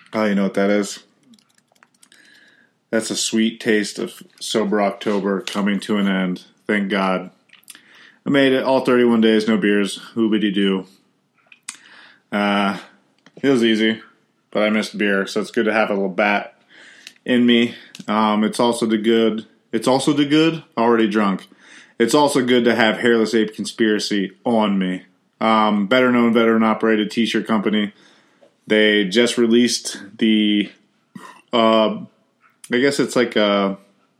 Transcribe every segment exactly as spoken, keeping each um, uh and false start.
Oh, you know what that is? That's a sweet taste of Sober October coming to an end. Thank God. I made it all thirty-one days, no beers. Hoobity-doo. Uh, it was easy, but I missed beer, so it's good to have a little bat in me. Um, it's also the good. It's also the good. Already drunk. It's also good to have Hairless Ape Conspiracy on me. Um, better known, veteran operated t-shirt company. They just released the. Uh, I guess it's like a.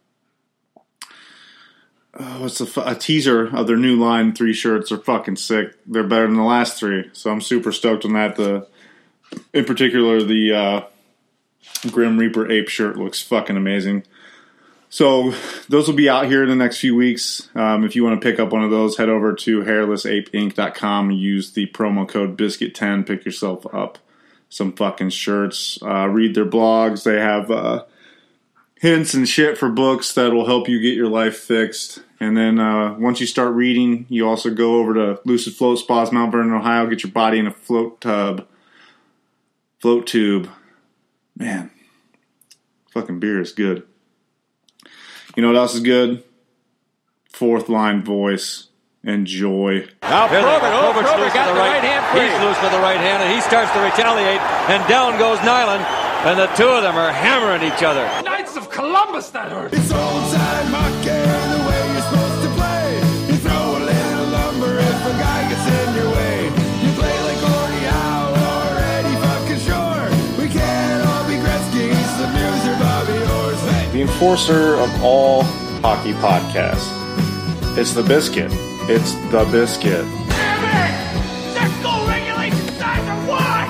Oh, it's a, a teaser of their new line. Three shirts are fucking sick. They're better than the last three, so I'm super stoked on that. The, in particular, the uh, Grim Reaper Ape shirt looks fucking amazing. So those will be out here in the next few weeks. Um, if you want to pick up one of those, head over to hairless ape inc dot com. Use the promo code biscuit ten. Pick yourself up some fucking shirts. Uh, read their blogs. They have uh, hints and shit for books that will help you get your life fixed. And then uh, once you start reading, you also go over to Lucid Float Spas, Mount Vernon, Ohio. Get your body in a float tub. Float tube. Man. Fucking beer is good. You know what else is good? Fourth line voice and joy. Now Probert, oh, Probert got the right, right hand free. He's loose with the right hand, and he starts to retaliate, and down goes Nyland, and the two of them are hammering each other. Knights of Columbus, that hurt. It's old-time hockey, the way you're supposed to play. You throw a little lumber if a guy gets in your way. You play like Gordie Howe or Eddie fucking Shore. We can't all be Gretzky, Lemieux or Bobby Orr. Hey. The enforcer of all hockey podcasts. It's the Biscuit. It's the Biscuit. Damn it! Let's go regulation size or what?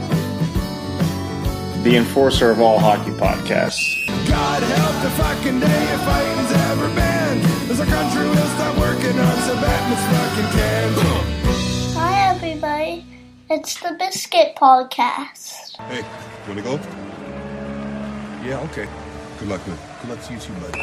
The enforcer of all hockey podcasts. God help the fucking day if fighting's ever banned. As our country will stop working on some Batman's fucking cans. Hi, everybody. It's the Biscuit Podcast. Hey, you wanna go? Yeah, okay. Good luck, man. Good luck to you too, buddy.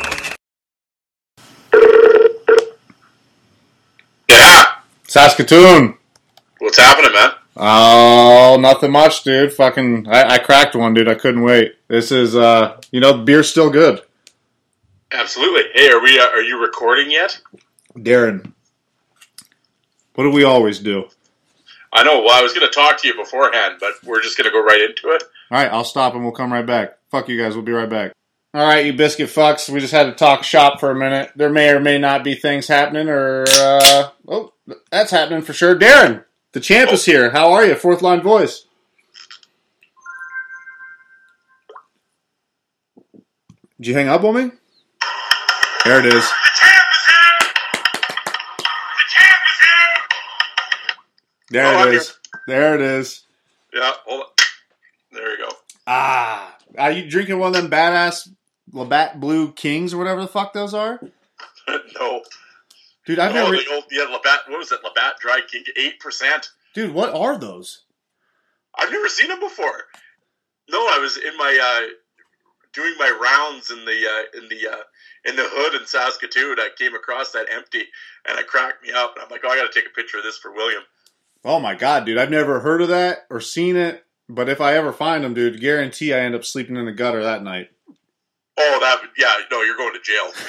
Yeah. Saskatoon. What's happening, man? Oh, nothing much, dude. Fucking, I, I cracked one, dude. I couldn't wait. This is, uh, you know, beer's still good. Absolutely. Hey, are we? Uh, are you recording yet? Darren, what do we always do? I know. Well, I was going to talk to you beforehand, but we're just going to go right into it. All right, I'll stop and we'll come right back. Fuck you guys. We'll be right back. All right, you biscuit fucks. We just had to talk shop for a minute. There may or may not be things happening, or uh, oh, that's happening for sure. Darren, the champ oh. is here. How are you? Fourth line voice. Did you hang up on me? There it is. The champ is here. The champ is here. There oh, it I'm is. Here. There it is. Yeah. Hold on. There you go. Ah, are you drinking one of them badass Labatt Blue Kings or whatever the fuck those are? No. Dude, I've oh, never... The old, yeah, Labatt, what was it? Labatt Dry King, eight percent. Dude, what are those? I've never seen them before. No, I was in my, uh, doing my rounds in the, uh, in the, uh, in the hood in Saskatoon. I came across that empty, and it cracked me up. And I'm like, oh, I got to take a picture of this for William. Oh my God, dude, I've never heard of that or seen it. But if I ever find them, dude, guarantee I end up sleeping in the gutter that night. Oh, that yeah, no, you're going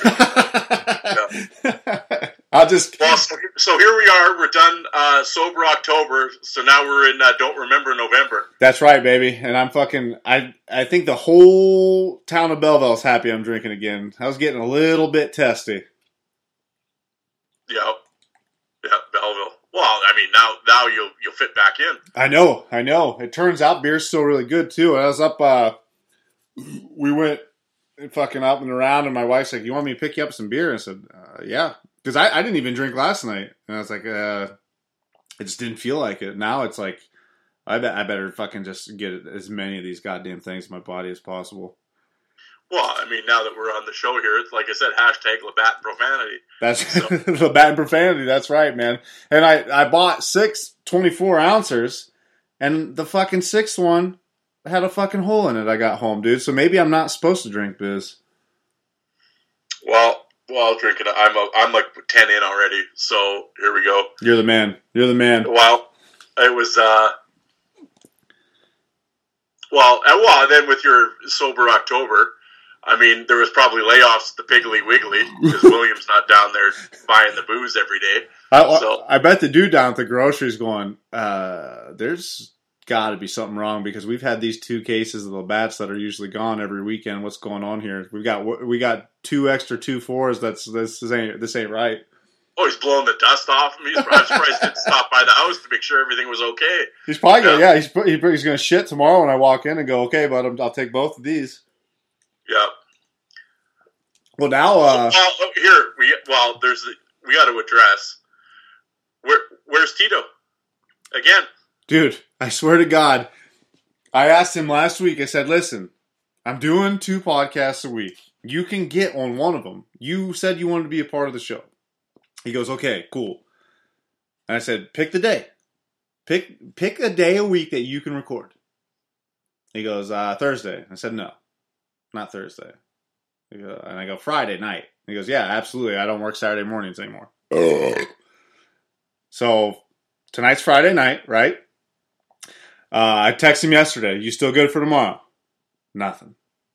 to jail. yeah. I'll just. Well, so, so here we are. We're done uh, sober October. So now we're in uh, Don't Remember November. That's right, baby. And I'm fucking. I I think the whole town of Belleville's happy I'm drinking again. I was getting a little bit testy. Yeah, yeah, Belleville. Well, I mean, now now you'll you'll fit back in. I know, I know. It turns out beer's still really good too. I was up. Uh, we went fucking up and around, and my wife's like, "You want me to pick you up some beer?" And I said, uh, "Yeah," because I, I didn't even drink last night, and I was like, uh, "I just didn't feel like it." Now it's like, I bet I better fucking just get as many of these goddamn things in my body as possible. Well, I mean, now that we're on the show here, it's like I said, hashtag Labatt Profanity. That's so. Labatt Profanity. That's right, man. And I, I bought six twenty-four ouncers, and the fucking sixth one had a fucking hole in it. I got home, dude. So maybe I'm not supposed to drink biz. Well, well, I'll drink it. I'm a, I'm like ten in already. So here we go. You're the man. You're the man. Well, it was. Uh, Well, and well, and then with your sober October, I mean, there was probably layoffs at the Piggly Wiggly because William's not down there buying the booze every day. I, So- I bet the dude down at the groceries going, uh, there's got to be something wrong because we've had these two cases of Labatt's that are usually gone every weekend. What's going on here? We've got we got two extra two fours. That's this, this ain't this ain't right. Oh, he's blowing the dust off me. I'm surprised he didn't stop by the house to make sure everything was okay. He's probably gonna, Yeah. yeah. He's he's going to shit tomorrow when I walk in and go, okay, but I'm, I'll take both of these. Yeah. Well, now, uh, well, oh, here we well, there's we got to address where where's Tito again? dude, I swear to God, I asked him last week. I said, listen, I'm doing two podcasts a week. You can get on one of them. You said you wanted to be a part of the show. He goes, okay, cool. And I said, pick the day. Pick pick a day a week that you can record. He goes, uh, Thursday. I said, no, not Thursday. He goes, and I go, Friday night. He goes, yeah, absolutely. I don't work Saturday mornings anymore. So tonight's Friday night, right? Uh, I texted him yesterday. You still good for tomorrow? Nothing.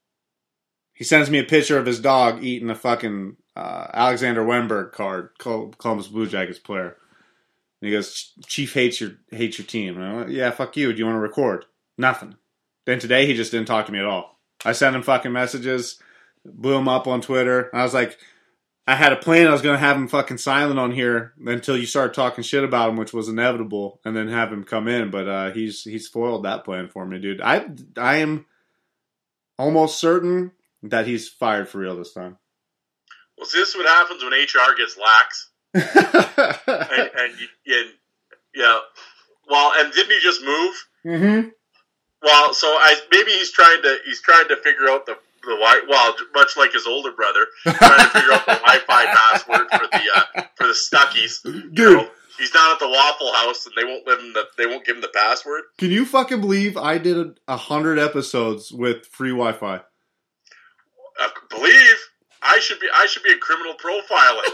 He sends me a picture of his dog eating a fucking uh, Alexander Wenberg card, Columbus Blue Jackets player. And he goes, Chief hates your hates your team. And I went, yeah, fuck you. Do you want to record? Nothing. Then today he just didn't talk to me at all. I sent him fucking messages, blew him up on Twitter. I was like, I had a plan. I was going to have him fucking silent on here until you started talking shit about him, which was inevitable, and then have him come in. But uh, he's he's spoiled that plan for me, dude. I I am almost certain that he's fired for real this time. Well, see, this is what happens when H R gets lax. and, and, and yeah, well, and didn't he just move? Mm-hmm. Well, so I maybe he's trying to he's trying to figure out the the wi well, much like his older brother, trying to figure out the Wi-Fi password for the uh, for the Stuckies. Dude, you know, he's down at the Waffle House, and they won't let him the they won't give him the password. Can you fucking believe I did a, a hundred episodes with free Wi-Fi? Uh, believe I should be I should be in criminal profiling.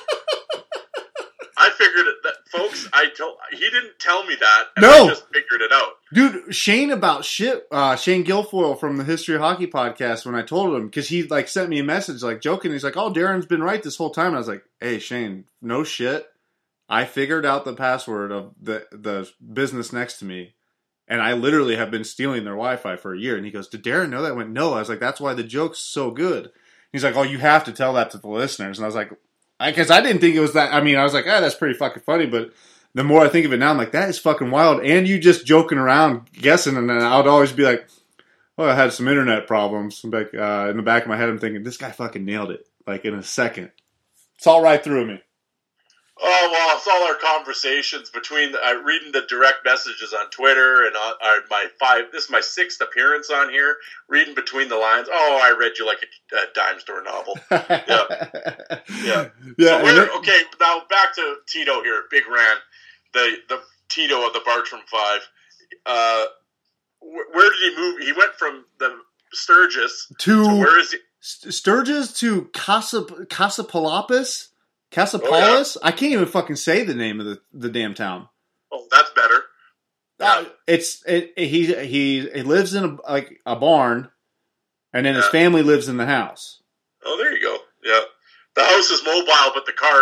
I figured it, that, folks. I told he didn't tell me that. And No. I just figured it out. Dude, Shane about shit, uh, Shane Guilfoyle from the History of Hockey podcast, when I told him, because he like sent me a message like joking, he's like, oh, Darren's been right this whole time. And I was like, hey, Shane, no shit. I figured out the password of the, the business next to me, and I literally have been stealing their Wi-Fi for a year. And he goes, did Darren know that? I went, no. I was like, that's why the joke's so good. He's like, oh, you have to tell that to the listeners. And I was like, because I, I didn't think it was that. I mean, I was like, ah, that's pretty fucking funny, but the more I think of it now, I'm like, that is fucking wild. And you just joking around, guessing, and then I would always be like, oh, I had some internet problems. Like, uh, in the back of my head, I'm thinking, this guy fucking nailed it, like, in a second. It's all right through me. Oh, well, it's all our conversations between uh, reading the direct messages on Twitter and on uh, my five. This is my sixth appearance on here. Reading between the lines. Oh, I read you like a, a dime store novel. Yeah, yeah, yeah. So we're, it, okay, now back to Tito here. Big Ran, the the Tito of the Bartram Five. Uh, wh- where did he move? He went from the Sturgis to, to where is he? St- Sturgis to Casa Casapalapis. Casapolis? Oh, yeah. I can't even fucking say the name of the, the damn town. Oh, that's better. Uh, it's it, it, he he he lives in a like a barn, and then his Yeah. family lives in the house. Oh, there you go. Yeah, the house is mobile, but the car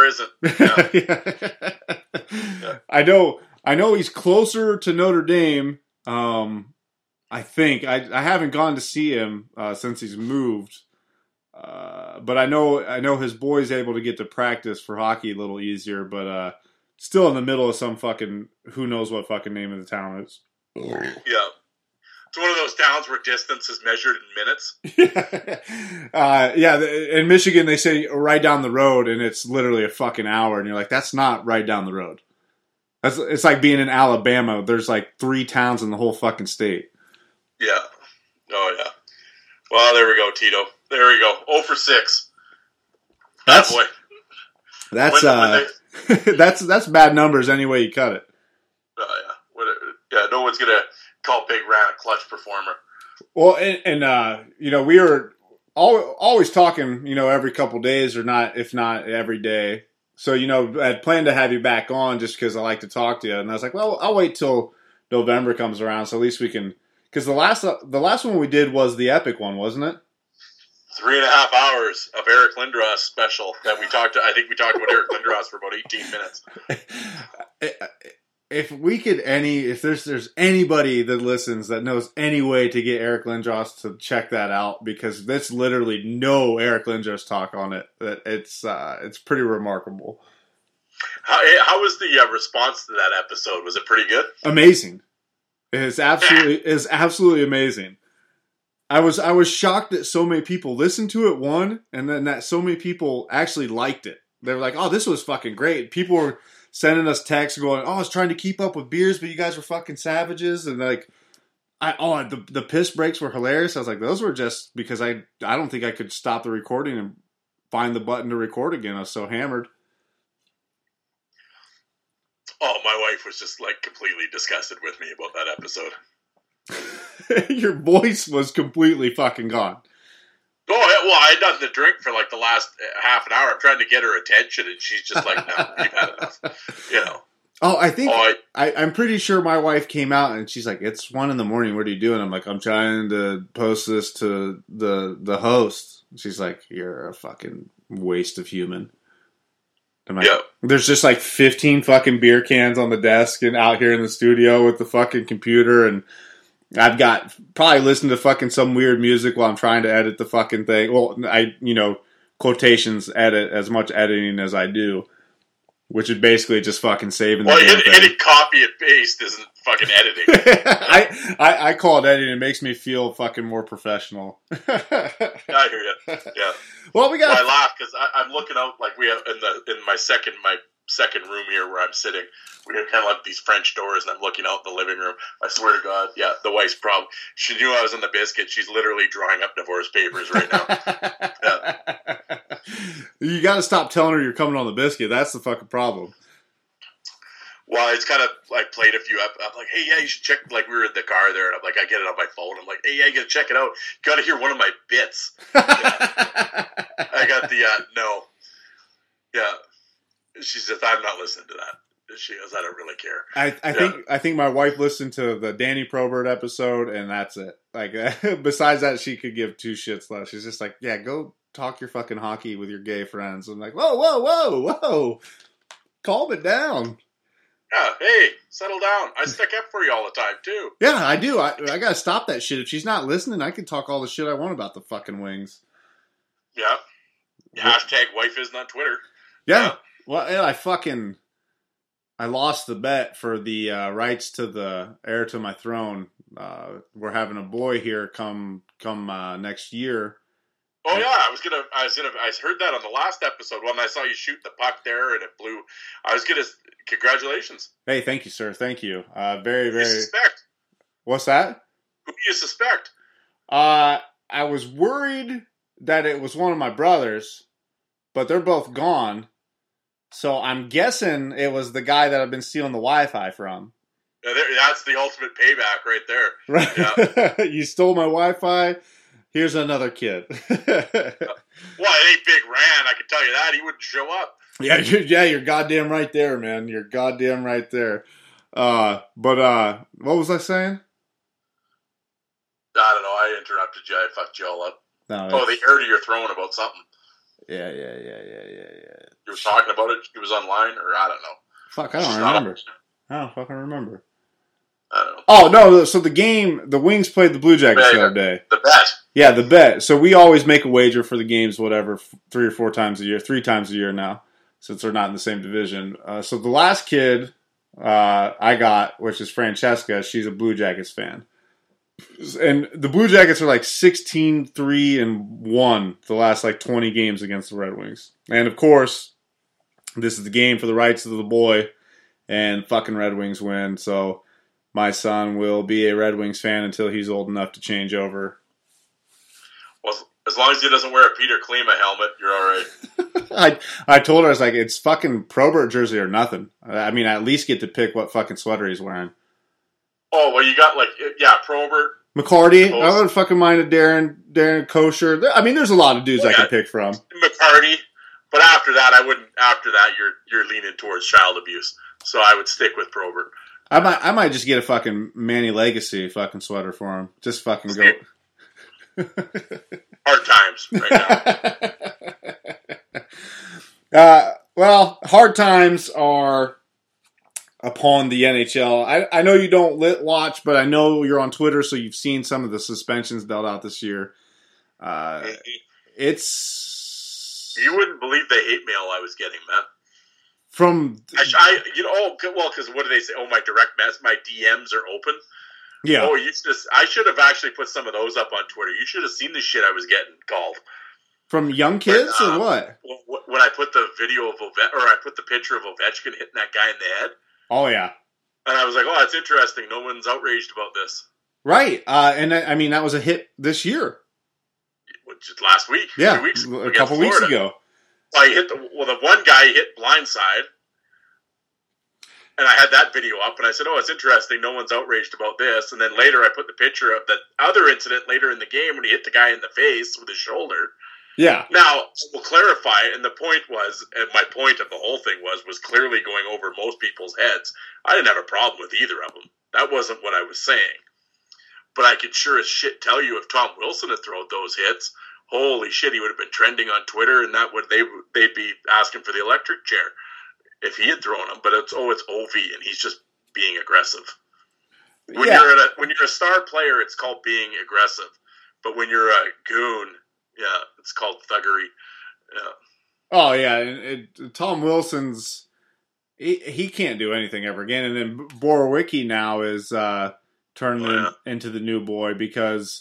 isn't. Yeah. Yeah. I know I know he's closer to Notre Dame. Um, I think I I haven't gone to see him uh, since he's moved. Uh, but I know I know his boy's able to get to practice for hockey a little easier, but uh, still in the middle of some fucking who knows what fucking name of the town is. Yeah, it's one of those towns where distance is measured in minutes. uh, yeah, in Michigan they say right down the road, and it's literally a fucking hour, and you're like, that's not right down the road. That's it's like being in Alabama. There's like three towns in the whole fucking state. Yeah. Oh yeah. Well, there we go, Tito. There we go. Oh for six. That's boy. that's When- uh, when that's that's bad numbers any way you cut it. Oh yeah. What, yeah. No one's gonna call Big Ran a clutch performer. Well, and, and uh, you know, we were al- always talking, you know, every couple days or not, if not every day. So, you know, I had planned to have you back on just because I like to talk to you. And I was like, well, I'll wait till November comes around, so at least we can. Because the last the last one we did was the epic one, wasn't it? Three and a half hours of Eric Lindros special that we talked. I think we talked about Eric Lindros for about eighteen minutes. If we could any, if there's there's anybody that listens that knows any way to get Eric Lindros to check that out, because there's literally no Eric Lindros talk on it. That it's uh, it's pretty remarkable. How, how was the uh, response to that episode? Was it pretty good? Amazing. It is absolutely it is absolutely amazing. I was I was shocked that so many people listened to it, one, and then that so many people actually liked it. They were like, "Oh, this was fucking great." People were sending us texts going, "Oh, I was trying to keep up with beers, but you guys were fucking savages." And like, I oh the the piss breaks were hilarious. I was like, those were just because I I don't think I could stop the recording and find the button to record again. I was so hammered. Oh, my wife was just like completely disgusted with me about that episode. Your voice was completely fucking gone. Oh, yeah, well, I had done the drink for like the last half an hour. I'm trying to get her attention, and she's just like, no, you've had enough. You know. Oh, I think, oh, I, I, I'm pretty sure my wife came out and she's like, it's one in the morning. What are you doing? I'm like, I'm trying to post this to the the host. She's like, you're a fucking waste of human. I'm like, yeah. There's just like fifteen fucking beer cans on the desk and out here in the studio with the fucking computer, and I've got probably listened to fucking some weird music while I'm trying to edit the fucking thing. Well, I, you know, quotations edit as much editing as I do, which is basically just fucking saving the well, damn hit, thing. hitting copy and paste isn't fucking editing. I, I I call it editing. It makes me feel fucking more professional. I hear you. Yeah. Well, we got. Well, I laugh because I'm looking out like we have in the in my second my second room here where I'm sitting. We have kind of like these French doors, and I'm looking out the living room. I swear to God, yeah, the wife's problem. She knew I was on the biscuit. She's literally drawing up divorce papers right now. Yeah. You got to stop telling her you're coming on the biscuit. That's the fucking problem. Well, it's kind of like played a few up. I'm like, hey, yeah, you should check. Like we were in the car there, and I'm like, I get it on my phone. I'm like, hey, yeah, you gotta check it out. You gotta hear one of my bits. Yeah. I got the uh, no. Yeah, she says I'm not listening to that. She goes, I don't really care. I, I yeah. think I think my wife listened to the Danny Probert episode, and that's it. Like besides that, she could give two shits less. She's just like, yeah, go talk your fucking hockey with your gay friends. I'm like, whoa, whoa, whoa, whoa, calm it down. Yeah, hey, settle down. I stick up for you all the time, too. Yeah, I do. I, I gotta stop that shit. If she's not listening, I can talk all the shit I want about the fucking Wings. Yeah. Hashtag wife isn't on Twitter. Yeah. yeah. Well, yeah, I fucking... I lost the bet for the uh, rights to the heir to my throne. Uh, we're having a boy here come come uh, next year. Oh yeah, I was gonna, I was gonna, I heard that on the last episode when I saw you shoot the puck there and it blew. I was gonna, congratulations. Hey, thank you, sir. Thank you. Uh, very, very. Who do you suspect? What's that? Who do you suspect? Uh, I was worried that it was one of my brothers, but they're both gone. So I'm guessing it was the guy that I've been stealing the Wi-Fi from. Yeah, there, that's the ultimate payback right there. Right. Yeah. You stole my Wi-Fi. Here's another kid. Well, it ain't Big Rand. I can tell you that. He wouldn't show up. Yeah, you're, yeah, you're goddamn right there, man. You're goddamn right there. Uh, but uh, what was I saying? I don't know. I interrupted you. I fucked you all up. No, oh, the heir to your throne about something. Yeah, yeah, yeah, yeah, yeah, yeah. You were talking about it? It was online, or I don't know. Fuck, I don't It's remember. not- I don't fucking remember. I don't know. Oh, no, so the game, the Wings played the Blue Jackets the Yeah, other day. The bet. Yeah, the bet. So we always make a wager for the games, whatever, f- three or four times a year, three times a year now, since they're not in the same division. Uh, so the last kid uh, I got, which is Francesca, she's a Blue Jackets fan. And the Blue Jackets are like sixteen, three, and one the last like twenty games against the Red Wings. And of course, this is the game for the rights of the boy, and fucking Red Wings win. So my son will be a Red Wings fan until he's old enough to change over. Well, as long as he doesn't wear a Peter Klima helmet, you're all right. I I told her, I was like, it's fucking Probert jersey or nothing. I mean, I at least get to pick what fucking sweater he's wearing. Oh, well, you got like, yeah, Probert. McCarty. I wouldn't fucking mind a Darren, Darren Kosher. I mean, there's a lot of dudes Well, I yeah. can pick from. McCarty. But after that, I wouldn't, after that, you're you're leaning towards child abuse. So I would stick with Probert. I might, I might just get a fucking Manny Legacy fucking sweater for him. Just fucking go. Hard times right now. uh, well, hard times are upon the N H L. I, I know you don't lit watch, but I know you're on Twitter, so you've seen some of the suspensions dealt out this year. Uh, it's you wouldn't believe the hate mail I was getting, man. From I, I you know, oh well, because what do they say? Oh, my direct mess, my D Ms are open. Yeah. Oh, you just I should have actually put some of those up on Twitter. You should have seen the shit I was getting called. From young kids when, uh, or what? When I put the video of Ovechkin, or I put the picture of Ovechkin hitting that guy in the head. Oh yeah. And I was like, oh, that's interesting. No one's outraged about this. Right. Uh, and I mean that was a hit this year. Just last week. Yeah, two weeks a couple weeks ago. I hit the well. The one guy hit blindside, and I had that video up, and I said, "Oh, it's interesting. No one's outraged about this." And then later, I put the picture of that other incident later in the game when he hit the guy in the face with his shoulder. Yeah. Now we'll clarify, and the point was, and my point of the whole thing was, was clearly going over most people's heads. I didn't have a problem with either of them. That wasn't what I was saying. But I could sure as shit tell you if Tom Wilson had thrown those hits, holy shit, he would have been trending on Twitter, and that would they they'd be asking for the electric chair if he had thrown them. But it's oh, it's O V, and he's just being aggressive. When yeah. you're a, when you're a star player, it's called being aggressive. But when you're a goon, yeah, it's called thuggery. Yeah. Oh yeah, and it, Tom Wilson's he, he can't do anything ever again, and then Borowicki now is. Uh, Turned oh, yeah. in, into the new boy because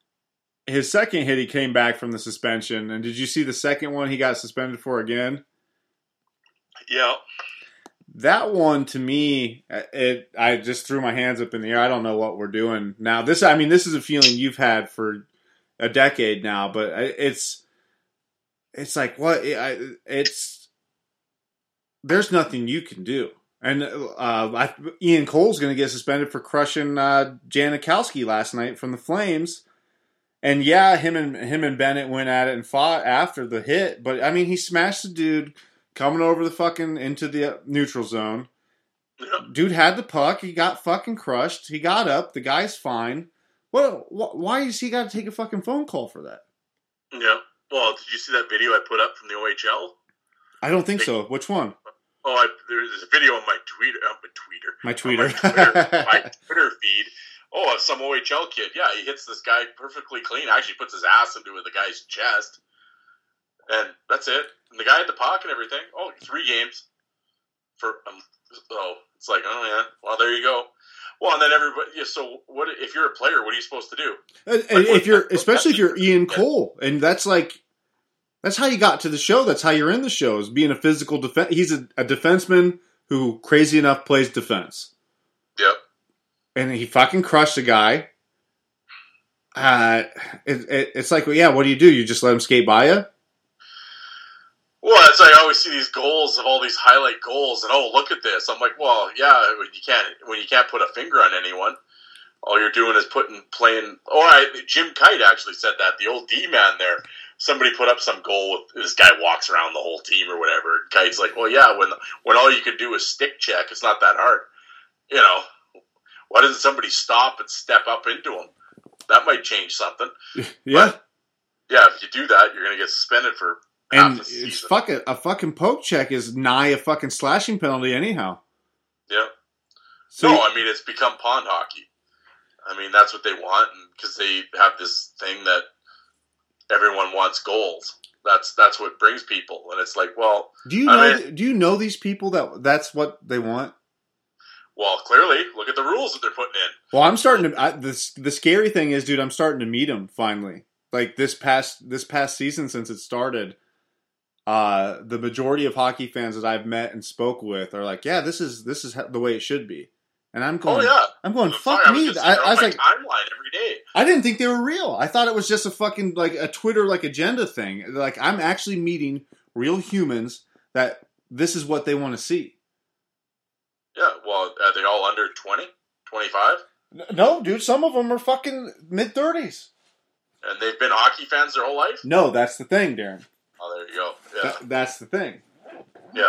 his second hit he came back from the suspension. And did you see the second one he got suspended for again? Yeah. That one to me, it I just threw my hands up in the air. I don't know what we're doing now. This, I mean, this is a feeling you've had for a decade now, but it's it's like what it's there's nothing you can do. And uh, I, Ian Cole's going to get suspended for crushing uh, Janikowski last night from the Flames. And yeah, him and him and Bennett went at it and fought after the hit. But I mean, he smashed the dude coming over the fucking into the neutral zone. Yeah. Dude had the puck. He got fucking crushed. He got up. The guy's fine. What? Wh- why has he got to take a fucking phone call for that? Yeah. Well, did you see that video I put up from the O H L? I don't think so. Which one? Oh, I, there's a video on my Twitter, uh, my Twitter, my Twitter, my Twitter, my Twitter feed. Oh, of some O H L kid. Yeah, he hits this guy perfectly clean. Actually, puts his ass into the guy's chest, and that's it. And the guy had the puck and everything. Oh, three games for um. Oh, it's like, oh yeah. Well, there you go. Well, and then everybody. Yeah, so what if you're a player? What are you supposed to do? And, and like, if you're, especially if you're Ian Cole, and that's like. That's how you got to the show. That's how you're in the show, is being a physical defense. He's a, a defenseman who, crazy enough, plays defense. Yep. And he fucking crushed a guy. Uh, it, it, it's like, well, yeah, what do you do? You just let him skate by you? Well, that's why I always see these goals of all these highlight goals, and oh, look at this. I'm like, well, yeah, when you can't when you can't put a finger on anyone, all you're doing is putting playing. All right, Jim Kite actually said that. The old D man there. Somebody put up some goal with this guy walks around the whole team or whatever. Kite's like, well, yeah, when when all you can do is stick check, it's not that hard. You know, why doesn't somebody stop and step up into him? That might change something. Yeah, but, yeah. If you do that, you're going to get suspended for half and the season. it's fucking a fucking poke check is nigh a fucking slashing penalty anyhow. Yeah. So no, you, I mean it's become pond hockey. I mean that's what they want because they have this thing that. Everyone wants goals. That's that's what brings people, and it's like, well, do you know? I mean, do you know these people that that's what they want? Well, clearly, look at the rules that they're putting in. Well, I'm starting to. I, the the scary thing is, dude, I'm starting to meet them finally. Like this past this past season since it started, uh, the majority of hockey fans that I've met and spoke with are like, yeah, this is this is the way it should be. And I'm going, oh, yeah. I'm going, I'm fuck sorry, me. I was, I, I was my like, timeline every day. I didn't think they were real. I thought it was just a fucking like a Twitter like agenda thing. Like I'm actually meeting real humans that this is what they want to see. Yeah, well, are they all under twenty, twenty-five? No, dude, some of them are fucking mid thirties. And they've been hockey fans their whole life? No, that's the thing, Darren. Oh, there you go. Yeah. That, that's the thing. Yeah.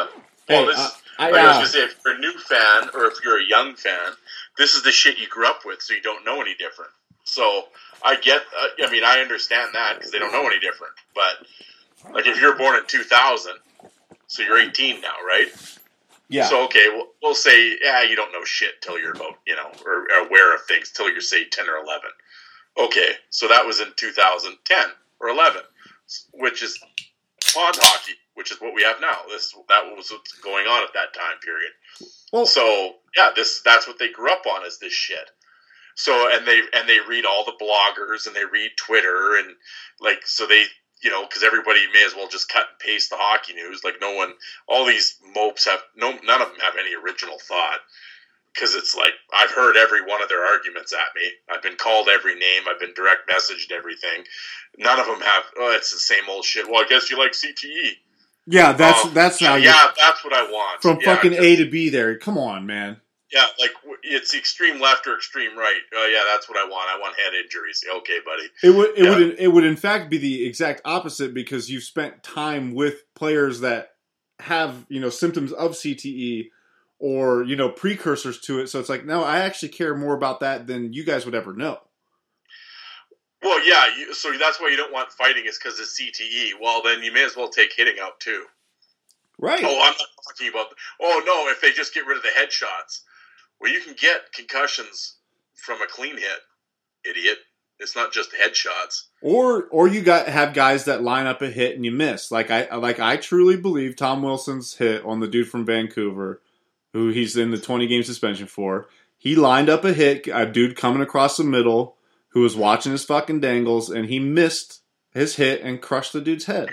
Well, Hey, this, uh, I, like I was uh, gonna say, if you're a new fan or if you're a young fan, this is the shit you grew up with, so you don't know any different. So I get, uh, I mean, I understand that because they don't know any different. But like, if you're born in two thousand, so you're eighteen now, right? yeah. So okay, we'll, we'll say, yeah, you don't know shit till you're about, you know, or, or aware of things till you're say ten or eleven. Okay, so that was in two thousand ten or eleven, which is pond hockey, which is what we have now. This that was what's going on at that time period. Well, So yeah, this that's what they grew up on, is this shit. So and they and they read all the bloggers and they read Twitter and like so they you know because everybody may as well just cut and paste the hockey news. Like no one, all these mopes have no none of them have any original thought. Because it's like, I've heard every one of their arguments at me. I've been called every name. I've been direct messaged everything. None of them have, oh, it's the same old shit. Well, I guess you like C T E. yeah, that's Um, that's yeah, how you yeah, that's what I want. from yeah, fucking 'cause- A to B there. Come on, man. Yeah, like, it's extreme left or extreme right. Oh, yeah, that's what I want. I want head injuries. Okay, buddy. It would it Yeah. would it would in fact be the exact opposite because you've spent time with players that have, you know, symptoms of C T E or, you know, precursors to it. So it's like, no, I actually care more about that than you guys would ever know. Well, yeah, you, so that's why you don't want fighting is because of C T E. Well, then you may as well take hitting out, too. Right. Oh, I'm not talking about. Oh no, if they just get rid of the headshots, well, you can get concussions from a clean hit, idiot. It's not just headshots. Or or you got have guys that line up a hit and you miss. Like I like I truly believe Tom Wilson's hit on the dude from Vancouver, who he's in the twenty game suspension for. He lined up a hit, a dude coming across the middle who was watching his fucking dangles, and he missed his hit and crushed the dude's head.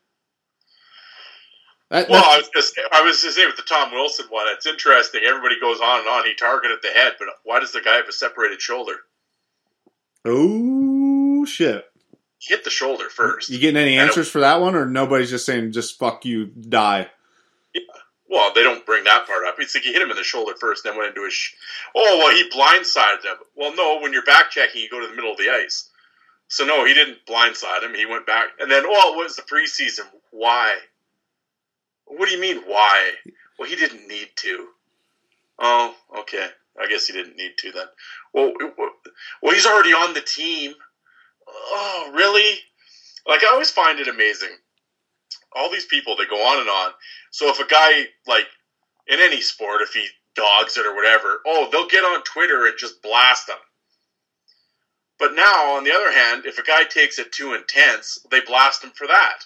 That, Well, that- I was just I was just saying with the Tom Wilson one, it's interesting. Everybody goes on and on. He targeted the head, but why does the guy have a separated shoulder? oh shit! He hit the shoulder first. You getting any And it- answers for that one, or nobody's just saying just fuck you, die? Well, they don't bring that part up. It's like he hit him in the shoulder first, then went into his. Sh- oh, well, he blindsided him. Well, no, when you're back checking, you go to the middle of the ice. So no, he didn't blindside him. He went back, and then oh, it was the preseason. Why? What do you mean, why? Well, he didn't need to. Oh, okay. I guess he didn't need to then. Well, it, well, he's already on the team. Oh, really? Like, I always find it amazing. All these people, they go on and on. So if a guy, like, in any sport, if he dogs it or whatever, oh, they'll get on Twitter and just blast him. But now, on the other hand, if a guy takes it too intense, they blast him for that.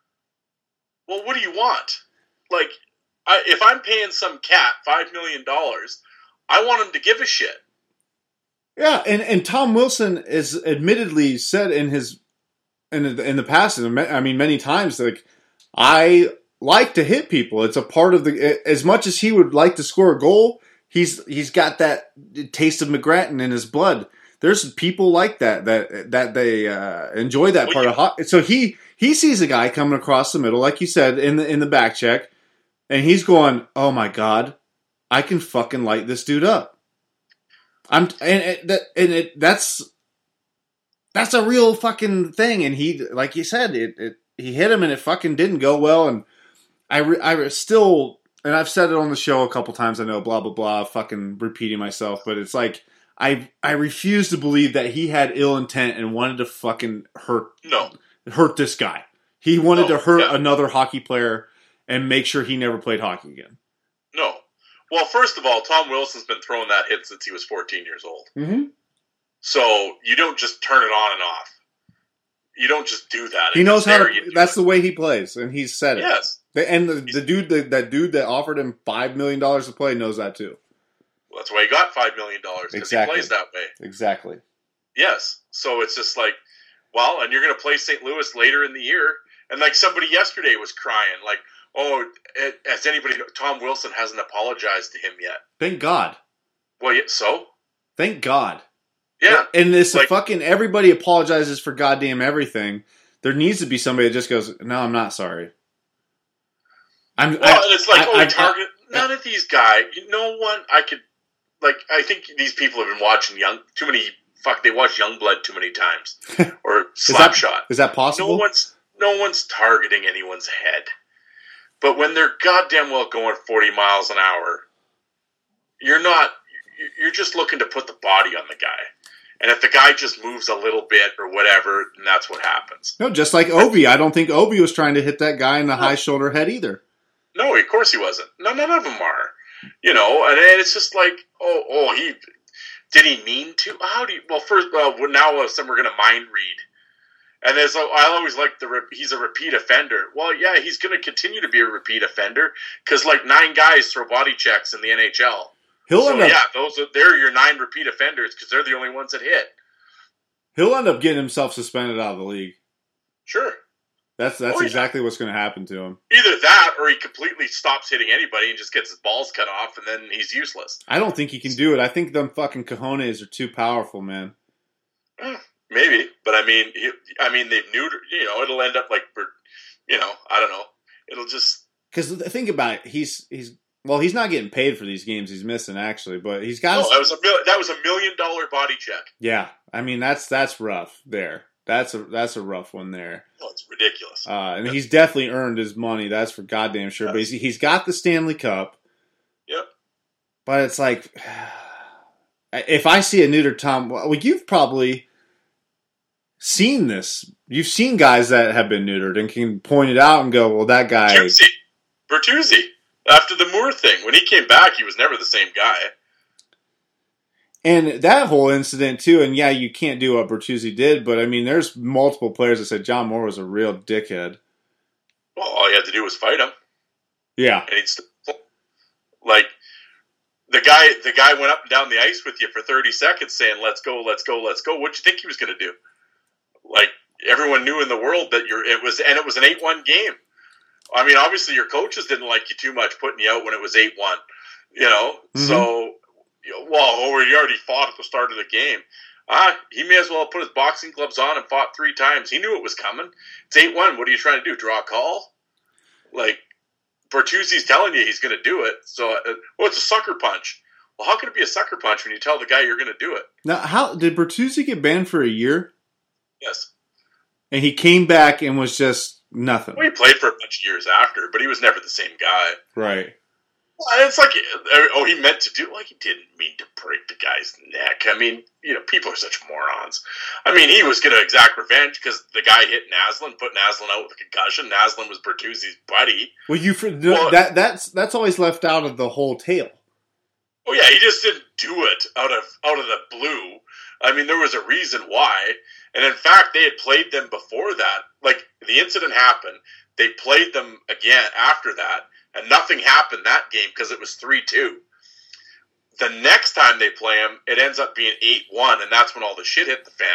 Well, what do you want? Like, I, if I'm paying some cat five million dollars, I want him to give a shit. Yeah, and, and Tom Wilson is admittedly said in his in the, in the past, and I mean many times, like I like to hit people. It's a part of the. As much as he would like to score a goal, he's he's got that taste of McGrattan in his blood. There's people like that that that they uh, enjoy that Well, part you- of hockey. So he he sees a guy coming across the middle, like you said in the in the back check, and he's going, "Oh my god, I can fucking light this dude up." I'm and it, that and it that's that's a real fucking thing. And he, like you said, it, it he hit him and it fucking didn't go well. And I re, I still, and I've said it on the show a couple times. I know, blah blah blah, fucking repeating myself, but it's like I I refuse to believe that he had ill intent and wanted to fucking hurt No. hurt this guy. He wanted No, to hurt yeah. another hockey player and make sure he never played hockey again. No. Well, first of all, Tom Wilson's been throwing that hit since he was fourteen years old. Mm-hmm. So you don't just turn it on and off. You don't just do that. He If knows it's how there, to. you do That's it. the way he plays, and he's said it. Yes. The, and the, the dude, the, that dude that offered him five million dollars to play knows that too. Well, that's why he got five million dollars, because Exactly. he plays that way. Exactly. Yes. So it's just like, well, and you're going to play Saint Louis later in the year. And like somebody yesterday was crying, like, oh, has anybody, Tom Wilson hasn't apologized to him yet. Thank God. Well, yeah, so? Thank God. Yeah. And this Like- fucking everybody apologizes for goddamn everything. There needs to be somebody that just goes, "No, I'm not sorry." I'm. Well, I, and it's like, I- oh, I- target. None of these guys. No one. I could. Like, I think these people have been watching young. Too many. Fuck, they watch Youngblood too many times, or is that, Slapshot. is that possible? No one's. No one's targeting anyone's head. But when they're goddamn well going forty miles an hour, you're not, you're just looking to put the body on the guy. And if the guy just moves a little bit or whatever, then that's what happens. No, just like Ovi. I don't think Ovi was trying to hit that guy in the high shoulder head either. No, of course he wasn't. No, none of them are. You know, and it's just like, oh, oh, he did he mean to? How do you? Well, first, well, now some we're going to mind read, and there's I always like the he's a repeat offender. Well, yeah, he's going to continue to be a repeat offender because like nine guys throw body checks in the N H L. He'll so end up, yeah, those are, they're your nine repeat offenders because they're the only ones that hit. He'll end up getting himself suspended out of the league. Sure. That's that's oh, yeah. exactly what's going to happen to him. Either that, or he completely stops hitting anybody and just gets his balls cut off, and then he's useless. I don't think he can do it. I think them fucking cojones are too powerful, man. Maybe, but I mean, he, I mean, they've neutered. You know, it'll end up like, you know, I don't know. It'll just because think about it. He's he's well, he's not getting paid for these games he's missing actually, but he's got. Oh, his, that was a mil- that was a million dollar body check. Yeah, I mean that's that's rough there. That's a that's a rough one there. Oh, it's ridiculous. Uh, and he's definitely earned his money. That's for goddamn sure. Yes. But he's, he's got the Stanley Cup. Yep. But it's like, if I see a neutered Tom, well, you've probably seen this. You've seen guys that have been neutered and can point it out and go, well, that guy. Bertuzzi. Bertuzzi. After the Moore thing, when he came back, he was never the same guy. And that whole incident, too, and yeah, you can't do what Bertuzzi did, but I mean, there's multiple players that said John Moore was a real dickhead. Well, all you had to do was fight him. Yeah. And he'd still, like, the guy the guy went up and down the ice with you for thirty seconds saying, let's go, let's go, let's go. What'd you think he was going to do? Like, everyone knew in the world that you're, it was, and it was an eight one game. I mean, obviously your coaches didn't like you too much putting you out when it was eight one, you know? Mm-hmm. So, well, or he already fought at the start of the game. Ah, he may as well have put his boxing gloves on and fought three times. He knew it was coming. It's eight one. What are you trying to do? Draw a call? Like, Bertuzzi's telling you he's going to do it. So, uh, well, it's a sucker punch. Well, how can it be a sucker punch when you tell the guy you're going to do it? Now, how did Bertuzzi get banned for a year? Yes. And he came back and was just nothing. Well, he played for a bunch of years after, but he was never the same guy. Right. Well, it's like, oh, he meant to do, like, he didn't mean to break the guy's neck. I mean, you know, people are such morons. I mean, he was going to exact revenge because the guy hit Naslund, put Naslund out with a concussion. Naslund was Bertuzzi's buddy. Well, you well, that that's that's always left out of the whole tale. Oh yeah, he just didn't do it out of out of the blue. I mean, there was a reason why, and in fact, they had played them before that. Like, the incident happened, they played them again after that. And nothing happened that game because it was three two. The next time they play him, it ends up being eight one, and that's when all the shit hit the fan.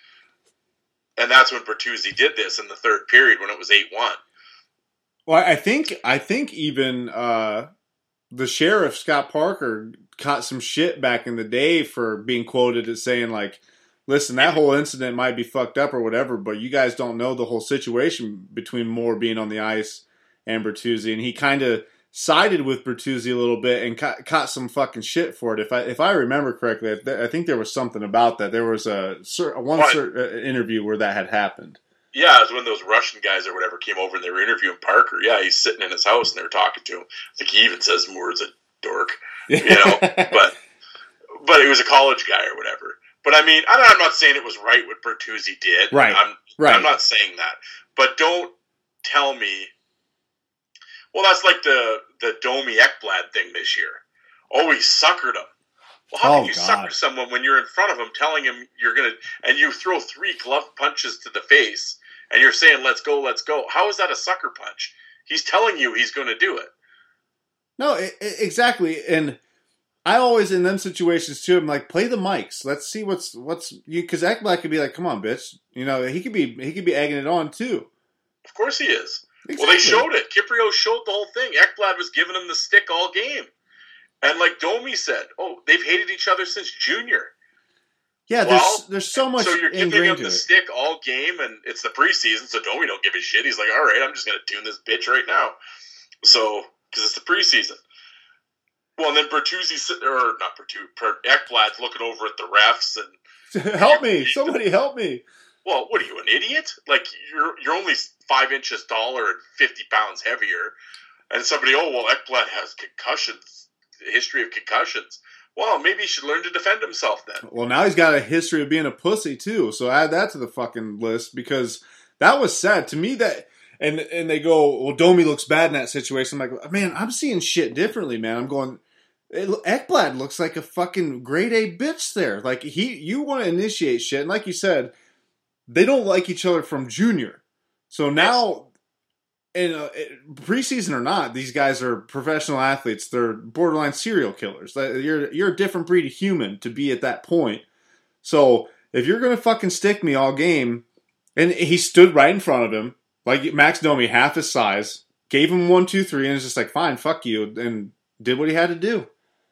And that's when Bertuzzi did this in the third period when it was eight one. Well, I think I think even uh, the sheriff, Scott Parker, caught some shit back in the day for being quoted as saying, like, listen, that whole incident might be fucked up or whatever, but you guys don't know the whole situation between Moore being on the ice and Bertuzzi, and he kind of sided with Bertuzzi a little bit and caught, caught some fucking shit for it. If I if I remember correctly, I think there was something about that. There was a, a one what? certain interview where that had happened. Yeah, it was when those Russian guys or whatever came over and they were interviewing Parker. Yeah, he's sitting in his house and they were talking to him. I think he even says Moore's a dork, you know. but but he was a college guy or whatever. But I mean, I'm not saying it was right what Bertuzzi did. Right. I'm, right. I'm not saying that. But don't tell me. Well, that's like the, the Domi Ekblad thing this year. Oh, he suckered him. Well, how oh, can you God. sucker someone when you're in front of him telling him you're going to, and you throw three glove punches to the face, and you're saying, let's go, let's go. How is that a sucker punch? He's telling you he's going to do it. No, it, it, exactly. And I always, in them situations, too, I'm like, play the mics. Let's see what's, what's you, because Ekblad could be like, come on, bitch. You know, he could be, he could be egging it on, too. Of course he is. Exactly. Well, they showed it. Kiprio showed the whole thing. Ekblad was giving him the stick all game. And like Domi said, oh, they've hated each other since junior. Yeah, well, there's there's so much. So you're giving him the it. stick all game, and it's the preseason, so Domi don't give a shit. He's like, all right, I'm just going to tune this bitch right now. So, because it's the preseason. Well, and then Bertuzzi, or not Bertuzzi, Ekblad's looking over at the refs and help me, somebody help me. Well, what are you, an idiot? Like, you're you're only five inches taller and fifty pounds heavier. And somebody, oh, well, Ekblad has concussions, a history of concussions. Well, maybe he should learn to defend himself then. Well, now he's got a history of being a pussy, too. So add that to the fucking list, because that was sad. To me, that... And and they go, well, Domi looks bad in that situation. I'm like, man, I'm seeing shit differently, man. I'm going, Ekblad looks like a fucking grade A bitch there. Like, he, you want to initiate shit. And like you said, they don't like each other from junior. So now... And uh, preseason or not, these guys are professional athletes. They're borderline serial killers. You're you're a different breed of human to be at that point. So if you're gonna fucking stick me all game, and he stood right in front of him, like Max Domi, half his size, gave him one, two, three, and it's just like, fine, fuck you, and did what he had to do.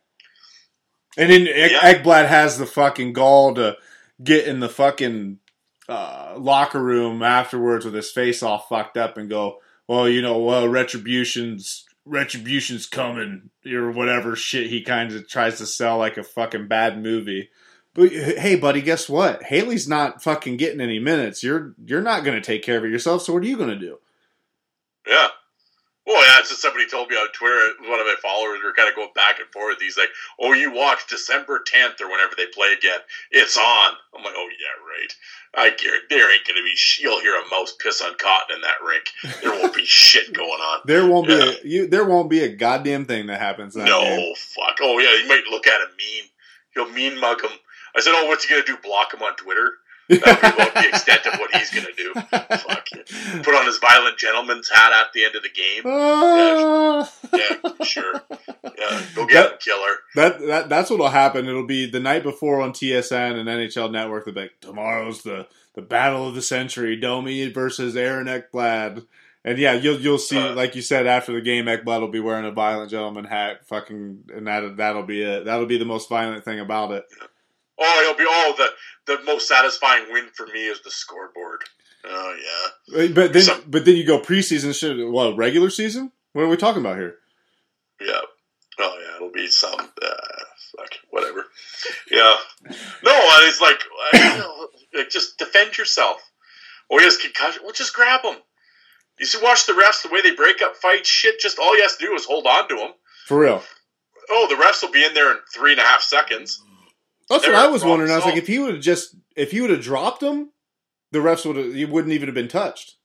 And then yeah. Ekblad has the fucking gall to get in the fucking uh, locker room afterwards with his face all fucked up and go, well, you know, well, retribution's retribution's coming, or whatever shit he kind of tries to sell like a fucking bad movie. But hey, buddy, guess what? Haley's not fucking getting any minutes. You're you're not going to take care of it yourself. So what are you going to do? Yeah. Well, yeah, it's just somebody told me on Twitter, one of my followers, we were kind of going back and forth. He's like, oh, you watch December tenth or whenever they play again. It's on. I'm like, oh, yeah, right. I guarantee there ain't going to be, you'll hear a mouse piss on cotton in that rink. There won't be shit going on. There won't yeah. be a, you, there won't be a goddamn thing that happens in that No, game. fuck. Oh, yeah, you might look at him mean. He'll mean mug him. I said, oh, what's he going to do, block him on Twitter? That'll be about the extent of what he's going to do. Fuck yeah. Put on his violent gentleman's hat at the end of the game. Uh, yeah, yeah, sure. Yeah, go get that, him, killer. That, that That's what will happen. It'll be the night before on T S N and N H L Network. They'll be like, tomorrow's the, the battle of the century. Domi versus Aaron Ekblad. And yeah, you'll you'll see, uh, like you said, after the game, Ekblad will be wearing a violent gentleman hat. Fucking, and that, that'll be it. That'll be the most violent thing about it. Yeah. Oh, it'll be oh the the most satisfying win for me is the scoreboard. Oh yeah, but then some, but then you go preseason shit. What, regular season? What are we talking about here? Yeah. Oh yeah, it'll be some uh, fuck whatever. Yeah. No, it's like, you know, like just defend yourself. Oh, he has concussion. Well, just grab him. You see, watch the refs the way they break up fights. Shit, just all he has to do is hold on to him. For real. Oh, the refs will be in there in three and a half seconds. That's what I was wondering. I was like, if he would have just, if he would have dropped him, the refs would have, he wouldn't even have been touched.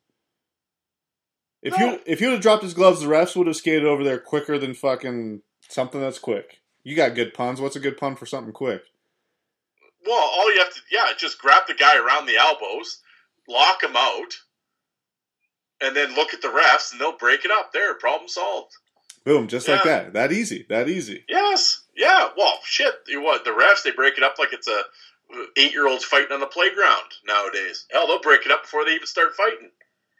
If no. you if he would have dropped his gloves, the refs would have skated over there quicker than fucking something that's quick. You got good puns. What's a good pun for something quick? Well, all you have to, yeah, just grab the guy around the elbows, lock him out, and then look at the refs, and they'll break it up. There, problem solved. Boom, just yeah. like that. That easy. That easy. Yes. Yeah. Well, shit. You what? The refs, they break it up like it's a eight-year-olds fighting on the playground nowadays. Hell, they'll break it up before they even start fighting.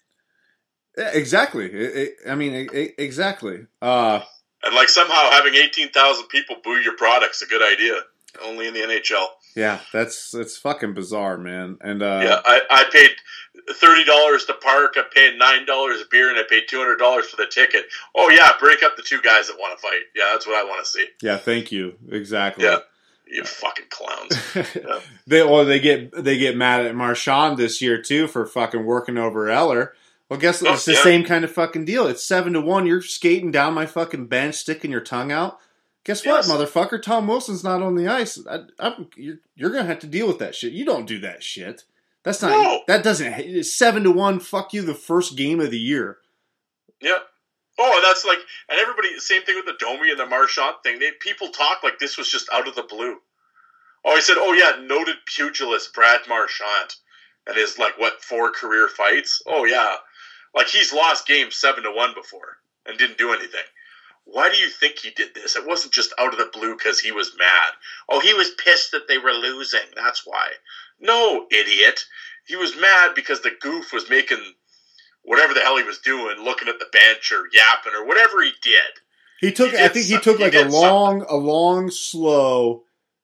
Yeah, exactly. It, it, I mean, it, it, exactly. Uh, and like somehow having eighteen thousand people boo your product's a good idea. Only in the N H L. Yeah, that's that's fucking bizarre, man. And uh, yeah, I, I paid thirty dollars to park. I paid nine dollars a beer, and I paid two hundred dollars for the ticket. Oh yeah, break up the two guys that want to fight. Yeah, that's what I want to see. Yeah, thank you. Exactly. Yeah, you fucking clowns. Yeah. they well, they get they get mad at Marchand this year too for fucking working over Eller. Well, guess what? Oh, it's the yeah. same kind of fucking deal. It's seven to one. You're skating down my fucking bench, sticking your tongue out. Guess yes. what, motherfucker? Tom Wilson's not on the ice. I, I'm, you're, you're gonna have to deal with that shit. You don't do that shit. That's not. No. That doesn't. It's seven to one. Fuck you. The first game of the year. Yeah. Oh, and that's like, and everybody. Same thing with the Domi and the Marchand thing. They people talk like this was just out of the blue. Oh, he said, oh yeah, noted pugilist Brad Marchand and his like what four career fights. Oh yeah, like he's lost games seven to one before and didn't do anything. Why do you think he did this? It wasn't just out of the blue because he was mad. Oh, he was pissed that they were losing. That's why. No, idiot. He was mad because the goof was making whatever the hell he was doing, looking at the bench or yapping or whatever he did. He took. He I think he took he like a long, something. a long, slow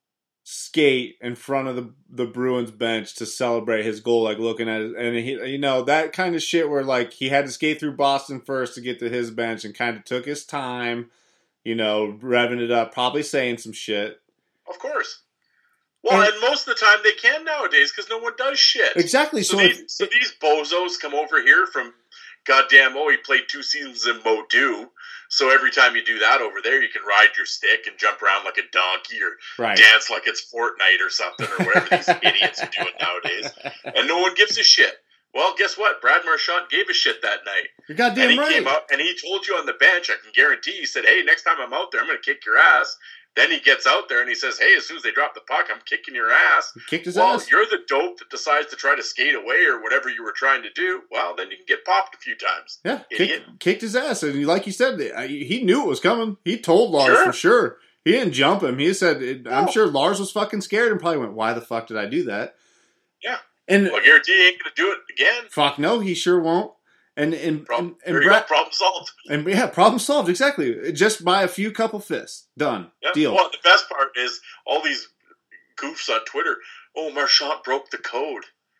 skate in front of the the Bruins bench to celebrate his goal, like looking at it, and he, you know, that kind of shit where like he had to skate through Boston first to get to his bench and kind of took his time, you know, revving it up, probably saying some shit. Of course. Well, and, and most of the time they can nowadays because no one does shit. Exactly. So, So, these, if, so these bozos come over here from goddamn, oh, he played two seasons in Modou So every time you do that over there, you can ride your stick and jump around like a donkey or Right. dance like it's Fortnite or something or whatever these idiots are doing nowadays. And no one gives a shit. Well, guess what? Brad Marchand gave a shit that night. You're goddamn and he right. came up and he told you on the bench, I can guarantee, he said, hey, next time I'm out there, I'm going to kick your ass. Then he gets out there and he says, hey, as soon as they drop the puck, I'm kicking your ass. He kicked his well, ass. you're the dope that decides to try to skate away or whatever you were trying to do. Well, then you can get popped a few times. Yeah, Idiot. kicked, kicked his ass. And like you said, he knew it was coming. He told Lars Sure. for sure. He didn't jump him. He said, I'm No. sure Lars was fucking scared and probably went, why the fuck did I do that? Yeah. And Well, I guarantee he ain't going to do it again. fuck no, he sure won't. And and Problem, and, there and, you Brad, go, problem solved. and yeah, problem solved. Exactly. Just by a few couple fists. Done. Yeah. Deal. Well, the best part is all these goofs on Twitter. Oh, Marchand broke the code.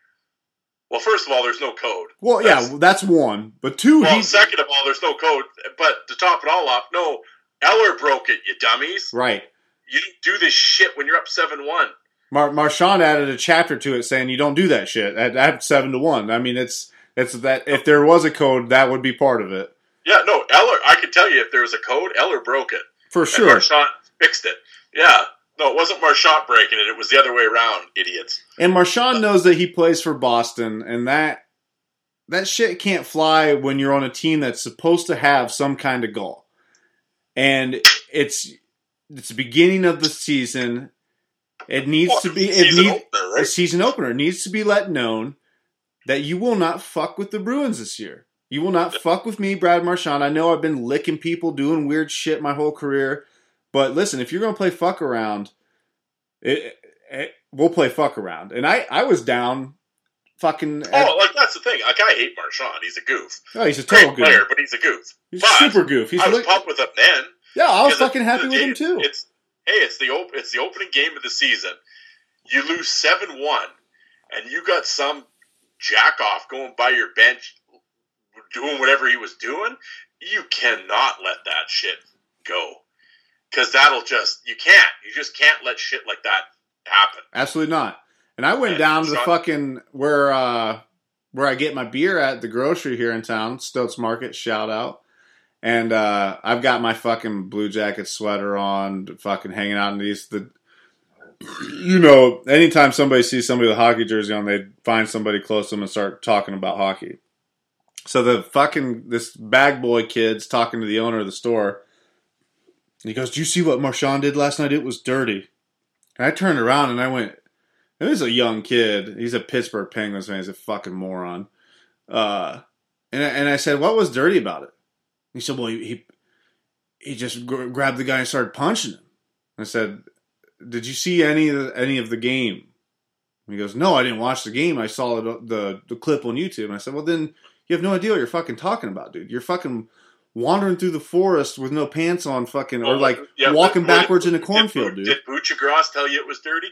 Well, first of all, there's no code. Well, That's- yeah, that's one. But two, Well, he second of all, there's no code. But to top it all off, no, Eller broke it, you dummies. right. You don't do this shit when you're up seven one. Mar- Marchand added a chapter to it saying you don't do that shit at, at seven to one. I mean, it's it's that if there was a code, that would be part of it Yeah, no, Eller, I can tell you if there was a code, Eller broke it. for And sure. Marchand fixed it. Yeah. No, it wasn't Marchand breaking it. It was the other way around, idiots. And Marchand knows that he plays for Boston, and that that shit can't fly when you're on a team that's supposed to have some kind of goal. And it's it's the beginning of the season. It needs Well, to be it season need, opener, right? a season opener. It needs to be let known that you will not fuck with the Bruins this year. You will not fuck with me, Brad Marchand. I know I've been licking people, doing weird shit my whole career. But listen, if you're going to play fuck around, it, it, we'll play fuck around. And I, I was down fucking... At, Oh, like, that's the thing. Like, I hate Marchand. He's a goof. oh, he's a total Great goof. player, but he's a goof. He's but super goof. He's I was li- pumped with him then. yeah, I was Because fucking at happy the with end him of the too. day, It's hey, it's the op- it's the opening game of the season. You lose seven one, and you got some jack off going by your bench, doing whatever he was doing. You cannot let that shit go, because that'll just you can't. You just can't let shit like that happen. Absolutely not. And I went And down to the Sean- fucking where uh, where I get my beer at the grocery here in town, Stokes Market. Shout out. And uh, I've got my fucking Blue Jacket sweater on, fucking hanging out in these. The, you know, anytime somebody sees somebody with a hockey jersey on, they find somebody close to them and start talking about hockey. So the fucking this bag boy kid's talking to the owner of the store. And he goes, "Do you see what Marchand did last night? It was dirty." And I turned around and I went, "This is a young kid. He's a Pittsburgh Penguins fan. He's a fucking moron." Uh, and I, and I said, "What was dirty about it?" He said, "Well, he he, he just gr- grabbed the guy and started punching him." I said, "Did you see any of the, any of the game?" And he goes, "No, I didn't watch the game. I saw the, the the clip on YouTube." And I said, "Well, then you have no idea what you're fucking talking about, dude. You're fucking wandering through the forest with no pants on, fucking, or Oh, like yeah, walking but- backwards in a did- cornfield, did, dude." Did Buchagras tell you it was dirty?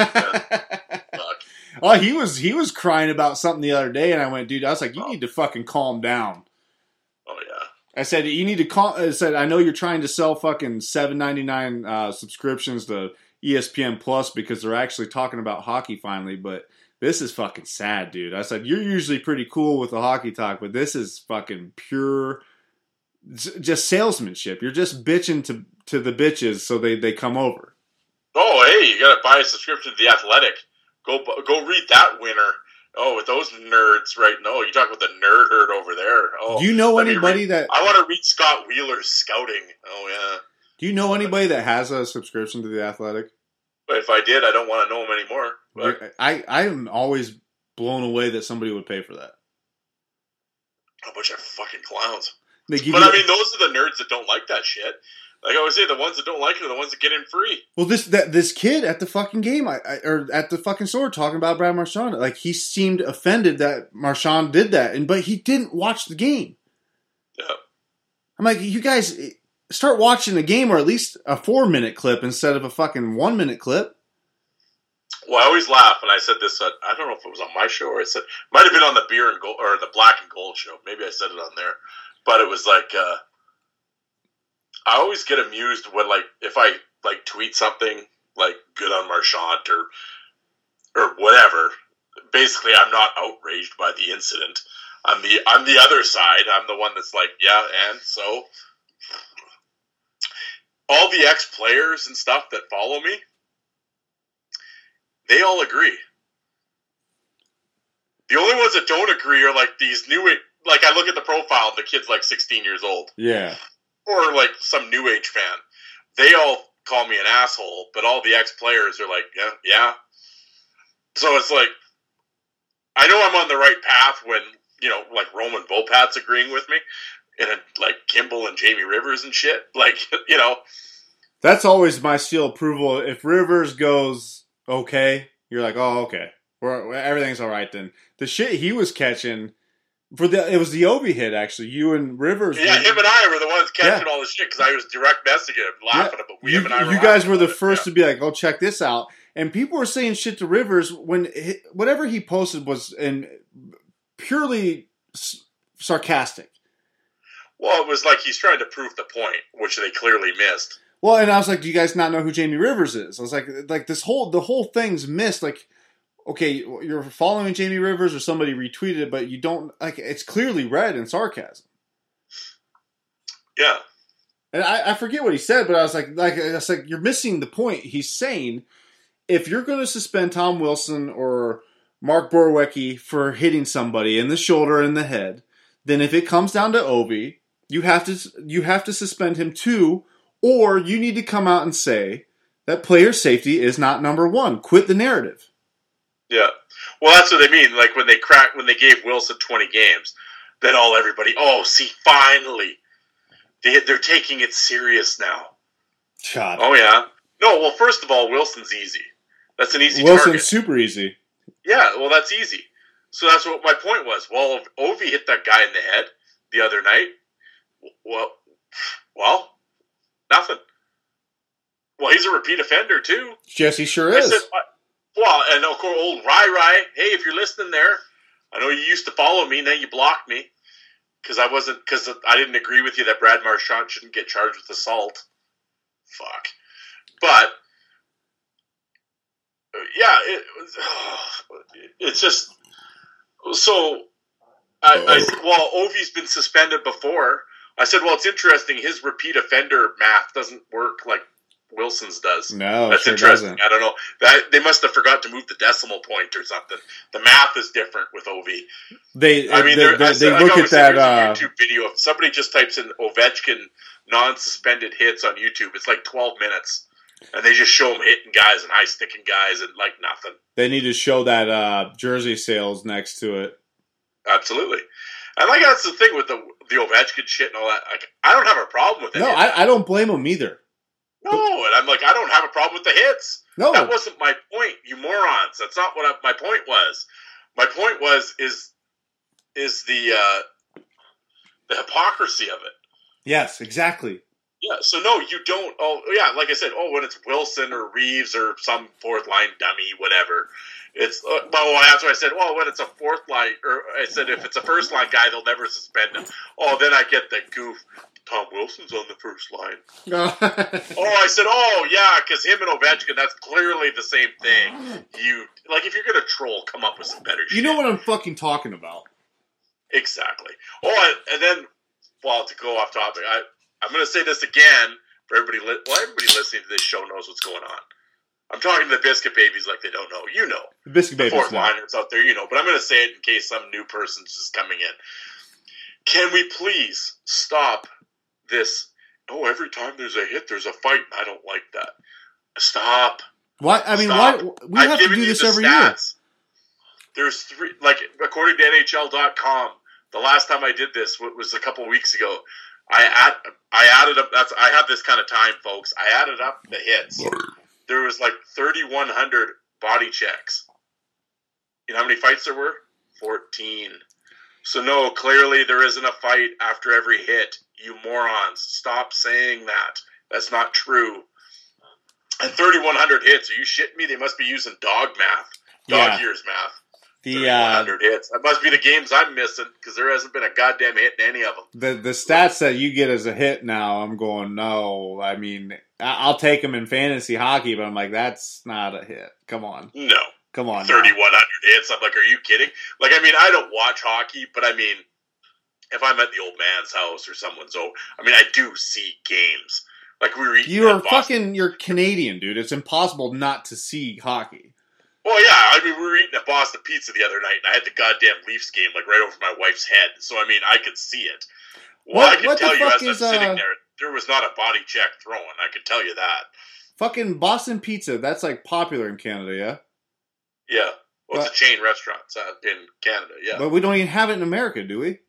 Fuck. Oh, he was he was crying about something the other day, and I went, "Dude, I was like, you Oh. need to fucking calm down." Oh yeah. I said, "You need to call." I said, "I know you're trying to sell fucking seven ninety-nine uh, subscriptions to E S P N Plus because they're actually talking about hockey finally, but this is fucking sad, dude." I said, "You're usually pretty cool with the hockey talk, but this is fucking pure, j- just salesmanship. You're just bitching to to the bitches so they they come over." Oh hey, you gotta buy a subscription to The Athletic. Go go read that winner. Oh, with those nerds right now. You talk about the nerd herd over there. Oh, Do you know let me anybody read- that? I want to read Scott Wheeler's scouting. Oh yeah. Do you know anybody that has a subscription to the Athletic? But if I did, I don't want to know him anymore. But I I am always blown away that somebody would pay for that. a bunch of fucking clowns. They give But you, I mean, those are the nerds that don't like that shit. Like I always say, the ones that don't like it are the ones that get in free. well, this that this kid at the fucking game, I, I, or at the fucking store, talking about Brad Marchand, like he seemed offended that Marchand did that, and but he didn't watch the game. Yeah. I'm like, you guys start watching the game, or at least a four minute clip instead of a fucking one minute clip. Well, I always laugh, and I said this. Uh, I don't know if it was on my show or I said might have been on the beer and gold or the black and gold show. Maybe I said it on there, but it was like uh, I always get amused when like if I like tweet something like good on Marchand or or whatever. Basically, I'm not outraged by the incident. I'm the I'm the other side. I'm the one that's like, yeah, and so all the ex-players and stuff that follow me, they all agree. The only ones that don't agree are like these new, like I look at the profile and the kid's like sixteen years old. Yeah. Or like some new age fan. They all call me an asshole, but all the ex-players are like, yeah, yeah. So it's like, I know I'm on the right path when, you know, like Roman Volpat's agreeing with me, and like Kimball and Jamie Rivers and shit. Like, you know. That's always my seal approval. If Rivers goes okay, you're like, oh, okay. We're, everything's all right then. The shit he was catching, for the it was the Ovi hit, actually. You and Rivers. Yeah, were, him and I were the ones catching yeah. all this shit because I was direct messaging him, laughing yeah. at him. We, you, him and I were you guys were the it. first yeah. to be like, oh, check this out. And people were saying shit to Rivers when he, whatever he posted was in purely s- sarcastic. Well, it was like he's trying to prove the point, which they clearly missed. Well, and I was like, do you guys not know who Jamie Rivers is? I was like, like this whole the whole thing's missed. Like, okay, you're following Jamie Rivers or somebody retweeted it, but you don't like it's clearly read in sarcasm. Yeah. And I, I forget what he said, but I was like, like I was like, you're missing the point. He's saying if you're going to suspend Tom Wilson or Mark Borowiecki for hitting somebody in the shoulder and the head, then if it comes down to Ovi, you have to you have to suspend him too, or you need to come out and say that player safety is not number one. Quit the narrative. Yeah. Well, that's what they mean. Like when they crack when they gave Wilson twenty games, then all everybody, oh, see, finally. They, they're taking it serious now. God. Oh, yeah. No, well, first of all, Wilson's easy. That's an easy Wilson's target. super easy. Yeah, well, that's easy. So that's what my point was. Well, if Ovi hit that guy in the head the other night, well, well, nothing. Well, he's a repeat offender, too. Jesse sure I is. said, well, and of course, old Rai Rai, hey, if you're listening there, I know you used to follow me, now you blocked me. Because I wasn't, because I didn't agree with you that Brad Marchand shouldn't get charged with assault. Fuck. But, yeah, it, it's just, so, I, I well, Ovi's been suspended before. I said, well, it's interesting, his repeat offender math doesn't work like Wilson's does. No, that's sure interesting. doesn't. I don't know. That they must have forgot to move the decimal point or something. The math is different with Ovi. They, I mean, they, they, I they like look I at that. Said, Uh, a YouTube video. If somebody just types in Ovechkin non-suspended hits on YouTube, it's like twelve minutes, and they just show him hitting guys and high sticking guys and like nothing. They need to show that uh, jersey sales next to it. Absolutely. And like that's the thing with the the Ovechkin shit and all that. Like, I don't have a problem with it. No, I, I don't blame them either. No, and I'm like, I don't have a problem with the hits. No, that wasn't my point, you morons. That's not what I, my point was. My point was is is the uh, the hypocrisy of it. Yes, exactly. Yeah, so no, you don't. Oh, yeah, like I said, oh, when it's Wilson or Reeves or some fourth line dummy, whatever. It's uh, well, that's what I said. Well, when it's a fourth line, or I said if it's a first line guy, they'll never suspend him. Oh, then I get the goof. Tom Wilson's on the first line. oh, I said, oh yeah, because him and Ovechkin, that's clearly the same thing. You like if you're gonna troll, come up with some better shit. You know what I'm fucking talking about. Exactly. Oh, and then, well, to go off topic, I I'm gonna say this again for everybody. Li- well, everybody listening to this show knows what's going on. I'm talking to the Biscuit Babies like they don't know. You know. The Biscuit the Babies. fourth liners out there, you know. But I'm going to say it in case some new person's just coming in. Can we please stop this? Oh, every time there's a hit, there's a fight. And I don't like that. Stop. Why? I mean, Stop. why? We I've have to given do you this the every stats. Year. There's three, like, according to N H L dot com, the last time I did this was a couple weeks ago. I add, I added up. That's I have this kind of time, folks. I added up the hits. There was like thirty-one hundred body checks. You know how many fights there were? fourteen. So no, clearly there isn't a fight after every hit. You morons, stop saying that. That's not true. And thirty-one hundred hits. Are you shitting me? They must be using dog math, dog Yeah. years math. The thirty-one hundred uh, hits. That must be the games I'm missing because there hasn't been a goddamn hit in any of them. the the stats that you get as a hit now, I'm going no. I mean, I- I'll take them in fantasy hockey, but I'm like, that's not a hit. Come on, No. come on. now. thirty-one hundred hits. I'm like, are you kidding? Like, I mean, I don't watch hockey, but I mean, if I'm at the old man's house or someone's over, I mean, I do see games. Like we were eating You're at Boston. fucking, you're Canadian, dude. It's impossible not to see hockey. Well, yeah, I mean, we were eating at Boston Pizza the other night, and I had the goddamn Leafs game like right over my wife's head. So I mean, I could see it. Well, What- I can what the tell you fuck as I'm is, uh, sitting there, there was not a body check thrown. I can tell you that. Fucking Boston Pizza, that's like popular in Canada, yeah? Yeah. Well, it's But- a chain restaurant uh, in Canada, yeah. But we don't even have it in America, do we?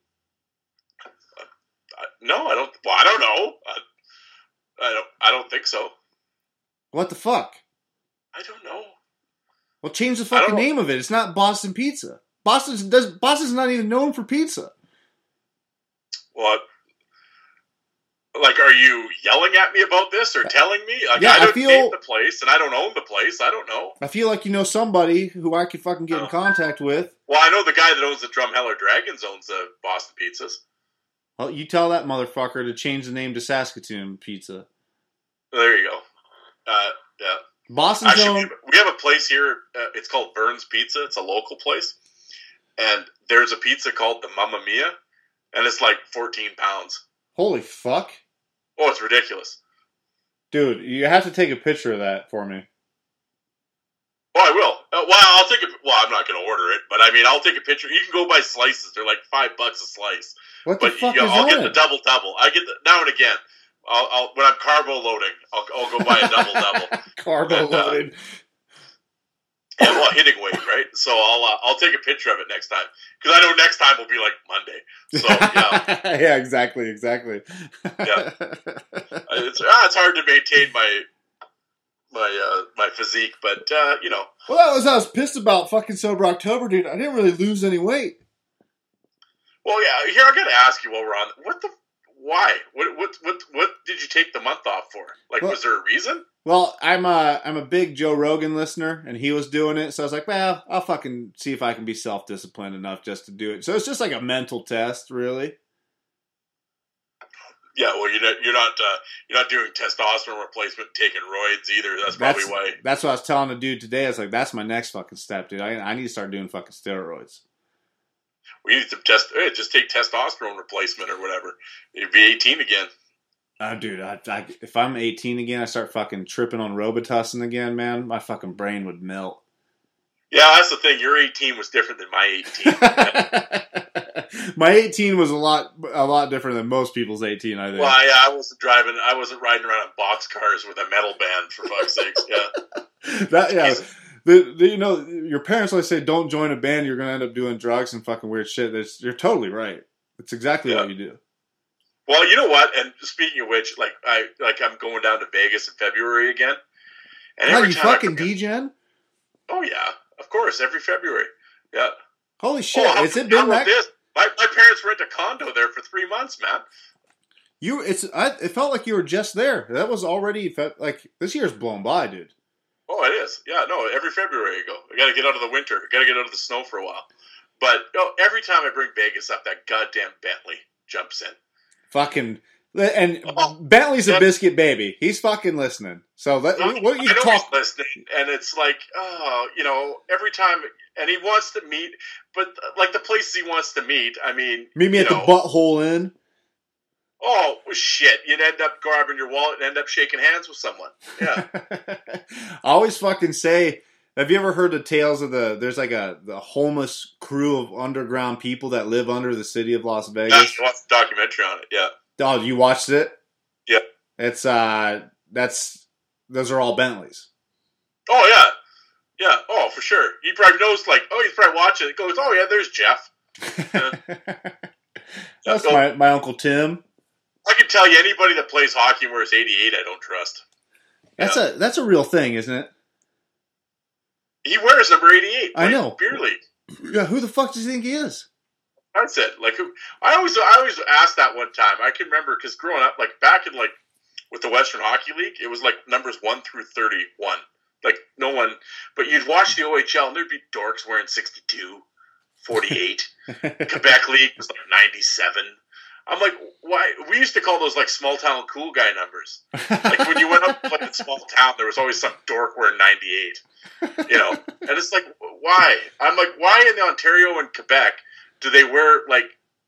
Uh, no, I don't. Well, I don't know. I, I don't. I don't think so. What the fuck? I don't know. Well, change the I don't fucking know. name of it. It's not Boston Pizza. Boston's does Boston's not even known for pizza. Well, like, are you yelling at me about this or telling me? Like, Yeah, I I don't feel- name the place, and I don't own the place. I don't know. I feel like you know somebody who I could fucking get in Oh. contact with. Well, I know the guy that owns the Drumheller Dragons owns the Boston Pizzas. Well, you tell that motherfucker to change the name to Saskatoon Pizza. There you go. Uh, yeah. Boston's Actually, own. we have a place here. Uh, it's called Burns Pizza. It's a local place, and there's a pizza called the Mamma Mia, and it's like fourteen pounds. Holy fuck, Oh, it's ridiculous. dude! You have to take a picture of that for me. Oh, I will. Uh, well, I'll take a. Well, I'm not going to order it, but I mean, I'll take a picture. You can go buy slices. They're like five bucks a slice. What the But fuck you know, is I'll on get the it? double double. I get the now and again. I'll, I'll when I'm carbo loading, I'll, I'll go buy a double double. Carbo And, uh, loaded. Yeah, well, hitting weight, right? So I'll uh, I'll take a picture of it next time because I know next time will be like Monday. So yeah, yeah, exactly, exactly. Yeah. it's ah, it's hard to maintain my my uh, my physique, but uh, you know, Well, that was I was pissed about fucking sober October, dude. I didn't really lose any weight. well, yeah. Here, I got to ask you while we're on. What the? Why? What? What? What? What did you take the month off for? Like, Well- was there a reason? Well, I'm a I'm a big Joe Rogan listener, and he was doing it, so I was like, well, I'll fucking see if I can be self disciplined enough just to do it. So it's just like a mental test, really. Yeah, well, you're not you're not uh, you're not doing testosterone replacement, taking roids either. That's probably That's why. that's what I was telling the dude today. I was like, that's my next fucking step, dude. I I need to start doing fucking steroids. We need to test. Hey, just take testosterone replacement or whatever. You'd be eighteen again. Uh, dude, I, I, if I'm eighteen again, I start fucking tripping on Robitussin again, man. My fucking brain would melt. Yeah, that's the thing. Your eighteen was different than my eighteen. My eighteen was a lot a lot different than most people's eighteen, I think. Well, yeah, I wasn't driving. I wasn't riding around in box cars with a metal band for fuck's sakes. Yeah, That yeah. The, the, you know, your parents always say don't join a band, you're gonna end up doing drugs and fucking weird shit. That's, you're totally right. It's exactly Yeah. what you do. Well, you know what? And speaking of which, like I like I'm going down to Vegas in February again. And How every you time I fucking forget- D-Gen? Oh yeah, of course, every February. Yeah. Holy shit! Oh, how, Has it how been about that? this? My, my parents rent a condo there for three months, man. You, it's. I, it felt like you were just there. That was already fe- like this year's blown by, dude. Oh, it is. Yeah, no, every February I go. I got to get out of the winter. I got to get out of the snow for a while. But oh, every time I bring Vegas up, that goddamn Bentley jumps in. Fucking. And Oh, Bentley's a yeah. biscuit baby. He's fucking listening. So let, I, what you I know talk? he's listening, and it's like, oh, you know, every time, and he wants to meet, but like the places he wants to meet, I mean, Meet me you at know, the butthole inn. Oh shit! You'd end up grabbing your wallet and end up shaking hands with someone. Yeah. I always fucking say, have you ever heard the tales of the, there's like a the homeless crew of underground people that live under the city of Las Yeah, Vegas? I watched a documentary on it. Yeah. Oh, you watched it? Yeah. It's, uh, that's, those are all Bentleys. Oh yeah. Yeah. Oh, for sure. He probably knows. Like, oh, he's probably watching. It goes, oh yeah, there's Jeff. That's Yeah, my, my Uncle Tim. I can tell you, anybody that plays hockey and wears eighty-eight, I don't trust. That's Yeah. a, that's a real thing, isn't it? He wears number eighty-eight. I like, know. Beer league. Yeah, who the fuck does he think he is? That's it. Like, who? I always, I always asked that one time. I can remember because growing up, like back in like with the Western Hockey League, it was like numbers one through thirty-one. Like no one, but you'd watch the O H L and there'd be dorks wearing sixty-two, forty-eight. Quebec League was like ninety-seven. I'm like, why? We used to call those like small town cool guy numbers. Like when you went up and played in small town, there was always some dork wearing ninety-eight. You know, and it's like, why? I'm like, why in Ontario and Quebec do they wear like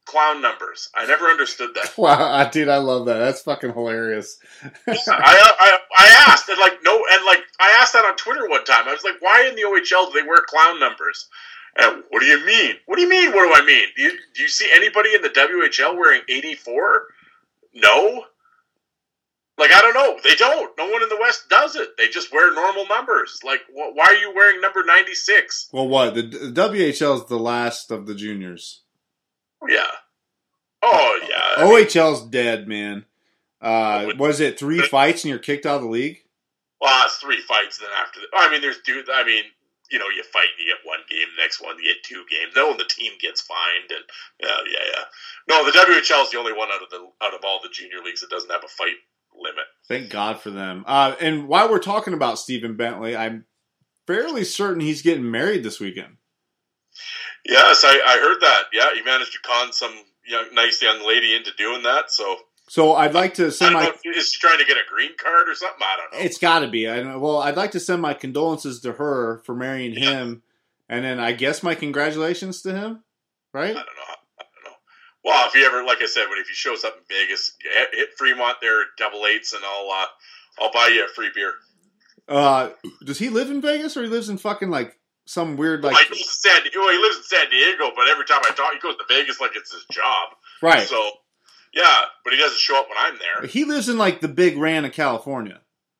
clown numbers. I never understood that. Wow, dude, I love that. That's fucking hilarious. I, I I asked, and like no, and like I asked that on Twitter one time. I was like, why in the O H L do they wear clown numbers? And what do you mean? What do you mean? What do I mean? Do you, do you see anybody in the W H L wearing eighty-four? No. Like, I don't know. They don't. No one in the West does it. They just wear normal numbers. Like, wh- why are you wearing number ninety-six? Well, what? The, the W H L is the last of the juniors. Yeah. Oh, yeah. I O mean, H L's dead, man. Uh, was it three fights and you're kicked out of the league? well, it's three fights. Then after the, I mean, there's dude. I mean, you know, you fight, you get one game. Next one, you get two games. No, and the team gets fined. And yeah, yeah, yeah. No, the W H L is the only one out of the out of all the junior leagues that doesn't have a fight limit. Thank God for them. Uh, and while we're talking about Stephen Bentley, I'm fairly certain he's getting married this weekend. Yes, I, I heard that. Yeah, he managed to con some young, nice young lady into doing that. So, So I'd like to I send don't my. know if is she trying to get a green card or something? I don't know. It's got to be. I know. Well, I'd like to send my condolences to her for marrying Yeah. him, and then I guess my congratulations to him. Right? I don't know. I don't know. Well, if he ever, like I said, when if he shows up in Vegas, hit, hit Fremont there, double eights, and I'll uh, I'll buy you a free beer. Uh, does he live in Vegas or he lives in fucking like some weird like? Like, he's in San, well, he lives in San Diego, but every time I talk, he goes to Vegas like it's his job. Right. So, yeah, but he doesn't show up when I'm there. He lives in like the Big Ran of California.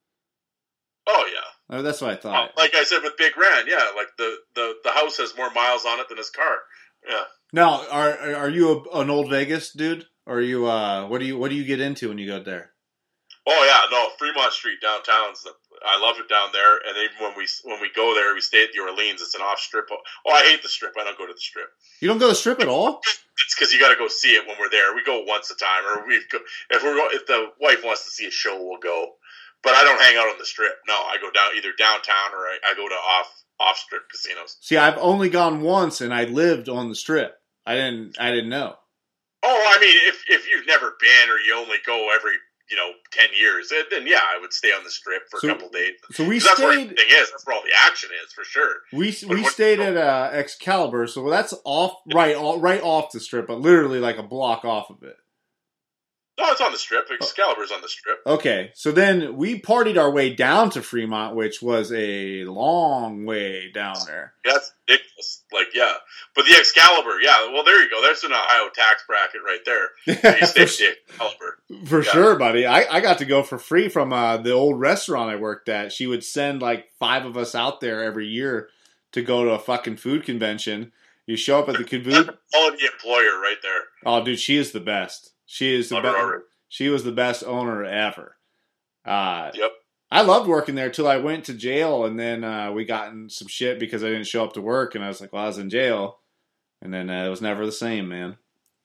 Oh yeah. Oh, that's what I Oh, thought. like I said with Big Ran, yeah, like the, the, the house has more miles on it than his car. Yeah. Now, are are you a, an old Vegas dude? Or are you uh what do you what do you get into when you go there? Oh yeah, no, Fremont Street downtown's the, I love it down there. And even when we when we go there, we stay at the Orleans. It's an off strip. Oh, I hate the strip. I don't go to the strip. You don't go to strip at all? It's because you got to go see it when we're there. We go once a time, or we go if we're go, if the wife wants to see a show, we'll go. But I don't hang out on the strip. No, I go down either downtown or I, I go to off off strip casinos. See, I've only gone once, and I lived on the strip. I didn't. I didn't know. Oh, I mean, if if you've never been or you only go every you know ten years, then yeah, I would stay on the strip for So- a couple days. So we 'Cause that's where stayed. everything is. That's where all the action is for sure. We But we what- stayed at uh, Excalibur, so that's off right all, right off the strip, but literally like a block off of it. No, it's on the strip. Excalibur's on the strip. Okay, so then we partied our way down to Fremont, which was a long way down there. That's ridiculous. Like, yeah. But the Excalibur, yeah. Well, there you go. There's an Ohio tax bracket right there. You stay at for the Excalibur. for Yeah. sure, buddy. I, I got to go for free from uh, the old restaurant I worked at. She would send like five of us out there every year to go to a fucking food convention. You show up at the convention. Quality employer right there. Oh, dude, she is the best. She is the Under best. our- She was the best owner ever. Uh, Yep. I loved working there till I went to jail, and then uh, we got in some shit because I didn't show up to work, and I was like, "Well, I was in jail," and then uh, it was never the same, man.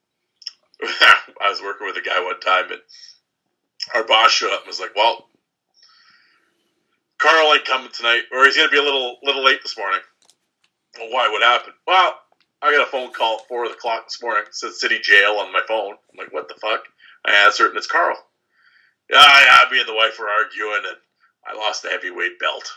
I was working with a guy one time, and our boss showed up and was like, "Well, Carl ain't coming tonight, or he's going to be a little little late this morning." Well, why? What happened? Well, I got a phone call at four o'clock this morning. It said city jail on my phone. I'm like, "What the fuck?" I answered, and it's Carl. Yeah, yeah, me and the wife were arguing, and I lost the heavyweight belt.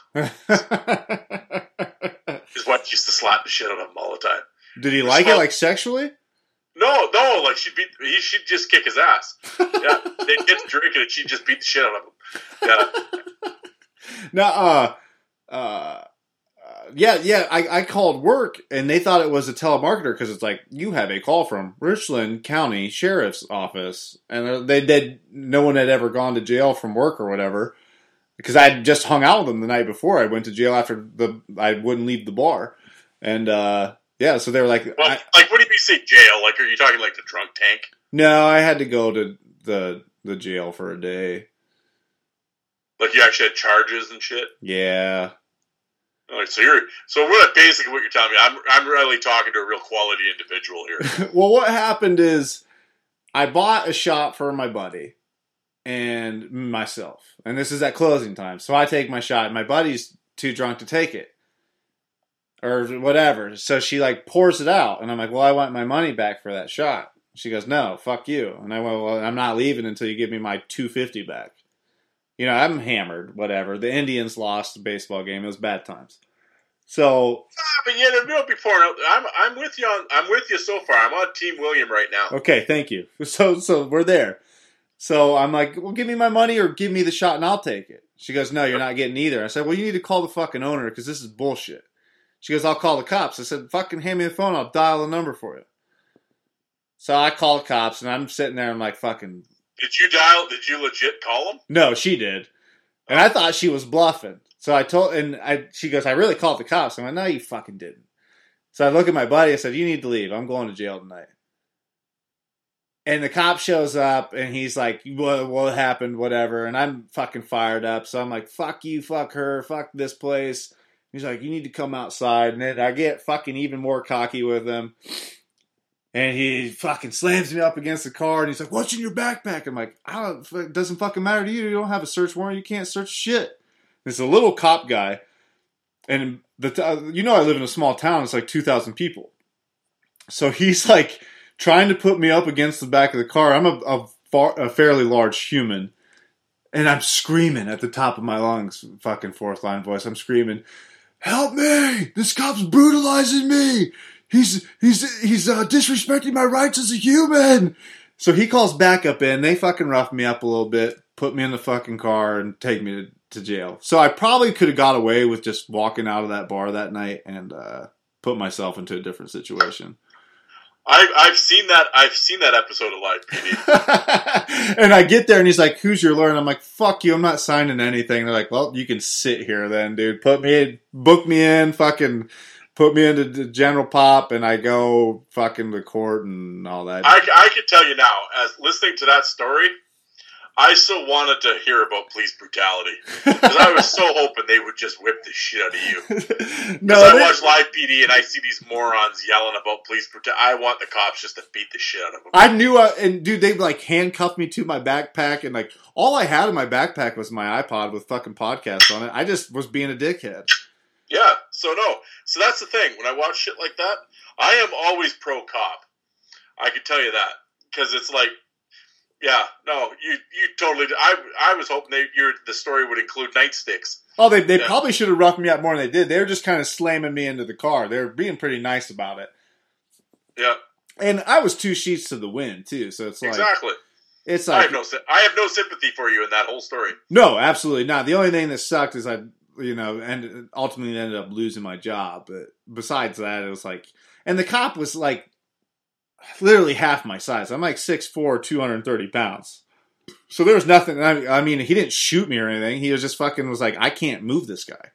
His wife used to slap the shit out of him all the time. Did he like it, like sexually? No, no, like she'd beat, he, she'd just kick his ass. Yeah, they'd get to drinking, and she'd just beat the shit out of him. Yeah, No, uh, uh, yeah, yeah. I, I called work, and they thought it was a telemarketer because it's like you have a call from Richland County Sheriff's Office, and they did. No one had ever gone to jail from work or whatever because I had just hung out with them the night before. I went to jail after the I wouldn't leave the bar, and uh, yeah, so they were like, well, I, like what do you mean say jail? Like, are you talking like the drunk tank? "No, I had to go to the the jail for a day." Like you actually had charges and shit? Yeah. Like, so you're so really basically what you're telling me. I'm I'm really talking to a real quality individual here. Well, what happened is I bought a shot for my buddy and myself. And this is at closing time. So I take my shot. My buddy's too drunk to take it. Or whatever. So she like pours it out. And I'm like, well, I want my money back for that shot. She goes, no, fuck you. And I went, well, I'm not leaving until you give me my two fifty back. You know, I'm hammered, whatever. The Indians lost the baseball game. It was bad times. So, but yeah, no, before I'm I'm with you on I'm with you so far. I'm on Team William right now. Okay, thank you. So so we're there. So I'm like, well, give me my money or give me the shot and I'll take it. She goes, no, you're not getting either. I said, well, you need to call the fucking owner because this is bullshit. She goes, I'll call the cops. I said, fucking hand me the phone. I'll dial the number for you. So I call the cops and I'm sitting there. I'm like, fucking. Did you dial? Did you legit call them? No, she did. And I thought she was bluffing. So I told, and I, she goes, I really called the cops. I'm like, no, you fucking didn't. So I look at my buddy. I said, you need to leave. I'm going to jail tonight. And the cop shows up, and he's like, what, what happened, whatever. And I'm fucking fired up. So I'm like, fuck you, fuck her, fuck this place. He's like, you need to come outside. And then I get fucking even more cocky with him. And he fucking slams me up against the car, and he's like, what's in your backpack? I'm like, I don't, it doesn't fucking matter to you. You don't have a search warrant. You can't search shit. It's a little cop guy. And the you know I live in a small town. It's like two thousand people. So he's like trying to put me up against the back of the car. I'm a, a, far, a fairly large human. And I'm screaming at the top of my lungs, fucking fourth line voice. I'm screaming, help me! This cop's brutalizing me! He's he's he's uh, disrespecting my rights as a human! So he calls backup in. They fucking rough me up a little bit, put me in the fucking car, and take me to, to jail. So I probably could have got away with just walking out of that bar that night and uh, put myself into a different situation. I've I've seen that I've seen that episode of Live P D. And I get there and he's like, who's your lawyer? And I'm like, fuck you, I'm not signing anything. They're like, well, you can sit here then, dude. Put me in, book me in, fucking put me into the general pop, and I go fucking to court and all that. I, I can tell you now, as listening to that story, I so wanted to hear about police brutality. Because I was so hoping they would just whip the shit out of you. No, I they, watch Live P D and I see these morons yelling about police brutality. I want the cops just to beat the shit out of them. I knew, uh, and dude, they like handcuffed me to my backpack, and like all I had in my backpack was my iPod with fucking podcasts on it. I just was being a dickhead. Yeah, so no. So that's the thing. When I watch shit like that, I am always pro-cop. I can tell you that. Because it's like, yeah, no, you you totally. I I was hoping they your the story would include nightsticks. Oh, they they yeah. probably should have roughed me up more than they did. They were just kind of slamming me into the car. They were being pretty nice about it. Yeah, and I was two sheets to the wind too. So it's like exactly. It's like I have no I have no sympathy for you in that whole story. No, absolutely not. The only thing that sucked is I you know and ultimately ended up losing my job. But besides that, it was like, and the cop was like. Literally half my size. I'm like six foot four, two hundred thirty pounds. So there was nothing. I, I mean, he didn't shoot me or anything. He was just fucking was like, I can't move this guy.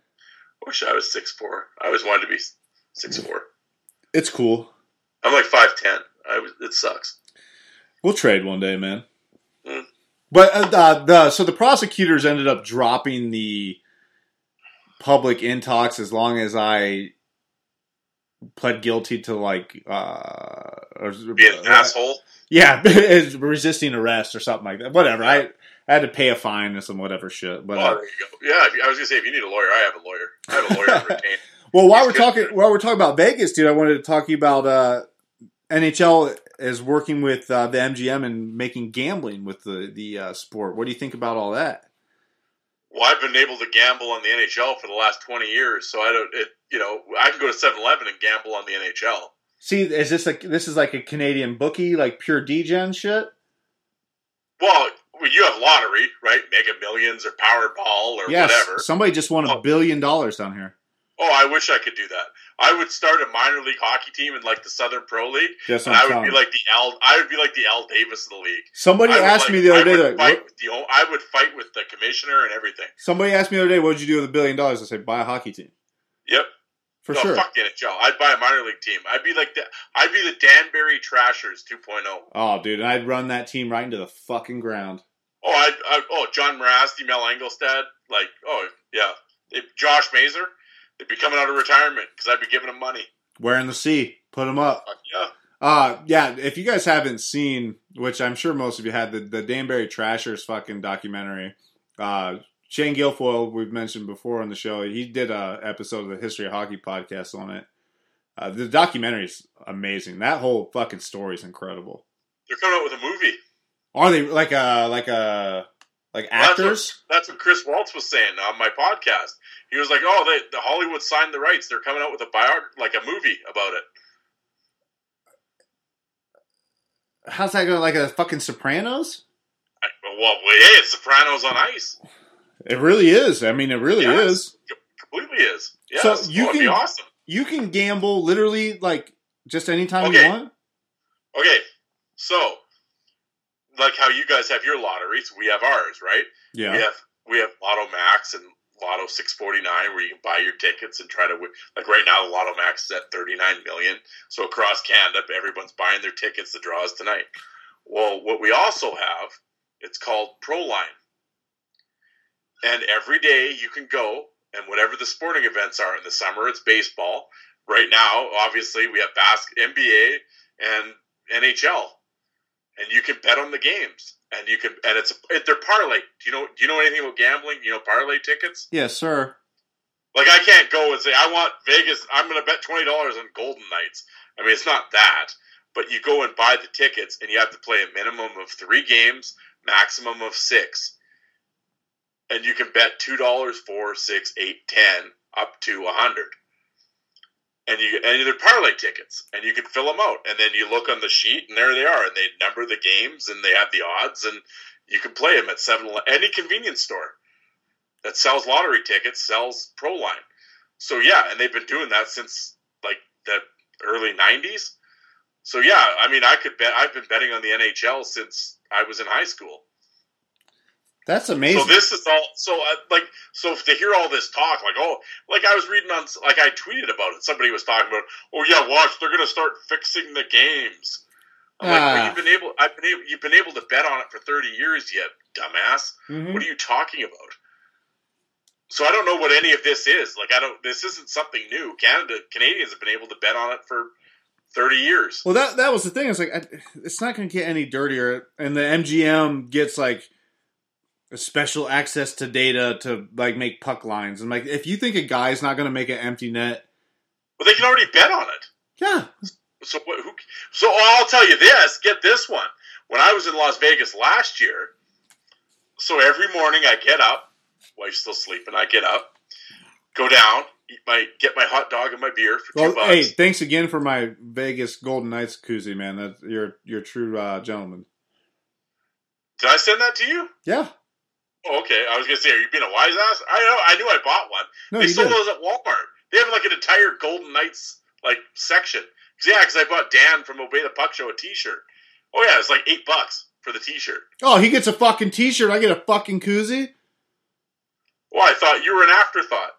I wish I was six foot four. I always wanted to be six foot four. It's cool. I'm like five ten. I was, it sucks. We'll trade one day, man. Mm. But uh, the so the prosecutors ended up dropping the public intox as long as I pled guilty to like uh or, be an uh, asshole. Yeah, resisting arrest or something like that. Whatever. Yeah. I, I had to pay a fine or some whatever shit. But oh, uh, there you go. Yeah, I was gonna say if you need a lawyer, I have a lawyer. I have a lawyer to retain. Well, while He's we're talking, while we're talking about Vegas, dude, I wanted to talk to you about uh, N H L is working with uh, the M G M and making gambling with the the uh, sport. What do you think about all that? Well, I've been able to gamble on the N H L for the last twenty years, so I don't. It, you know, I can go to seven eleven and gamble on the N H L. See, is this like this is like a Canadian bookie, like pure D-gen shit? Well, you have lottery, right? Mega Millions or Powerball or yes, whatever. Somebody just won a oh. billion dollars down here. Oh, I wish I could do that. I would start a minor league hockey team in like the Southern Pro League. Yes, and I would be like the Al. I would be like the Al Davis of the league. Somebody asked like, me the other I day. Would like, fight with the, I would fight with the commissioner and everything. Somebody asked me the other day, "What would you do with a billion dollars?" I said, "Buy a hockey team." Yep. For no, sure. Fuck the N H L. I'd buy a minor league team. I'd be like the. I'd be the Danbury Trashers two point oh. Oh, dude, I'd run that team right into the fucking ground. Oh, I. I oh, John Morasti, Mel Engelstad, like, oh yeah, if Josh Mazer. They'd be coming out of retirement because I'd be giving them money. Wearing the C. Put them up. Fuck yeah. Uh, yeah, if you guys haven't seen, which I'm sure most of you had, the, the Danbury Trashers fucking documentary. Uh, Shane Guilfoyle, we've mentioned before on the show, he did a episode of the History of Hockey podcast on it. Uh, the documentary is amazing. That whole fucking story is incredible. They're coming out with a movie. Are they like a like a Like Well, that's, actors? what, that's what Chris Waltz was saying on my podcast. He was like, "Oh, they, the Hollywood signed the rights. They're coming out with a bio, like a movie about it." How's that going? Like a fucking Sopranos? I, well, hey, it's Sopranos on ice. It really is. I mean, it really Yes, is. it completely is. Yes. So So you oh, it'd can- be awesome. You can gamble literally like just anytime Okay. you want. Okay, so like how you guys have your lotteries, we have ours, right? Yeah. We have we have Lotto Max and Lotto six forty-nine where you can buy your tickets and try to win. Like right now, the Lotto Max is at thirty-nine million. So across Canada, everyone's buying their tickets. The draw is tonight. Well, what we also have, it's called Proline. And every day you can go, and whatever the sporting events are, in the summer it's baseball. Right now, obviously, we have basket, N B A and N H L. And you can bet on the games. And you can, and it's they're parlay. Do you know? Do you know anything about gambling? You know parlay tickets? Yes, sir. Like I can't go and say I want Vegas. I'm going to bet twenty dollars on Golden Knights. I mean, it's not that, but you go and buy the tickets, and you have to play a minimum of three games, maximum of six, and you can bet two dollars, four, six, eight, ten, up to a hundred. And you and they're parlay tickets, and you can fill them out, and then you look on the sheet, and there they are, and they number the games, and they have the odds, and you can play them at seven any convenience store that sells lottery tickets sells Proline. So yeah, and they've been doing that since like the early nineties. So yeah, I mean, I could bet. I've been betting on the N H L since I was in high school. That's amazing. So this is all so uh, like so to hear all this talk like oh like I was reading on like I tweeted about it. Somebody was talking about oh yeah watch they're gonna start fixing the games. I'm like Ah. well, you've been able I've been able you've been able to bet on it for thirty years yet dumbass. Mhm. What are you talking about? So I don't know what any of this is. Like I don't this isn't something new. Canada Canadians have been able to bet on it for thirty years. Well, that that was the thing. It's like I, it's not going to get any dirtier, and the M G M gets like a special access to data to like make puck lines. And like, if you think a guy's not going to make an empty net, Well, they can already bet on it. yeah, So what? Who? So I'll tell you this. Get this one. When I was in Las Vegas last year, so every morning I get up, wife's still sleeping. I get up, go down, eat my get my hot dog and my beer for two well, bucks. hey, thanks again for my Vegas Golden Knights koozie, man. That you're you're a true uh, gentleman. Did I send that to you? Yeah, Oh, okay. I was gonna say, are you being a wise ass? I know. I knew I bought one. no, they you sold did. those at Walmart. They have like an entire Golden Knights like section. 'Cause, yeah, because I bought Dan from Obey the Puck Show a T-shirt. Oh yeah, it's like eight bucks for the T-shirt. Oh, he gets a fucking T-shirt. I get a fucking koozie. Well, I thought you were an afterthought.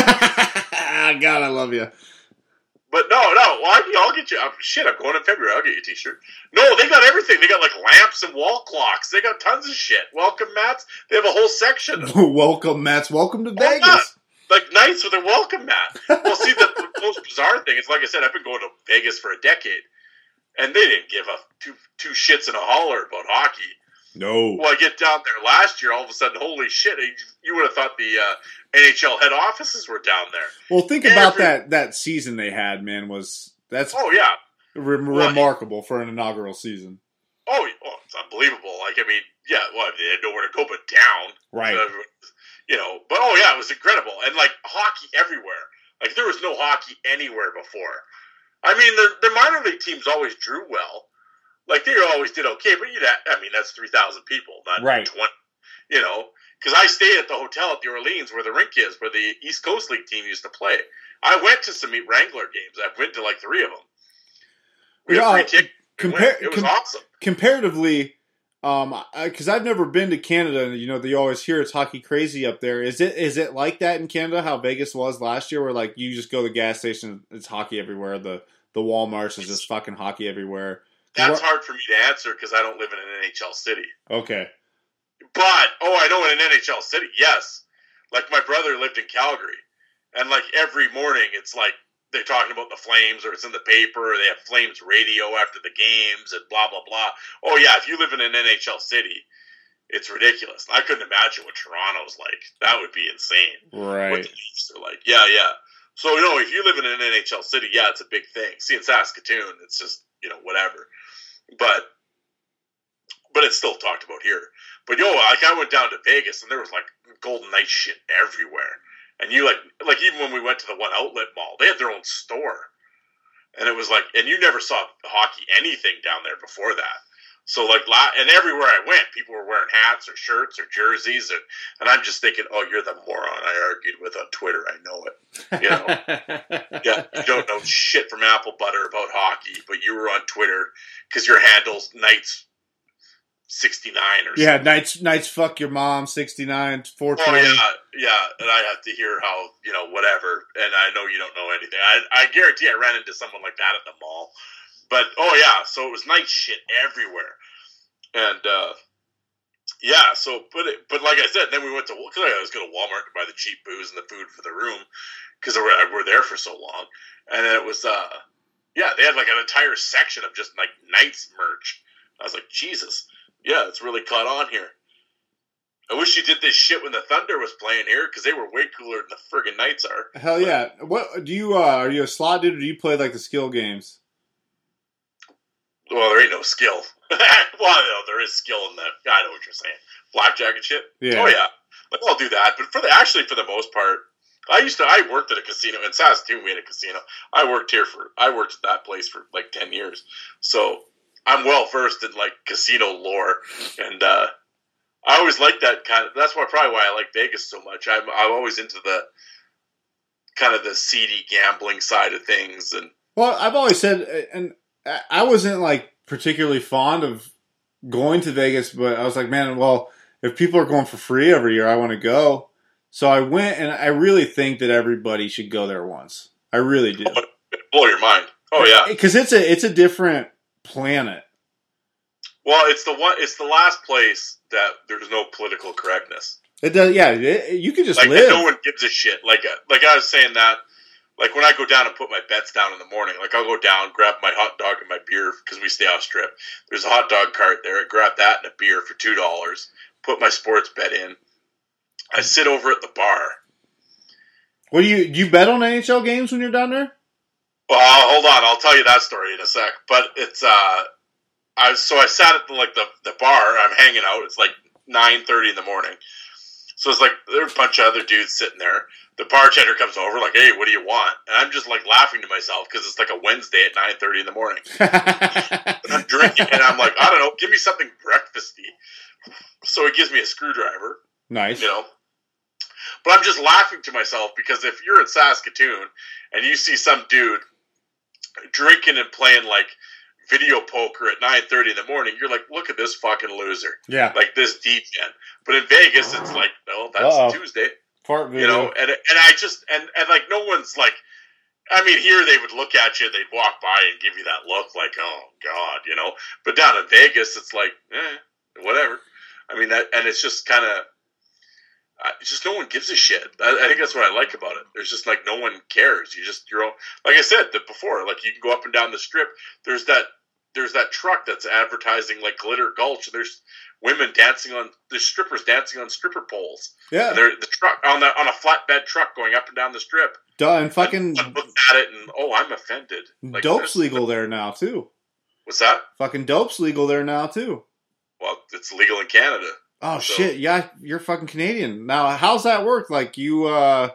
God, I love you. But no, no. Well, I, I'll get you. I'm, shit, I'm going in February. I'll get you a T-shirt. No, they got everything. They got like lamps and wall clocks. They got tons of shit. Welcome mats. They have a whole section. Welcome, Mats. Welcome to Oh, yeah. Vegas. Like nights with a welcome mat. Well, see, the, the most bizarre thing is, like I said, I've been going to Vegas for a decade, and they didn't give a two two shits and a holler about hockey. No. Well, I get down there last year, all of a sudden, holy shit! You would have thought the uh, N H L head offices were down there. Well, think Every- about that that season they had, man. Was that's Oh yeah. re- Well, remarkable for an inaugural season. Oh, oh, it's unbelievable. Like, I mean, yeah, well, they had nowhere to go but down. Right. So everyone- you know, but oh yeah, it was incredible. And like hockey everywhere. Like there was no hockey anywhere before. I mean, the the minor league teams always drew well. Like they always did okay, but you know, I mean, that's three thousand people, not Right. twenty. You know, because I stayed at the hotel at the Orleans where the rink is, where the East Coast League team used to play. I went to some Wrangler games. I've been to like three of them. We Yeah, had free tickets. We compare- went. It was com- awesome. Comparatively, um, because I've never been to Canada, and you know they always hear it's hockey crazy up there. Is it is it like that in Canada? How Vegas was last year, where like you just go to the gas station, it's hockey everywhere. The the Walmarts is just fucking hockey everywhere. That's What- hard for me to answer because I don't live in an N H L city. Okay. But, oh, I know in an N H L city, yes. Like, my brother lived in Calgary. And, like, every morning it's like they're talking about the Flames or it's in the paper or they have Flames radio after the games and blah, blah, blah. Oh, yeah, if you live in an N H L city, it's ridiculous. I couldn't imagine what Toronto's like. That would be insane. What Right. the Leafs are like. Yeah, yeah. So, you know, if you live in an N H L city, yeah, it's a big thing. See, in Saskatoon, it's just, you know, whatever. But... but it's still talked about here. But yo, like I went down to Vegas and there was like Golden Knights shit everywhere. And you like, like even when we went to the one outlet mall, they had their own store. And it was like, and you never saw hockey anything down there before that. So like, and everywhere I went, people were wearing hats or shirts or jerseys, and, and I'm just thinking, oh, you're the moron I argued with on Twitter. I know it. You know, yeah, you don't know shit from apple butter about hockey, but you were on Twitter because your handle's Knights sixty-nine or something. Yeah, Knights, Knights, fuck your mom, sixty-nine, four twenty. Oh yeah, yeah, and I have to hear how you know whatever, and I know you don't know anything. I, I guarantee I ran into someone like that at the mall. But, oh, yeah, so it was night shit everywhere. And, uh, yeah, so, but, it, but like I said, then we went to, because I was going to Walmart to buy the cheap booze and the food for the room, because we were there for so long. And then it was, uh, yeah, they had like an entire section of just like Knights merch. I was like, Jesus, yeah, it's really caught on here. I wish you did this shit when the Thunder was playing here, because they were way cooler than the friggin' Knights are. Hell yeah. What, do you, uh, are you a slot dude, or do you play like the skill games? Well, there ain't no skill. Well, no, there is skill in that. I know what you're saying. Blackjack and shit. Yeah. Oh yeah, like I'll do that. But for the actually, for the most part, I used to. I worked at a casino in Saskatoon. We had a casino. I worked here for. I worked at that place for like ten years. So I'm well versed in like casino lore, and uh, I always like that kind of. That's why probably why I like Vegas so much. I'm I'm always into the kind of the seedy gambling side of things. And well, I've always said, and I wasn't like particularly fond of going to Vegas, but I was like, man, well, if people are going for free every year, I want to go. So I went, and I really think that everybody should go there once. I really do. Oh, blow your mind. Oh yeah, because it's a it's a different planet. Well, it's the one. It's the last place that there's no political correctness. It does. Yeah, it, you can just like live. No one gives a shit. Like like I was saying that. Like, when I go down and put my bets down in the morning, like, I'll go down, grab my hot dog and my beer, because we stay off strip. There's a hot dog cart there. I grab that and a beer for two dollars, put my sports bet in. I sit over at the bar. What do you, do you bet on N H L games when you're down there? Well, hold on. I'll tell you that story in a sec. But it's, uh, I so I sat at the, like, the, the bar. I'm hanging out. It's like nine thirty in the morning. So it's like, there's a bunch of other dudes sitting there. The bartender comes over, like, hey, what do you want? And I'm just, like, laughing to myself because it's like a Wednesday at nine thirty in the morning. And I'm drinking, and I'm like, I don't know, give me something breakfasty. So he gives me a screwdriver. Nice. You know? But I'm just laughing to myself because if you're in Saskatoon and you see some dude drinking and playing, like, video poker at nine thirty in the morning, you're like, look at this fucking loser. Yeah. Like, this D-gen. But in Vegas, it's like, no, that's Uh-oh. Tuesday. Part You know, and and I just and, and like no one's like, I mean, here they would look at you, they'd walk by and give you that look like, oh God, you know. But down in Vegas, it's like, eh, whatever. I mean, that and it's just kind of, it's just no one gives a shit. I, I think that's what I like about it. There's just like no one cares. You just you're all, like I said that before. Like you can go up and down the strip. There's that there's that truck that's advertising like Glitter Gulch. There's women dancing on, there's strippers dancing on stripper poles. Yeah, and they're the truck on the on a flatbed truck going up and down the strip. Duh, and fucking I looked at it and oh, I'm offended. Like, dope's legal there now too. What's that? Fucking dope's legal there now too. Well, it's legal in Canada. Oh so. shit! Yeah, you're fucking Canadian now. How's that work? Like you, uh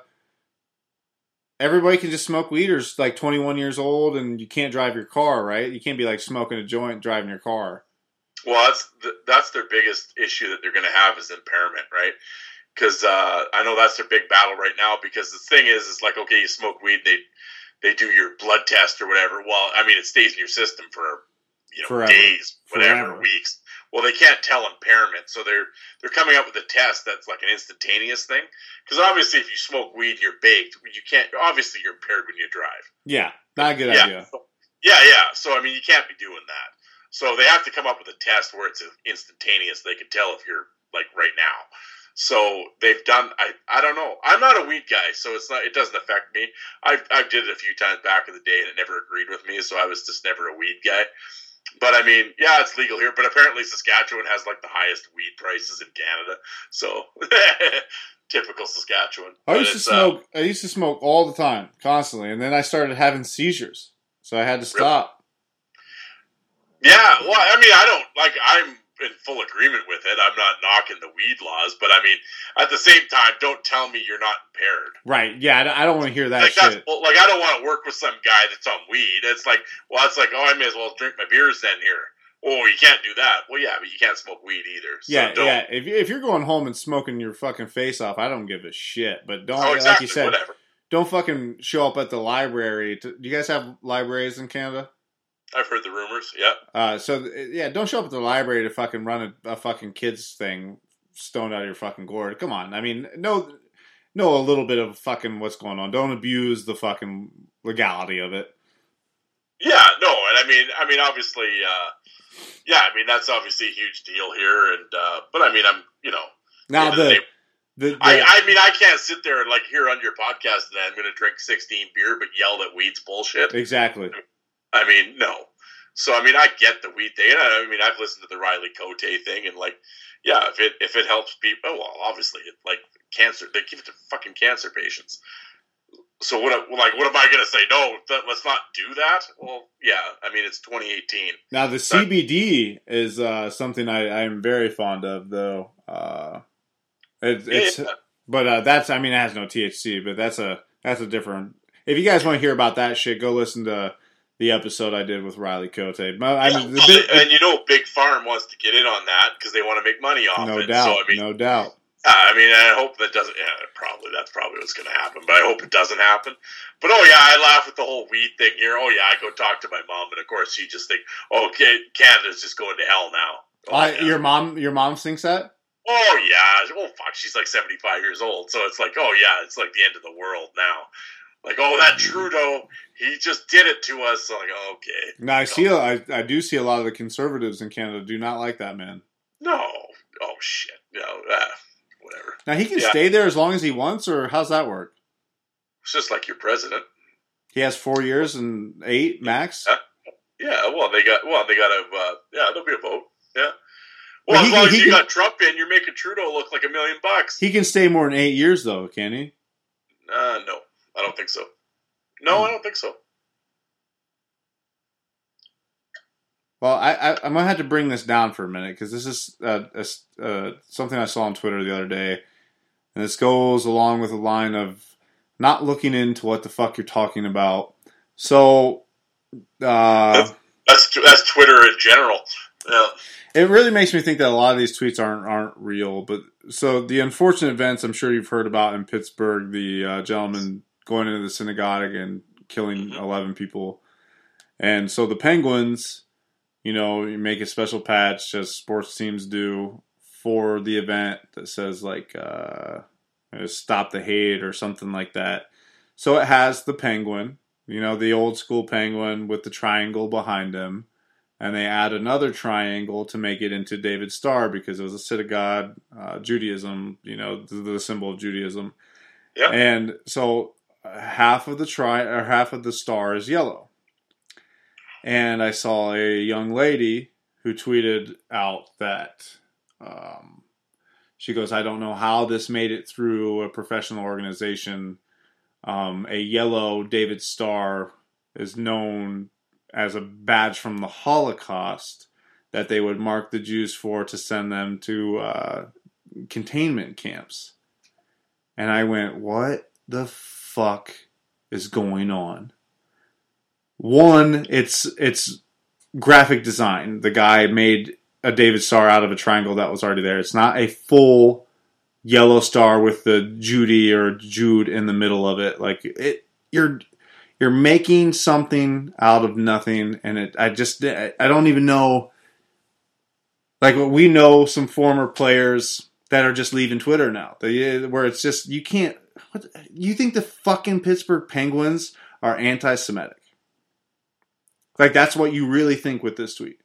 everybody can just smoke weed, or it's like twenty-one years old, and you can't drive your car, right? You can't be like smoking a joint driving your car. Well, that's the, that's their biggest issue that they're going to have is impairment, right? Because uh, I know that's their big battle right now. Because the thing is, is like, okay, you smoke weed, they they do your blood test or whatever. Well, I mean, it stays in your system for you know Forever. days, whatever, Forever. weeks. Well, they can't tell impairment, so they're they're coming up with a test that's like an instantaneous thing. Because obviously, if you smoke weed, you're baked. You can't. Obviously, you're impaired when you drive. Yeah, not a good yeah. idea. Yeah, yeah. So I mean, you can't be doing that. So they have to come up with a test where it's instantaneous. They can tell if you're like right now. So they've done. I I don't know. I'm not a weed guy, so it's not. It doesn't affect me. I've I did it a few times back in the day, and it never agreed with me. So I was just never a weed guy. But I mean, yeah, it's legal here. But apparently, Saskatchewan has like the highest weed prices in Canada. So typical Saskatchewan. I But used to it's, smoke. Uh, I used to smoke all the time, constantly, and then I started having seizures, so I had to stop. yeah. Well, I mean, I don't like. I'm in full agreement with it. I'm not knocking the weed laws, but I mean, at the same time, don't tell me you're not impaired. Right? Yeah, I don't, I don't want to hear that like, shit. That's, well, like, I don't want to work with some guy that's on weed. It's like, well, it's like, oh, I may as well drink my beers then here. Oh, you can't do that. Well, yeah, but you can't smoke weed either. So yeah, don't. yeah. If if you're going home and smoking your fucking face off, I don't give a shit. But don't, Oh, exactly. like you said, Whatever. don't fucking show up at the library. To, do you guys have libraries in Canada? I've heard the rumors. Yeah. Uh, so yeah, don't show up at the library to fucking run a, a fucking kids thing stoned out of your fucking gourd. Come on, I mean, know know a little bit of fucking what's going on. Don't abuse the fucking legality of it. Yeah, no, and I mean, I mean, obviously, uh, yeah, I mean, that's obviously a huge deal here, and uh, but I mean, I'm, you know, Now the, the, the, the, the I, I mean, I can't sit there and like here on your podcast and I'm going to drink sixteen beer, but yell that weed's bullshit. exactly. I mean, no. So I mean, I get the weed thing. And I mean, I've listened to the Riley Cote thing, and like, yeah, if it if it helps people, oh, well, obviously, it, like cancer, they give it to fucking cancer patients. So what? Like, what am I going to say? No, th- let's not do that. Well, yeah. I mean, it's twenty eighteen. Now the C B D is uh, something I, I am very fond of, though. Uh, it, it's, Yeah. but uh, that's I mean, it has no T H C, but that's a that's a different. If you guys want to hear about that shit, go listen to the episode I did with Riley Cote. I mean, the big, and you know, Big Farm wants to get in on that because they want to make money off no it. doubt, So I mean, no doubt. Uh, I mean, I hope that doesn't. Yeah, probably that's probably what's going to happen. But I hope it doesn't happen. But oh yeah, I laugh at the whole weed thing here. Oh yeah, I go talk to my mom, and of course she just think, oh, okay, Canada's just going to hell now. Oh, I, yeah. Your mom, your mom thinks that. Oh yeah. Oh fuck, she's like seventy-five years old, so it's like, oh yeah, it's like the end of the world now. Like, oh, that Trudeau, he just did it to us. So like, oh, okay. Now I see, I, I do see a lot of the conservatives in Canada do not like that man. No. Oh shit. No. Uh, whatever. Now he can Yeah. stay there as long as he wants, or how's that work? It's just like your president. He has four years and eight max. Yeah. Yeah, well, they got, well, they got a, uh, yeah, there'll be a vote. Yeah. But Well, he as long can- as he you can- got Trump in, you're making Trudeau look like a million bucks. He can stay more than eight years, though, can he? Uh, no, I don't think so. No, I don't think so. Well, I, I, I'm gonna have to bring this down for a minute because this is uh, a, uh, something I saw on Twitter the other day, and this goes along with the line of not looking into what the fuck you're talking about. So, uh, That's, that's that's Twitter in general. Yeah. it really makes me think that a lot of these tweets aren't aren't real. But so the unfortunate events I'm sure you've heard about in Pittsburgh, the uh, gentleman going into the synagogue and killing Mm-hmm. eleven people, and so the Penguins, you know, you make a special patch as sports teams do for the event that says like uh, "Stop the Hate" or something like that. So it has the penguin, you know, the old school penguin with the triangle behind him. And they add another triangle to make it into David's star because it was a synagogue, uh, Judaism, you know, the, the symbol of Judaism. Yeah. And so uh, half of the tri or half of the star is yellow. And I saw a young lady who tweeted out that um, she goes, I don't know how this made it through a professional organization. Um, a yellow David Star is known as a badge from the Holocaust that they would mark the Jews for to send them to uh, containment camps. And I went, what the fuck is going on? One, it's it's graphic design. The guy made a David Star out of a triangle that was already there. It's not a full yellow star with the Judy or Jude in the middle of it. Like it, you're you're making something out of nothing, and it. I just I don't even know. Like we know some former players that are just leaving Twitter now. They, where it's just you can't. What, you think the fucking Pittsburgh Penguins are anti-Semitic? Like, that's what you really think with this tweet.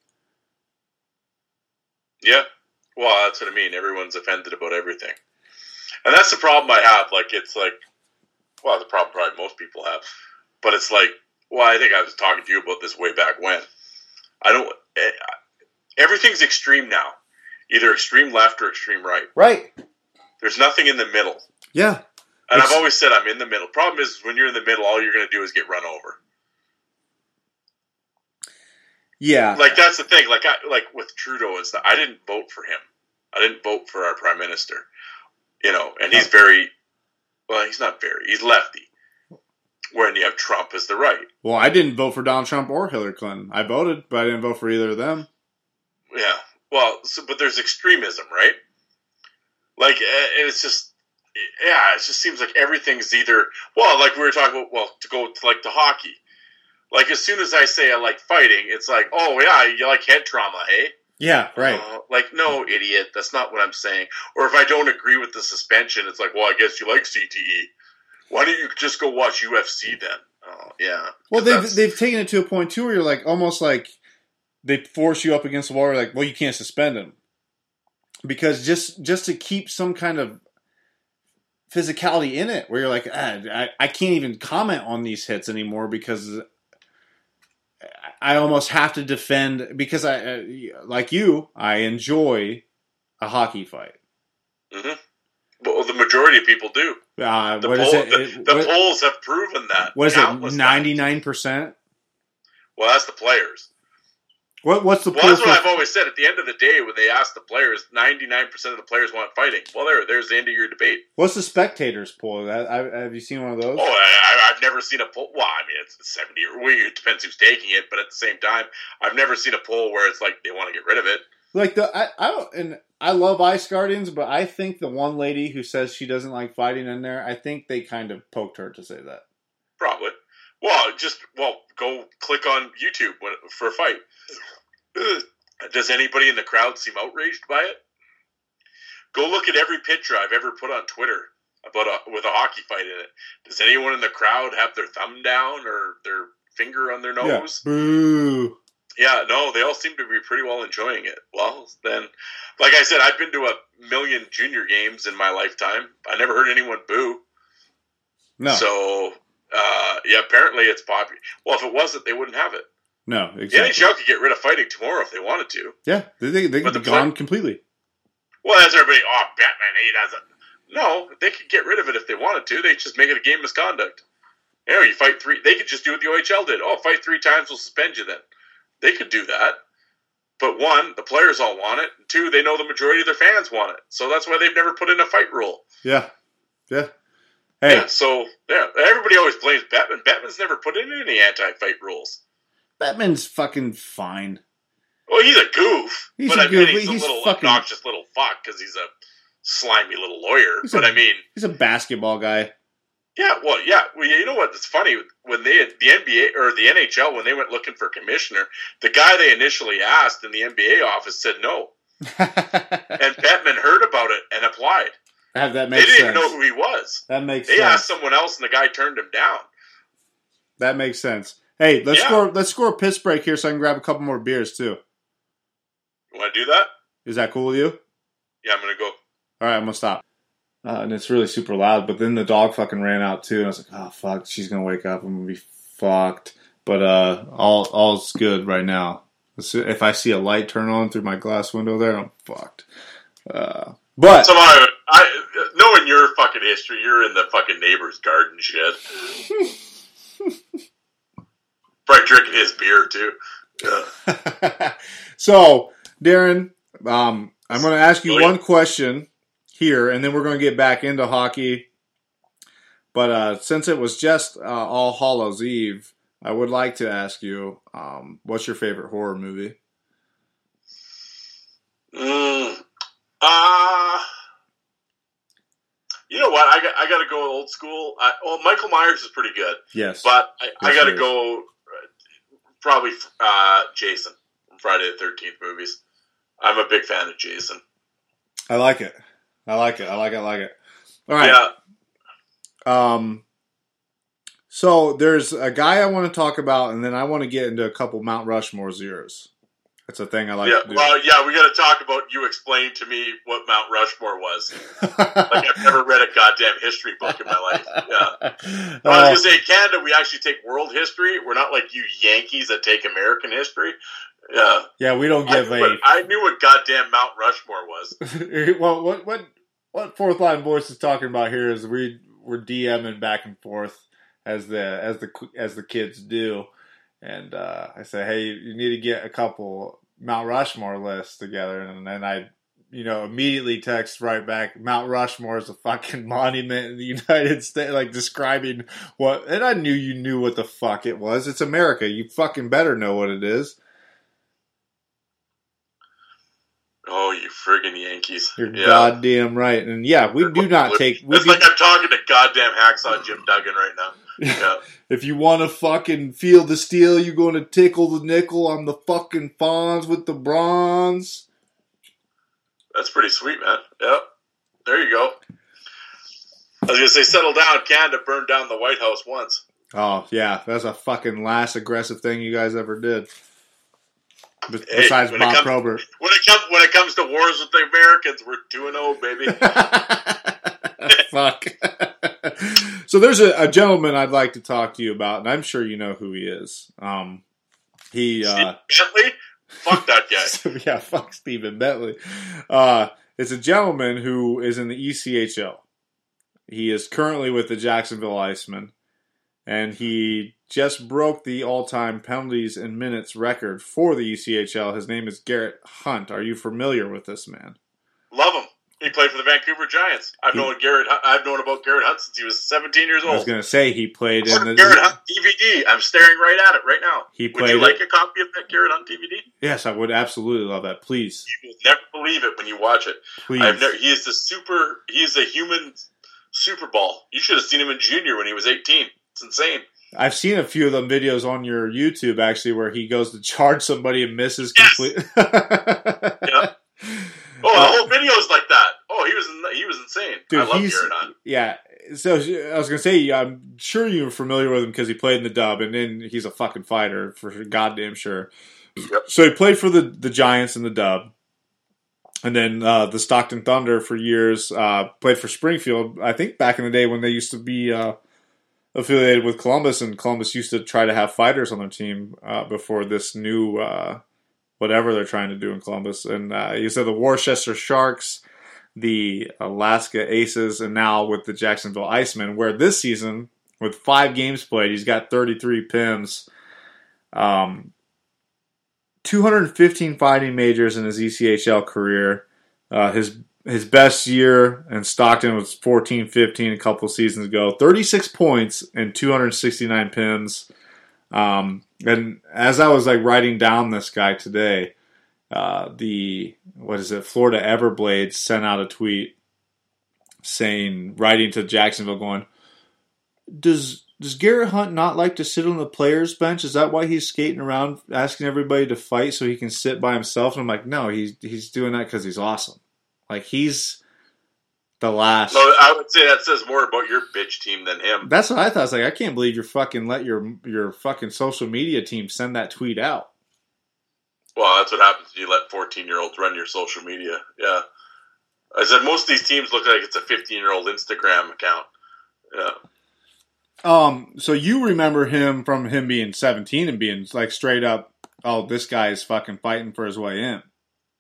Yeah. Well, that's what I mean. Everyone's offended about everything. And that's the problem I have. Like, it's like, well, the problem probably most people have. But it's like, well, I think I was talking to you about this way back when. I don't, everything's extreme now. Either extreme left or extreme right. Right. There's nothing in the middle. Yeah. And It's- I've always said I'm in the middle. Problem is, when you're in the middle, all you're going to do is get run over. Yeah. Like, that's the thing. Like, I, like with Trudeau and stuff, I didn't vote for him. I didn't vote for our prime minister. You know, and he's very, well, he's not very, he's lefty. When you have Trump as the right. Well, I didn't vote for Donald Trump or Hillary Clinton. I voted, but I didn't vote for either of them. Yeah. Well, so, but there's extremism, right? Like, and it's just, yeah, it just seems like everything's either, well, like we were talking about, well, to go to like the hockey. Like, as soon as I say I like fighting, it's like, oh, yeah, you like head trauma, hey? Yeah, right. Uh, like, no, idiot, that's not what I'm saying. Or if I don't agree with the suspension, it's like, well, I guess you like C T E. Why don't you just go watch U F C then? Oh, yeah. Well, they've, they've taken it to a point, too, where you're like, almost like they force you up against the wall. You're like, well, you can't suspend him. Because just just to keep some kind of physicality in it, where you're like, ah, I, I can't even comment on these hits anymore because I almost have to defend, because I, like you, I enjoy a hockey fight. Mm-hmm. Well, the majority of people do. Uh, the what poll, is it? The, it the what, polls have proven that. What is it, ninety-nine percent? Well, that's the players. What, what's the well, poll that's what for? I've always said. At the end of the day, when they ask the players, ninety-nine percent of the players want fighting. Well, there, there's the end of your debate. What's the spectators poll? I, I, have you seen one of those? Oh, I, I've never seen a poll. Well, I mean, it's seventy or well, it depends who's taking it, but at the same time, I've never seen a poll where it's like they want to get rid of it. Like the I, I don't and I love Ice Guardians, but I think the one lady who says she doesn't like fighting in there, I think they kind of poked her to say that. Probably. Well, just well, go click on YouTube when, for a fight. Does anybody in the crowd seem outraged by it? Go look at every picture I've ever put on Twitter about a, with a hockey fight in it. Does anyone in the crowd have their thumb down or their finger on their nose? Yeah. Boo. Yeah, no, they all seem to be pretty well enjoying it. Well, then, like I said, I've been to a million junior games in my lifetime. I never heard anyone boo. No. So, uh, yeah, apparently it's popular. Well, if it wasn't, they wouldn't have it. No, exactly. The N H L could get rid of fighting tomorrow if they wanted to. Yeah, they, they, they could the be gone play- completely. Well, that's everybody, oh, Batman, he doesn't. No, they could get rid of it if they wanted to. They just make it a game misconduct. You know, you fight three. They could just do what the O H L did. Oh, fight three times, we'll suspend you then. They could do that. But one, the players all want it. And two, they know the majority of their fans want it. So that's why they've never put in a fight rule. Yeah. Yeah. Hey. Yeah, so, yeah, everybody always blames Batman. Batman's never put in any anti-fight rules. Batman's fucking fine. Well, he's a goof. He's but a I goof, mean, he's, but he's a little fucking- obnoxious little fuck because he's a slimy little lawyer. He's But a- I mean... He's a basketball guy. Yeah, well, yeah. Well, you know what? It's funny when they the N B A or the N H L when they went looking for a commissioner, the guy they initially asked in the N B A office said no, and Batman heard about it and applied. That, that They makes didn't sense. know who he was. That makes They sense. asked someone else, and the guy turned him down. That makes sense. Hey, let's Yeah. score. Let's score a piss break here, so I can grab a couple more beers too. You want to do that? Is that cool with you? Yeah, I'm gonna go. All right, I'm gonna stop. Uh, and it's really super loud. But then the dog fucking ran out too, and I was like, "Oh fuck, she's gonna wake up. I'm gonna be fucked." But uh, all all's good right now. If I see a light turn on through my glass window there, I'm fucked. Uh, but Somehow, I knowing your fucking history, you're in the fucking neighbor's garden shed. Probably drinking his beer too. Yeah. So, Darren, um, I'm going to ask you Oh, yeah. one question here, and then we're going to get back into hockey. But uh, since it was just uh, All Hallows Eve, I would like to ask you, um, what's your favorite horror movie? Mm, uh, you know what? I got, I got to go old school. I, well, Michael Myers is pretty good, Yes. but I, I Yes, got he to is. go uh, probably uh, Jason from Friday the thirteenth movies. I'm a big fan of Jason. I like it. I like it. I like it. I like it. All right. Yeah. Um, so there's a guy I want to talk about, and then I want to get into a couple Mount Rushmore zeros. That's a thing I like Yeah, to do. well, yeah, we got to talk about you explain to me what Mount Rushmore was. Like I've never read a goddamn history book in my life. Yeah, I was Uh, gonna say in Canada we actually take world history. We're not like you Yankees that take American history. Yeah, yeah, we don't I give knew, a. what, I knew what goddamn Mount Rushmore was. Well, what what what fourth line voice is talking about here is we we're DMing back and forth as the as the as the kids do, And uh, I said, hey, you need to get a couple Mount Rushmore lists together. And then I, you know, immediately text right back, Mount Rushmore is a fucking monument in the United States, like describing what, and I knew you knew what the fuck it was. It's America. You fucking better know what it is. Oh, you friggin' Yankees. You're yeah. goddamn right. And yeah, we do not take... We it's do, like I'm talking to goddamn Hacksaw Jim Duggan right now. Yeah. If you want to fucking feel the steel, you're going to tickle the nickel. I'm the fucking Fonz with the bronze. That's pretty sweet, man. Yep. There you go. I was going to say, settle down. Canada burned down the White House once. Oh, yeah. That's a fucking last aggressive thing you guys ever did. Be- Hey, besides when it Bob comes- Probert. When it comes when it comes to wars with the Americans, we're two and oh, baby. Fuck. So there's a, a gentleman I'd like to talk to you about, and I'm sure you know who he is. Um, he, uh, Steve Bentley? Fuck that guy. so, yeah, fuck Stephen Bentley. Uh, it's a gentleman who is in the E C H L. He is currently with the Jacksonville Icemen, and he just broke the all-time penalties and minutes record for the E C H L. His name is Garrett Hunt. Are you familiar with this man? Love him. He played for the Vancouver Giants. I've He- known Garrett. I've known about Garrett Hunt since he was seventeen years I was old. going to say he played in the... Garrett Hunt D V D. I'm staring right at it right now. He Would played you it. like a copy of that Garrett Hunt D V D? Yes, I would absolutely love that. Please. You will never believe it when you watch it. Please. I've never, he is the super. He is a human Super Bowl. You should have seen him in junior when he was eighteen. It's insane. I've seen a few of them videos on your YouTube, actually, where he goes to charge somebody and misses Yes. completely. Yeah. Oh, the whole video is like that. Oh, he was he was insane. Dude, I love he's, Garrett Hunt. yeah. So I was gonna say, I'm sure you're familiar with him because he played in the dub, and then he's a fucking fighter for goddamn sure. Yep. So he played for the the Giants in the dub, and then uh, the Stockton Thunder for years. Uh, played for Springfield, I think back in the day when they used to be uh, affiliated with Columbus, and Columbus used to try to have fighters on their team uh, before this new uh, whatever they're trying to do in Columbus. And uh, he said the Worcester Sharks, the Alaska Aces, and now with the Jacksonville Icemen, where this season, with five games played, he's got thirty-three P I Ms, um, two hundred fifteen fighting majors in his E C H L career. Uh, his his best year in Stockton was fourteen fifteen a couple seasons ago. thirty-six points and two hundred sixty-nine P I Ms. Um, and as I was like writing down this guy today, Uh, the, what is it, Florida Everblades sent out a tweet saying, writing to Jacksonville going, does does Garrett Hunt not like to sit on the players bench? Is that why he's skating around asking everybody to fight so he can sit by himself? And I'm like, no, he's, he's doing that because he's awesome. Like, he's the last. So I would say that says more about your bitch team than him. That's what I thought. I was like, I can't believe you're fucking let your your fucking social media team send that tweet out. Well, that's what happens when you let fourteen-year-olds run your social media. Yeah. I said most of these teams look like it's a fifteen-year-old Instagram account. Yeah. Um, so you remember him from him being seventeen and being like straight up, oh, this guy is fucking fighting for his way in.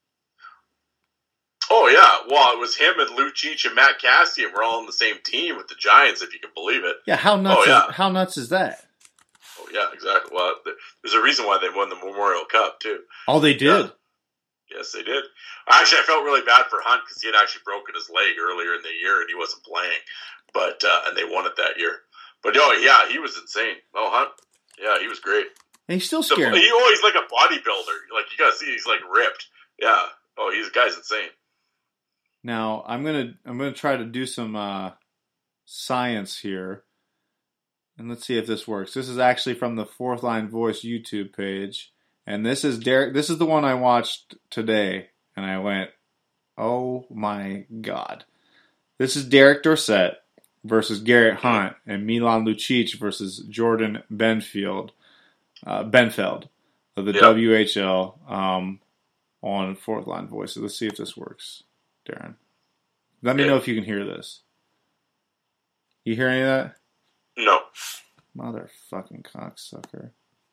Oh, yeah. Well, it was him and Lou Cheech and Matt Cassian were all on the same team with the Giants, if you can believe it. Yeah, how nuts? Oh, yeah. Is, how nuts is that? Oh, yeah, exactly. Well, there's a reason why they won the Memorial Cup, too. Oh, they did. Yeah. Yes, they did. Actually, I felt really bad for Hunt because he had actually broken his leg earlier in the year and he wasn't playing. But uh, and they won it that year. But oh yeah, he was insane. Oh, Hunt, yeah, he was great. And he's still The, scary. he, oh, he's like a bodybuilder. Like you gotta see, he's like ripped. Yeah. Oh, he's guy's insane. Now I'm gonna I'm gonna try to do some uh, science here, and let's see if this works. This is actually from the Fourth Line Voice YouTube page. And this is Derek. This is the one I watched today, and I went, "Oh my god!" This is Derek Dorsett versus Garrett Hunt, and Milan Lucic versus Jordan Benfield, uh, Benfeld of the Yep. W H L um, on Fourth Line Voice. So let's see if this works, Darren. Let me Okay. know if you can hear this. You hear any of that? No. Motherfucking cocksucker.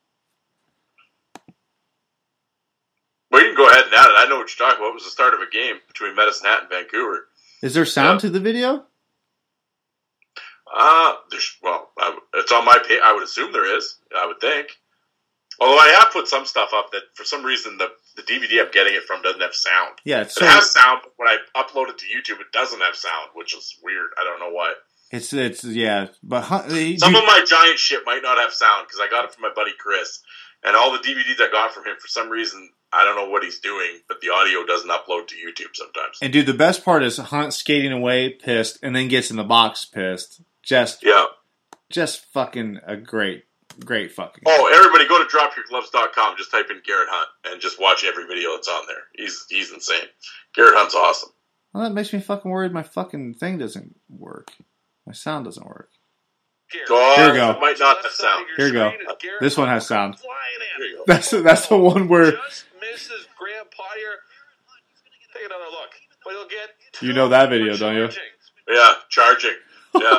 Well, you can go ahead and add it. I know what you're talking about. It was the start of a game between Medicine Hat and Vancouver. Is there sound Yeah. to the video? Uh, there's well, I, it's on my page. I would assume there is. I would think. Although I have put some stuff up that for some reason the, the D V D I'm getting it from doesn't have sound. Yeah, it's it so, has sound, but when I upload it to YouTube, it doesn't have sound, which is weird. I don't know why. It's it's yeah, but huh, they, some dude, of my giant shit might not have sound because I got it from my buddy Chris, and all the D V Ds I got from him for some reason I don't know what he's doing, but the audio doesn't upload to YouTube sometimes. And dude, the best part is Hunt skating away pissed, and then gets in the box pissed. Just yeah, just fucking a great. Great fucking. Oh, everybody go to drop your gloves dot com. Just type in Garrett Hunt and just watch every video that's on there. He's he's insane. Garrett Hunt's awesome. Well, that makes me fucking worried my fucking thing doesn't work. My sound doesn't work. God, Here we go. It might not have sound. Here we go. This one has sound. Here you go. That's that's the one where Just misses Graham Potter. Take another look. But he'll get you know that video, don't you? Yeah, charging. Yeah.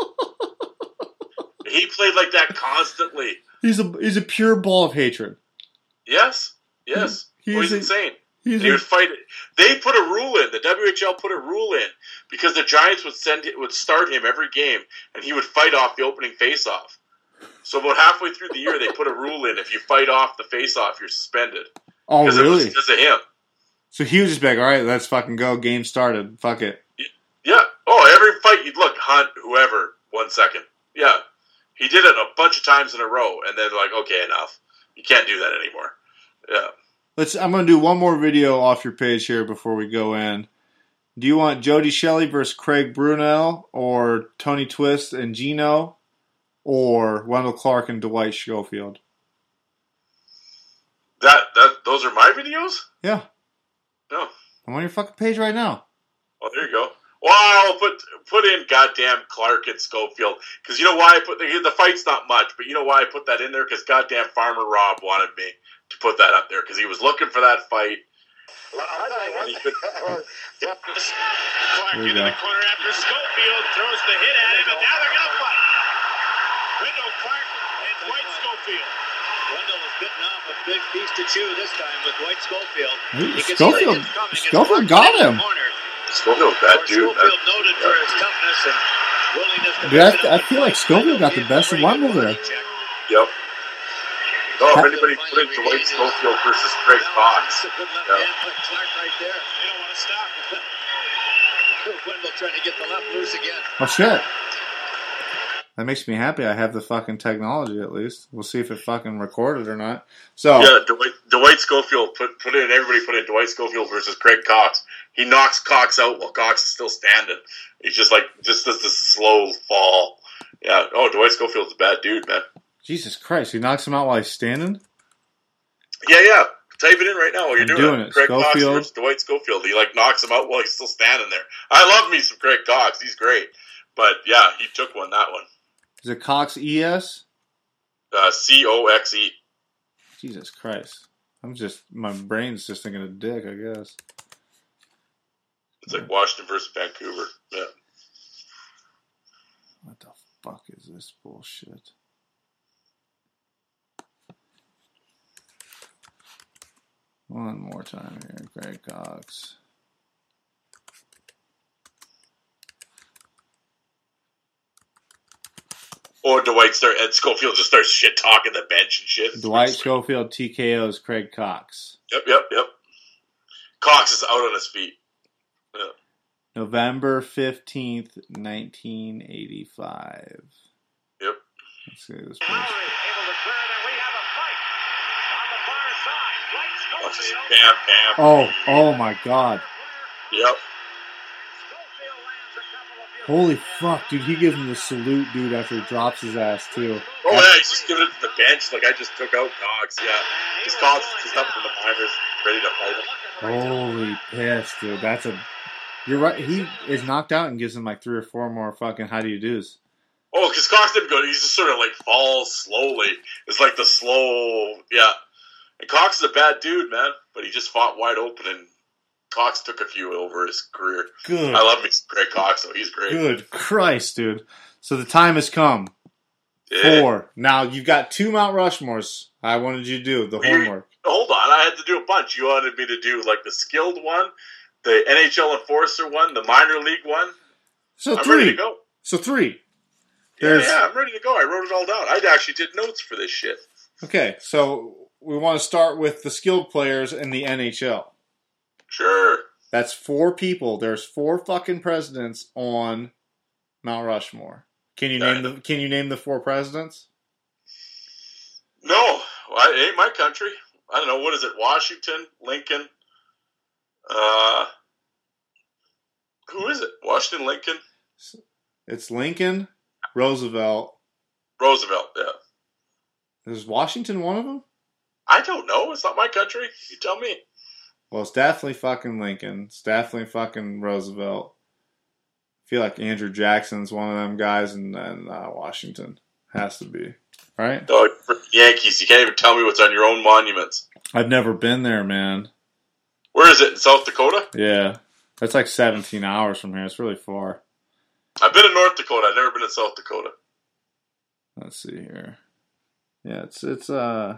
He played like that constantly. He's a he's a pure ball of hatred. Yes, yes. He, oh, he's a, insane. He's and he a, would fight. They put a rule in. The W H L put a rule in because the Giants would send would start him every game, and he would fight off the opening faceoff. So about halfway through the year, they put a rule in: if you fight off the faceoff, you're suspended. Oh, really? Because of him. So he was just like, "All right, let's fucking go. Game started. Fuck it." Yeah. Oh, every fight you'd look Hunt, whoever, one second. Yeah. He did it a bunch of times in a row, and then like, okay, enough. You can't do that anymore. Yeah. Let's. I'm going to do one more video off your page here before we go in. Do you want Jody Shelley versus Craig Brunel, or Tony Twist and Gino, or Wendell Clark and Dwight Schofield? That that those are my videos? Yeah. No. I'm on your fucking page right now. Oh, there you go. Well, I'll put put in goddamn Clark and Schofield because you know why I put the, the fight's not much, but you know why I put that in there because goddamn Farmer Rob wanted me to put that up there because he was looking for that fight. Clark There you into go. the corner after Schofield throws the hit at him, and now they're going to fight. Wendell Clark and Dwight Schofield. Wendell has bitten off a big piece to chew this time with Dwight Schofield. Ooh, He can Schofield- see the hits coming as Schofield Clark got in the him. corner. Schofield's bad dude. Schofield Man. noted for his toughness and willingness to Dude, I- mix it I up feel with like Dwight. Schofield got the best of Pretty Wendell good there. body check. Yep. Oh, if anybody put in Dwight Schofield versus Craig Cox. That's a good left Yeah. hand by Clark right there. They don't want to stop. Wendell trying to get the left loose again. Oh shit. That makes me happy. I have the fucking technology at least. We'll see if it fucking recorded or not. So Yeah, Dwight, Dwight Schofield put put in. Everybody put in Dwight Schofield versus Craig Cox. He knocks Cox out while Cox is still standing. He's just like just does this slow fall. Yeah. Oh, Dwight Schofield's a bad dude, man. Jesus Christ, he knocks him out while he's standing? Yeah, yeah. Type it in right now while you're I'm doing, doing it. it. Craig Cox Schofield. versus Dwight Schofield. He like knocks him out while he's still standing there. I love me some Craig Cox. He's great. But yeah, he took one that one. Is it Cox E S? Uh, C O X E. Jesus Christ. I'm just my brain's just thinking of dick, I guess. It's like Washington versus Vancouver. Yeah. What the fuck is this bullshit? One more time here, Craig Cox. Or Dwight start and Schofield just starts shit talking the bench and shit. Dwight Schofield T K Os Craig Cox. Yep, yep, yep. Cox is out on his feet. Yeah. November fifteenth, nineteen eighty-five. Yep. Let's see this Lowry place. able to turn, and we have a fight on the far side. Dwight Watch this. Schofield. Bam, bam. Oh, oh my god. Yep. Schofield lands a couple of Holy fuck, dude. He gives him the salute, dude, after he drops his ass, too. Oh yeah, he's just giving it to the bench like I just took out Cox. Yeah. Just Cox is just up in the minors, ready to fight him. Holy piss, dude. That's a... You're right. He is knocked out and gives him like three or four more fucking how do you do's. Oh, because Cox didn't go. He's just sort of like falls slowly. It's like the slow, yeah. And Cox is a bad dude, man. But he just fought wide open, and Cox took a few over his career. Good. I love me some Greg Cox, though. He's great. Good Christ, dude. So the time has come. Yeah. Four. Now, you've got two Mount Rushmores. I wanted you to do the homework. Hold on, I had to do a bunch. You wanted me to do like the skilled one, the N H L enforcer one, the minor league one. So I'm three. ready to go. So three. Yeah, There's- yeah, I'm ready to go. I wrote it all down. I actually did notes for this shit. Okay, so we want to start with the skilled players in the N H L. Sure. That's four people. There's four fucking presidents on Mount Rushmore. Can you name the Can you name the four presidents? No, well, it ain't my country. I don't know. What is it? Washington, Lincoln. Uh, who is it? Washington, Lincoln. It's Lincoln, Roosevelt. Roosevelt. Yeah. Is Washington one of them? I don't know. It's not my country. You tell me. Well, it's definitely fucking Lincoln. It's definitely fucking Roosevelt. I feel like Andrew Jackson's one of them guys, and, and uh, Washington has to be. Right? Oh, Yankees. You can't even tell me what's on your own monuments. I've never been there, man. Where is it? In South Dakota? Yeah. That's like seventeen hours from here. It's really far. I've been in North Dakota. I've never been in South Dakota. Let's see here. Yeah, it's, it's, uh...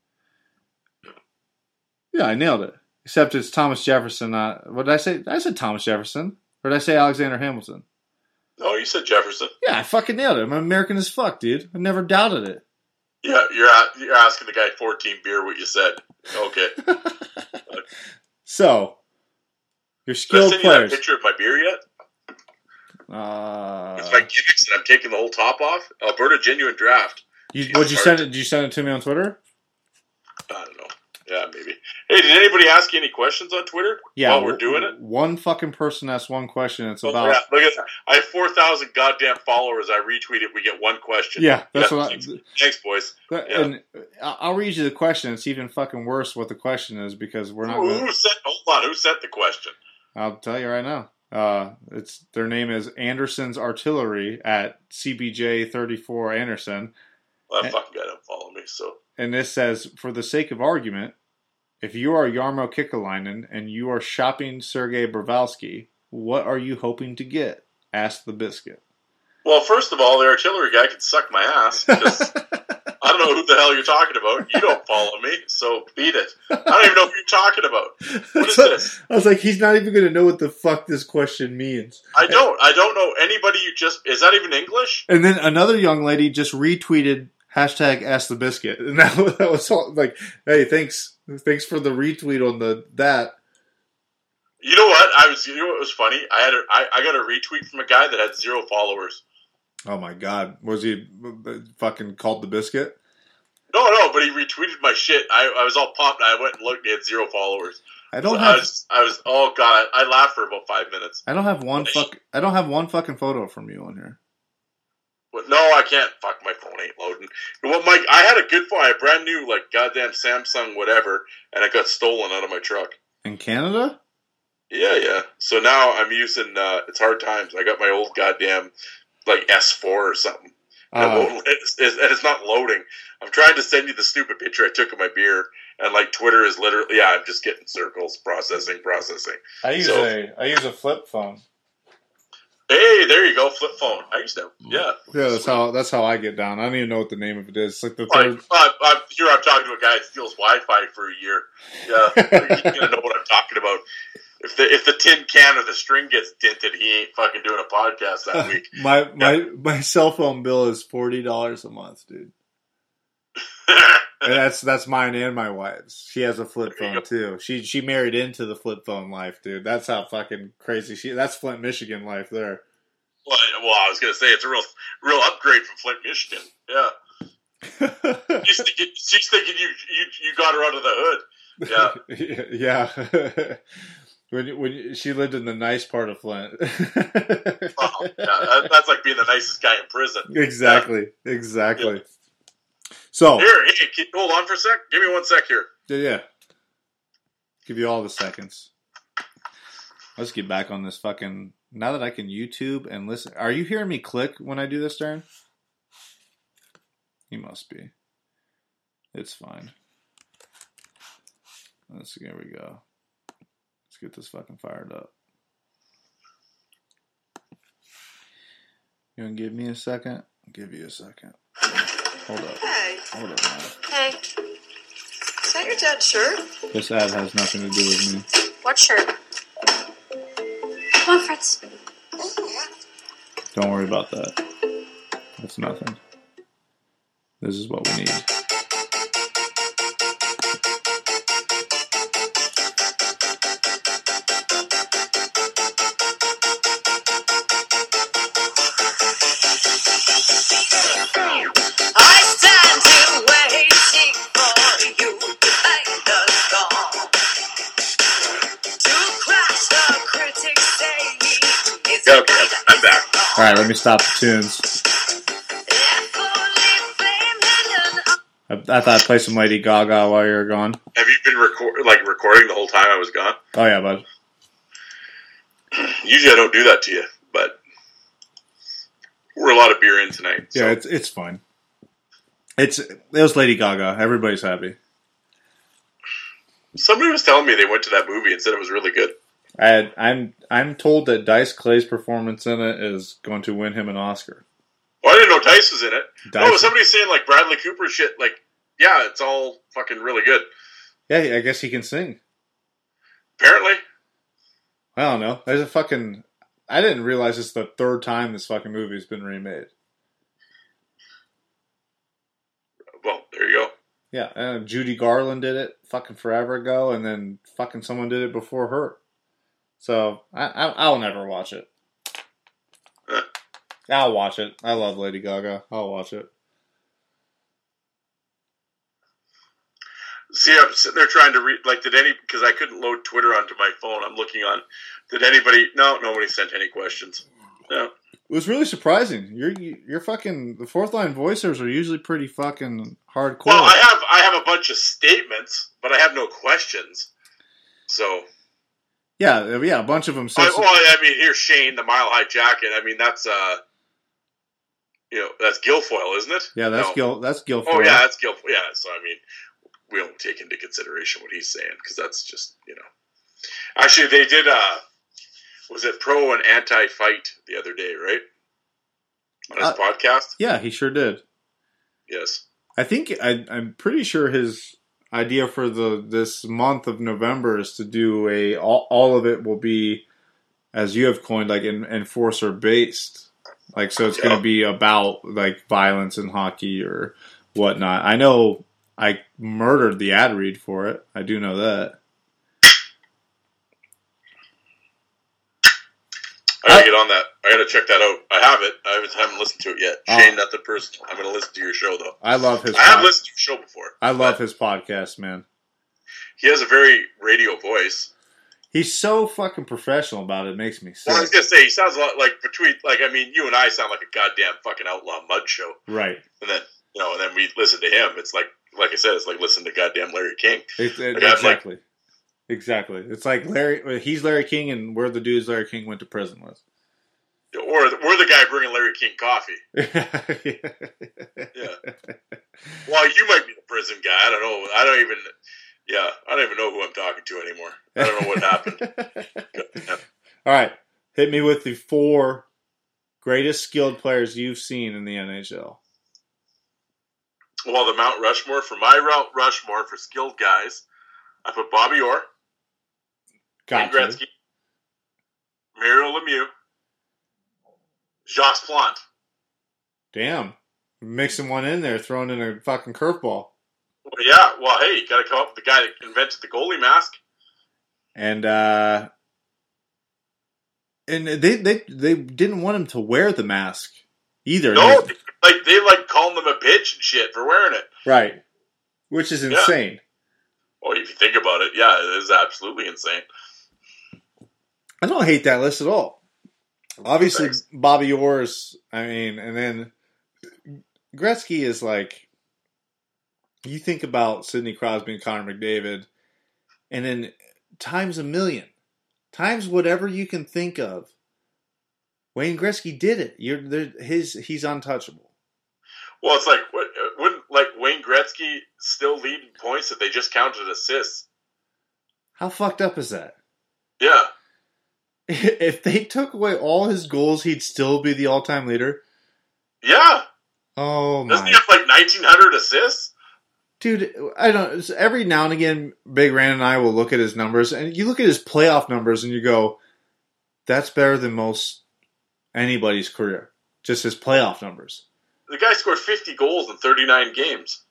Yeah, I nailed it. Except it's Thomas Jefferson, not... What did I say? I said Thomas Jefferson. Or did I say Alexander Hamilton? No, you said Jefferson. Yeah, I fucking nailed it. I'm American as fuck, dude. I never doubted it. Yeah, you're you're asking the guy fourteen beer what you said. Okay. So, your Did I skilled send you that players. picture of my beer yet? Uh, It's my gimmicks and I'm taking the whole top off. Alberta Genuine Draft. you, would you send it? Did you send it to me on Twitter? I don't know. Yeah, maybe. Hey, did anybody ask you any questions on Twitter Yeah, while we're doing it? One fucking person asked one question. It's Oh, about. yeah, look at that. I have four thousand goddamn followers. I retweet it. We get one question. Yeah, that's yeah, what. thanks, I, thanks, boys. that- Yeah. And I'll read you the question. It's even fucking worse what the question is because we're not. Who, Gonna, who sent? Hold on. Who sent the question? I'll tell you right now. Uh, it's their name is Anderson's Artillery at C B J thirty-four Anderson, Well, that And- fucking guy don't follow me. So and this says, for the sake of argument, if you are Jarmo Kekalainen and you are shopping Sergei Bravowski, what are you hoping to get? Asked the Biscuit. well, first of all, the artillery guy can suck my ass. 'Cause I don't know who the hell you're talking about. You don't follow me, so beat it. I don't even know who you're talking about. What is this? I was like, he's not even going to know what the fuck this question means. I don't. I don't know anybody. You just is that even English? And then another young lady just retweeted hashtag Ask the Biscuit, and that was, that was all, like, hey, thanks, thanks for the retweet on the that. You know what? I was. You know what was funny? I had. A, I, I got a retweet from a guy that had zero followers. Oh my god, was he fucking called the Biscuit? No, no, but he retweeted my shit. I, I was all pumped. I went and looked. He had zero followers. I don't So have. I was. I was. Oh god! I, I laughed for about five minutes. I don't have one fuck. I don't have one fucking photo from you on here. But no, I can't. Fuck, my phone ain't loading. Well, Mike, I had a good phone. I had a brand new, like, goddamn Samsung whatever, and it got stolen out of my truck. In Canada? Yeah, yeah. So now I'm using, uh, it's hard times. I got my old goddamn, like, S four or something. And, Uh, it won't- it's, it's, and it's not loading. I'm trying to send you the stupid picture I took of my beer, and, like, Twitter is literally, yeah, I'm just getting circles, processing, processing. I use So- a I use a flip phone. Hey, there you go, flip phone. I used to, yeah. Yeah, that's how that's how I get down. I don't even know what the name of it is. It's like the Like, third. uh, I'm, here I'm talking to a guy that steals Wi-Fi for a year. Yeah, you're gonna know what I'm talking about. If the if the tin can or the string gets dented, he ain't fucking doing a podcast that week. my my my cell phone bill is forty dollars a month, dude. And that's that's mine and my wife's. She has a flip There you phone go. too. She she married into the flip phone life, dude. That's how fucking crazy she. That's Flint, Michigan life there. Well, well, I was gonna say it's a real real upgrade from Flint, Michigan. Yeah, she's thinking, she's thinking you you you got her out of the hood. Yeah. yeah. when you- when you- she lived in the nice part of Flint. Oh, yeah, that- that's like being the nicest guy in prison. Exactly. Exactly. So Here, hey, can, hold on for a sec. Give me one sec here. yeah, yeah. Give you all the seconds. Let's get back on this fucking. Now that I can YouTube and listen, are you hearing me click when I do this, Darren? You must be. It's fine. Let's see. Here we go. Let's get this fucking fired up. You gonna give me a second? I'll give you a second. Hold up. Hey, Hold up, man. hey. Is that your dad's shirt? This ad has nothing to do with me. What shirt? Come on, Fritz. Don't worry about that. That's nothing. This is what we need. right, let me stop the tunes. I, I thought I'd play some Lady Gaga while you were gone. Have you been record like recording the whole time I was gone? Oh yeah, bud. Usually I don't do that to you, but we're a lot of beer in tonight. So. Yeah, it's it's fine. It's it was Lady Gaga. Everybody's happy. Somebody was telling me they went to that movie and said it was really good. I had, I'm I'm told that Dice Clay's performance in it is going to win him an Oscar. Well, I didn't know Dice was in it. Dice. Oh, somebody's saying like Bradley Cooper shit. Like, yeah, it's all fucking really good. Yeah, I guess he can sing. Apparently. I don't know. There's a fucking... I didn't realize it's the third time this fucking movie's been remade. Well, there you go. Yeah, uh, Judy Garland did it fucking forever ago, and then fucking someone did it before her. So, I, I, I'll never watch it. Huh. I'll watch it. I love Lady Gaga. I'll watch it. See, I'm sitting there trying to read, like, did any, because I couldn't load Twitter onto my phone. I'm looking on, did anybody, no, nobody sent any questions. No. It was really surprising. You're, you're fucking, the fourth line voicers are usually pretty fucking hardcore. Well, I have, I have a bunch of statements, but I have no questions. So. Yeah, yeah, a bunch of them said. I, well, I mean, here's Shane, the Mile High Jacket. I mean, that's, uh, you know, that's Guilfoyle, isn't it? Yeah, that's no. Gil, that's Guilfoyle. Oh, yeah, that's Guilfoyle. Yeah, so, I mean, we don't take into consideration what he's saying, because that's just, you know. Actually, they did, uh, was it pro and anti-fight the other day, right? On his uh, podcast? Yeah, he sure did. Yes. I think, I, I'm pretty sure his idea for the this month of November is to do a, all, all of it will be, as you have coined, like, en, enforcer-based. Like, so it's yeah. going to be about, like, violence in hockey or whatnot. I know I murdered the ad read for it. I do know that. I gotta I, get on that. I gotta check that out. I have it. I haven't, haven't listened to it yet. Oh. Shane, not the person. I'm gonna listen to your show, though. I love his I pod- have listened to your show before. I love his podcast, man. He has a very radio voice. He's so fucking professional about it. It makes me sick. Well, I was gonna say, he sounds a lot like between, like, I mean, you and I sound like a goddamn fucking outlaw mud show. Right. And then, you know, and then we listen to him. It's like, like I said, it's like listening to goddamn Larry King. It, it, like, exactly. Like, exactly. It's like Larry, he's Larry King and we're the dudes Larry King went to prison with. Or we're the guy bringing Larry King coffee. yeah. yeah. Well, you might be the prison guy. I don't know. I don't even, yeah, I don't even know who I'm talking to anymore. I don't know what happened. All right. Hit me with the four greatest skilled players you've seen in the N H L. Well, the Mount Rushmore, for my Mount Rushmore for skilled guys, I put Bobby Orr, Wayne Gretzky, Mario Lemieux, Jacques Plante. Damn. Mixing one in there, throwing in a fucking curveball. Well, yeah, well, hey, you got to come up with the guy that invented the goalie mask. And, uh... And they, they, they didn't want him to wear the mask either. No, they, like, they, like, calling them a bitch and shit for wearing it. Right. Which is insane. Yeah. Well, if you think about it, yeah, it is absolutely insane. I don't hate that list at all. Obviously, Thanks. Bobby Orr's, I mean, and then Gretzky is like, you think about Sidney Crosby and Connor McDavid, and then times a million, times whatever you can think of, Wayne Gretzky did it. You're his, he's untouchable. Well, it's like, what, wouldn't like Wayne Gretzky still lead in points if they just counted assists? How fucked up is that? Yeah. If they took away all his goals, he'd still be the all-time leader? Yeah. Oh, my. Doesn't he have like nineteen hundred assists? Dude, I don't. Every now and again, Big Ran and I will look at his numbers, and you look at his playoff numbers, and you go, "That's better than most anybody's career." Just his playoff numbers. The guy scored fifty goals in thirty-nine games.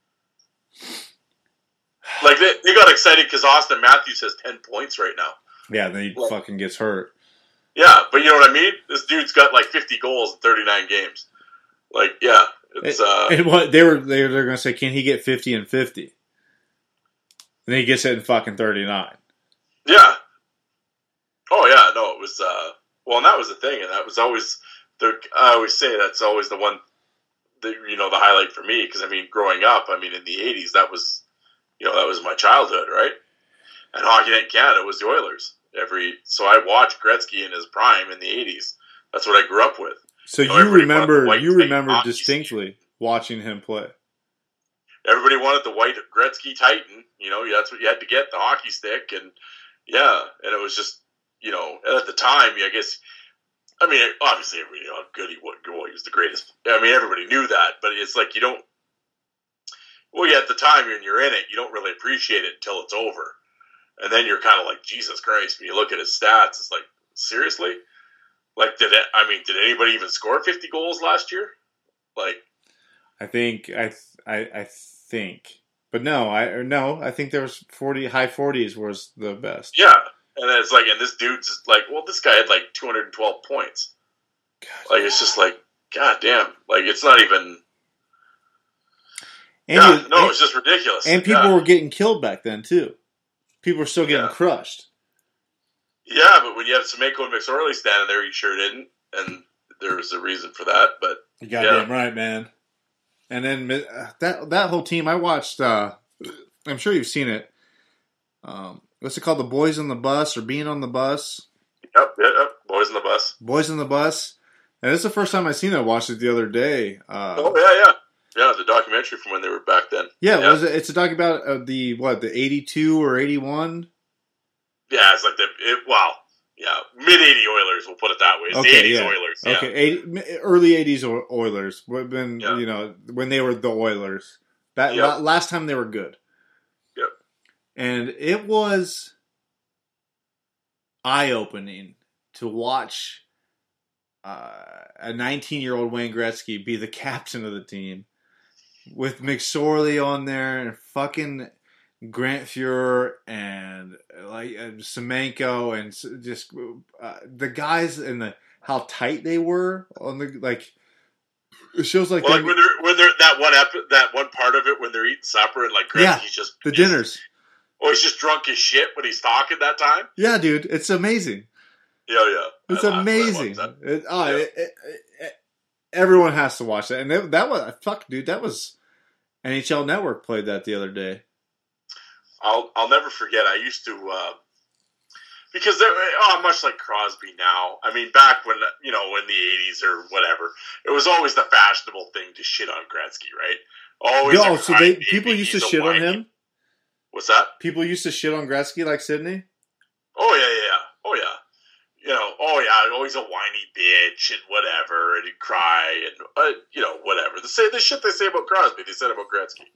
Like they, they got excited because Austin Matthews has ten points right now. Yeah, then he well, fucking gets hurt. Yeah, but you know what I mean? This dude's got like fifty goals in thirty-nine games. Like, yeah, it's uh. And what they were they they're gonna say, can he get fifty and fifty? And then he gets it in fucking thirty-nine. Yeah. Oh yeah, no, it was uh. Well, and that was the thing, and that was always the I always say that's always the one, the, you know, the highlight for me because I mean, growing up, I mean, in the eighties, that was, you know, that was my childhood, right? And Hockey Night in Canada was the Oilers. Every so I watched Gretzky in his prime in the eighties. That's what I grew up with. So you, know, you remember you remember distinctly stick. watching him play. Everybody wanted the white Gretzky Titan. You know, that's what you had to get, the hockey stick. And, yeah, and it was just, you know, at the time, I guess, I mean, obviously, everybody knew how good he was. He was the greatest. I mean, everybody knew that. But it's like you don't, well, yeah, at the time when you're in it, you don't really appreciate it until it's over. And then you're kind of like, Jesus Christ, when you look at his stats, it's like, seriously? Like, did it, I mean, did anybody even score fifty goals last year? Like, I think, I, I, I think, but no, I, no, I think there was forty, high forties was the best. Yeah. And then it's like, and this dude's like, well, this guy had like two hundred twelve points. God. Like, it's just like, God damn. Like, it's not even, and yeah, you, no, and, it's just ridiculous. And people yeah. were getting killed back then, too. People were still getting yeah. crushed. Yeah, but when you have Semenko and McSorley standing there, you sure didn't. And there was a reason for that. But you goddamn yeah. right, man. And then uh, that that whole team, I watched, uh, I'm sure you've seen it. Um, what's it called? The Boys on the Bus or Being on the Bus? Yep, yep, yep. Boys on the Bus. Boys on the Bus. And this is the first time I've seen it. I watched it the other day. Uh, oh, yeah, yeah. Yeah, the documentary from when they were back then. Yeah, yeah. Was it, it's a doc about uh, the, what, the eighty-two or eighty-one? Yeah, it's like the, it, wow. Yeah, mid-eighties Oilers, we'll put it that way. It's okay, the eighties yeah. Oilers. Yeah. Okay, eighty, early eighties Oilers. When, yeah. you know, when they were the Oilers. That yep. Last time they were good. Yep. And it was eye-opening to watch uh, a nineteen-year-old Wayne Gretzky be the captain of the team with McSorley on there and fucking Grant Fuhrer and like uh, Semenko and just uh, the guys and the how tight they were on the like. It shows like, well, like when they're when they're that one ep- that one part of it when they're eating supper and like Gretzky's yeah, just the dinners. Oh, he's just drunk as shit when he's talking that time. Yeah, dude, it's amazing. Yeah, yeah, it's I amazing. That. It, oh, yeah. it, it, it, everyone has to watch that, and it, that was fuck, dude. That was N H L Network played that the other day. I'll I'll never forget. I used to uh, because they're oh, much like Crosby now. I mean, back when you know in the eighties or whatever, it was always the fashionable thing to shit on Gretzky, right? Always. Yo, so they people used to shit on him. What's that? People used to shit on Gretzky like Sidney. Oh yeah, yeah, yeah. Oh yeah. You know, oh yeah, always a whiny bitch and whatever, and he'd cry and uh, you know whatever. The say the shit they say about Crosby, they said about Gretzky.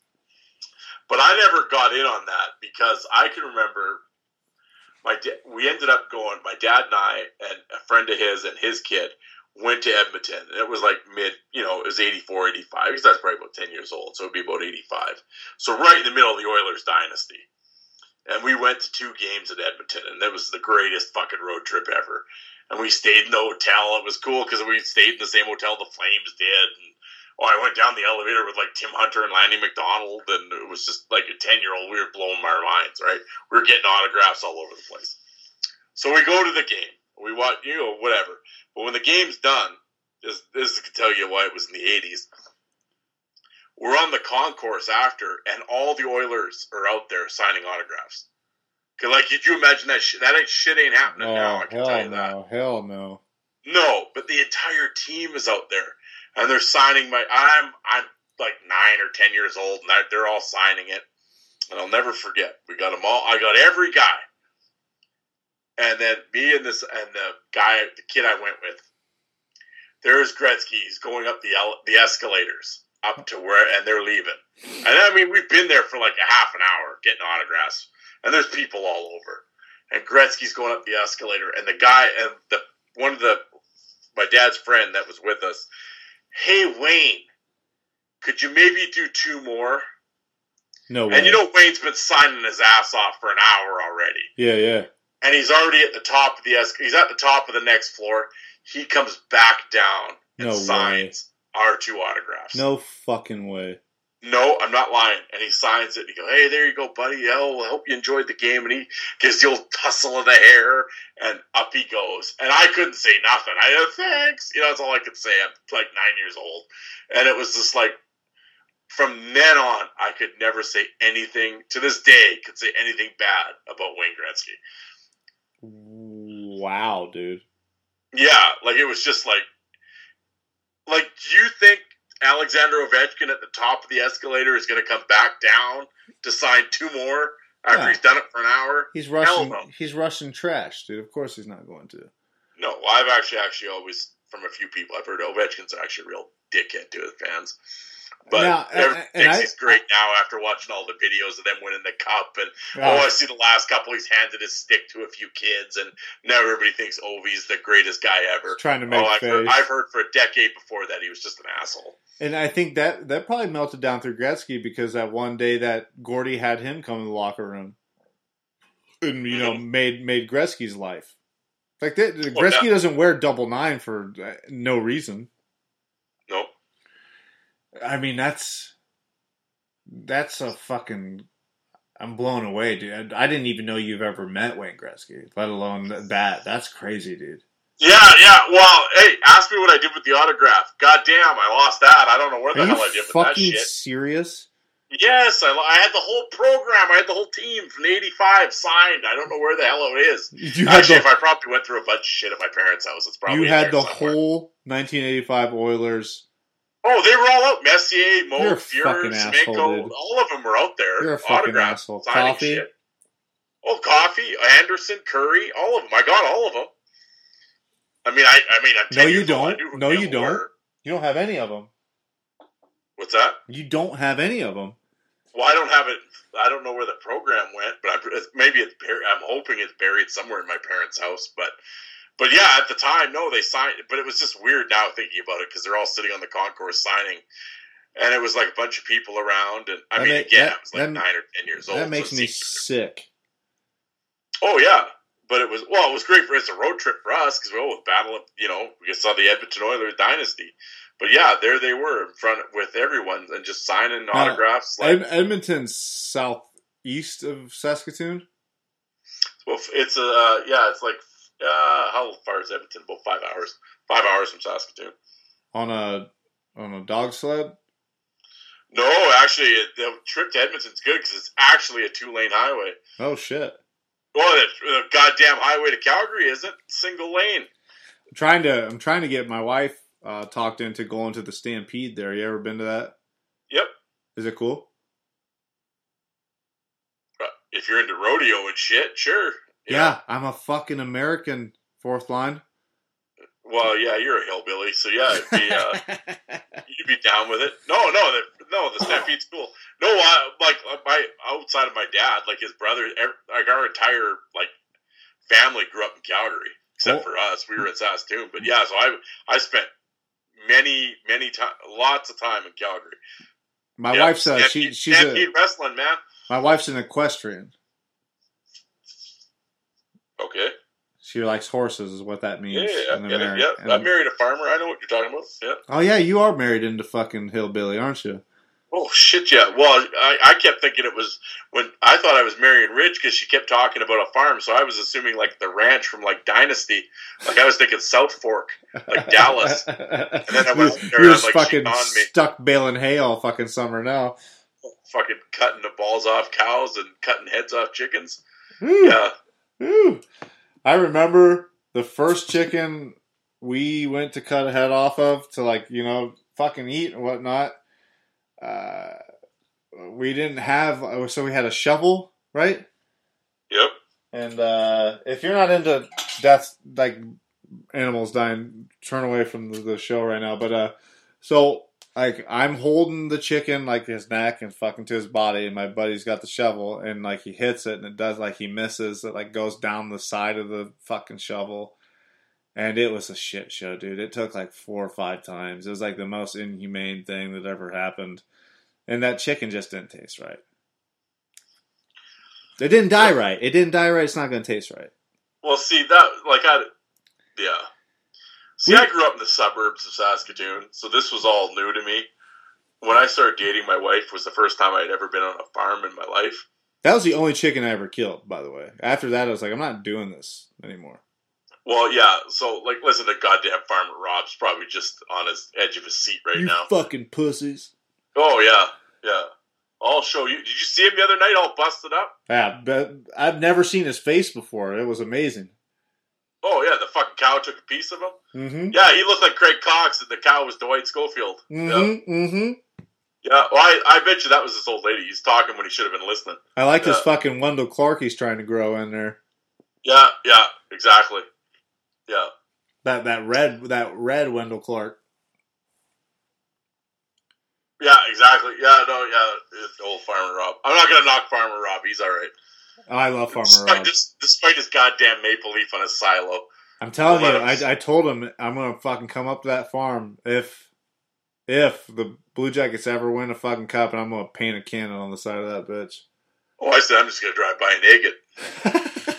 But I never got in on that because I can remember my da- we ended up going, my dad and I and a friend of his and his kid went to Edmonton. And it was like mid, you know, it was eighty-four, eighty-five. Because I was probably about ten years old, so it would be about eighty-five. So right in the middle of the Oilers dynasty. And we went to two games at Edmonton, and it was the greatest fucking road trip ever. And we stayed in the hotel. It was cool because we stayed in the same hotel the Flames did. And oh, I went down the elevator with like Tim Hunter and Lanny McDonald, and it was just like a ten-year-old. We were blowing our minds, right? We were getting autographs all over the place. So we go to the game. We watch, you know, whatever. But when the game's done, this, this can tell you why it was in the eighties. We're on the concourse after, and all the Oilers are out there signing autographs. Cause like, could you imagine that shit? That ain't, shit ain't happening oh, now. I can hell tell you no, that. Hell no. No, but the entire team is out there, and they're signing my. I'm I'm like nine or ten years old, and they're all signing it. And I'll never forget. We got them all. I got every guy, and then me and this and the guy, the kid I went with. There's Gretzky. He's going up the the escalators up to where, and they're leaving. And I mean, we've been there for like a half an hour getting autographs, and there's people all over. And Gretzky's going up the escalator, and the guy, and the one of the my dad's friend that was with us. Hey Wayne, could you maybe do two more? No way. And you know Wayne's been signing his ass off for an hour already. Yeah, yeah. And he's already at the top of the es- he's at the top of the next floor. He comes back down and no signs way. our two autographs. No fucking way. no, I'm not lying. And he signs it. And he goes, hey, there you go, buddy. Oh, I hope you enjoyed the game. And he gives the old tussle of the hair, and up he goes. And I couldn't say nothing. I said, thanks. You know, that's all I could say. I'm like nine years old. And it was just like, from then on, I could never say anything, to this day, could say anything bad about Wayne Gretzky. Wow, dude. Yeah, like it was just like, like, do you think Alexander Ovechkin at the top of the escalator is going to come back down to sign two more after Yeah. he's done it for an hour? He's rushing. Hell no. He's rushing trash, dude. Of course he's not going to. No, I've actually actually always, from a few people, I've heard Ovechkin's actually a real dickhead to his fans. But Now, and- everyone and thinks I- he's great now after watching all the videos of them winning the cup. And, Yeah. oh, I see the last couple, he's handed his stick to a few kids. And now everybody thinks Ovi's the greatest guy ever. Trying to make oh, I've heard, face. I've heard for a decade before that he was just an asshole. And I think that that probably melted down through Gretzky because that one day that Gordy had him come in the locker room and, you know, Mm-hmm. made made Gretzky's life. Like that, Well, Gretzky yeah. doesn't wear double nine for uh, no reason. Nope. I mean, that's that's a fucking. I'm blown away, dude. I, I didn't even know you've ever met Wayne Gretzky, let alone that. That's crazy, dude. Yeah, yeah. Well, hey, ask me what I did with the autograph. God damn, I lost that. I don't know where the Are hell you I did with that fucking shit. serious? Yes, I, I had the whole program. I had the whole team from the eighty-five signed. I don't know where the hell it is. You had Actually, the- if I probably went through a bunch of shit at my parents' house, it's probably You in had there the somewhere. whole nineteen eighty-five Oilers. Oh, they were all out. Messier, Mo, You're a Fuhrer, fucking asshole, Semenko, dude. all of them were out there. You're a fucking Autographs, asshole. signing Coffee? shit. Oh, Coffee, Anderson, Curry, all of them. I got all of them. I mean, I, I mean, I'm No, ten you years old. I don't. knew who No, they you don't. were. You don't have any of them. What's that? You don't have any of them. Well, I don't have it. I don't know where the program went, but I'm, maybe it's buried. I'm hoping it's buried somewhere in my parents' house. But, but yeah, at the time, no, they signed. But it was just weird now thinking about it because they're all sitting on the concourse signing, and it was like a bunch of people around. And I That mean, ma- again, that- I was like that- nine or ten years old. That so makes it me seemed- sick. Oh yeah, but it was well, it was great for it's a road trip for us because we all was battling. You know, we just saw the Edmonton Oilers dynasty. But yeah, there they were in front with everyone and just signing Now, autographs. Like, Ed- Edmonton's southeast of Saskatoon. well, it's a uh, yeah, it's like uh, how far is Edmonton? About five hours. Five hours from Saskatoon. On a on a dog sled. No, actually, the trip to Edmonton's good because it's actually a two lane highway. Oh shit! Well, the, the goddamn highway to Calgary isn't single lane. I'm trying to I'm trying to get my wife uh, talked into going to the Stampede there. You ever been to that? Yep. Is it cool? If you're into rodeo and shit, sure. Yeah, I'm a fucking American. Fourth line. Well, yeah, you're a hillbilly, so yeah, it'd be, uh, you'd be down with it. No, no, the, no, the Stampede's cool. No, I, like my outside of my dad, like his brother, every, like our entire like family grew up in Calgary, except Oh. for us. We were in Saskatoon, but yeah, so I I spent many, many time, lots of time in Calgary. My Yeah, wife's uh, she Stampede- she's Stampede a wrestling, man. my wife's an equestrian. Okay. She likes horses, is what that Yeah, means. yeah, in yeah, Ameri- yeah. in- I married a farmer. I know what you're talking about. Yeah. Oh yeah, you are married into fucking hillbilly, aren't you? Oh shit! Yeah. Well, I, I kept thinking it was when I thought I was marrying Rich because she kept talking about a farm, so I was assuming like the ranch from like Dynasty. Like I was thinking South Fork, like Dallas. And then I went there You're and I'm just like, fucking she's on me, stuck baling hay all fucking summer now. fucking cutting the balls off cows and cutting heads off chickens. Woo. Yeah. Woo. I remember the first chicken we went to cut a head off of to like, you know, fucking eat and whatnot. Uh, we didn't have, so we had a shovel, right? Yep. And uh, if you're not into death, like animals dying, turn away from the, the show right now. But uh, so like I'm holding the chicken like his neck and fucking to his body, and my buddy's got the shovel, and like he hits it, and it does like he misses. It like goes down the side of the fucking shovel, and it was a shit show, dude. It took like four or five times. It was like the most inhumane thing that ever happened, and that chicken just didn't taste right. It didn't die right. It didn't die right. It's not going to taste right. Well, see that like I, yeah. See, We- I grew up in the suburbs of Saskatoon, so this was all new to me. when I started dating my wife was the first time I had ever been on a farm in my life. That was the only chicken I ever killed, by the way. After that, I was like, I'm not doing this anymore. Well, yeah, so, like, listen to goddamn Farmer Rob's probably just on his edge of his seat right you now. You fucking pussies. Oh, yeah, yeah. I'll show you. Did you see him the other night all busted up? Yeah, but I've never seen his face before. It was amazing. Oh, yeah, the fucking cow took a piece of him? Mm-hmm. Yeah, he looked like Craig Cox and the cow was Dwight Schofield. Mm-hmm, yeah. mm-hmm. Yeah, well, I, I bet you that was this old lady. He's talking when he should have been listening. I like yeah. this fucking Wendell Clark he's trying to grow in there. Yeah, yeah, exactly. Yeah. That that red that red Wendell Clark. Yeah, exactly. Yeah, no, yeah, it's old Farmer Rob. I'm not gonna knock Farmer Rob. He's all right. Oh, I love Farmer despite, Rob. Just, despite his goddamn maple leaf on his silo. I'm telling we'll you, I, I told him I'm gonna fucking come up to that farm if if the Blue Jackets ever win a fucking cup, and I'm gonna paint a cannon on the side of that bitch. Oh, I said I'm just gonna drive by naked.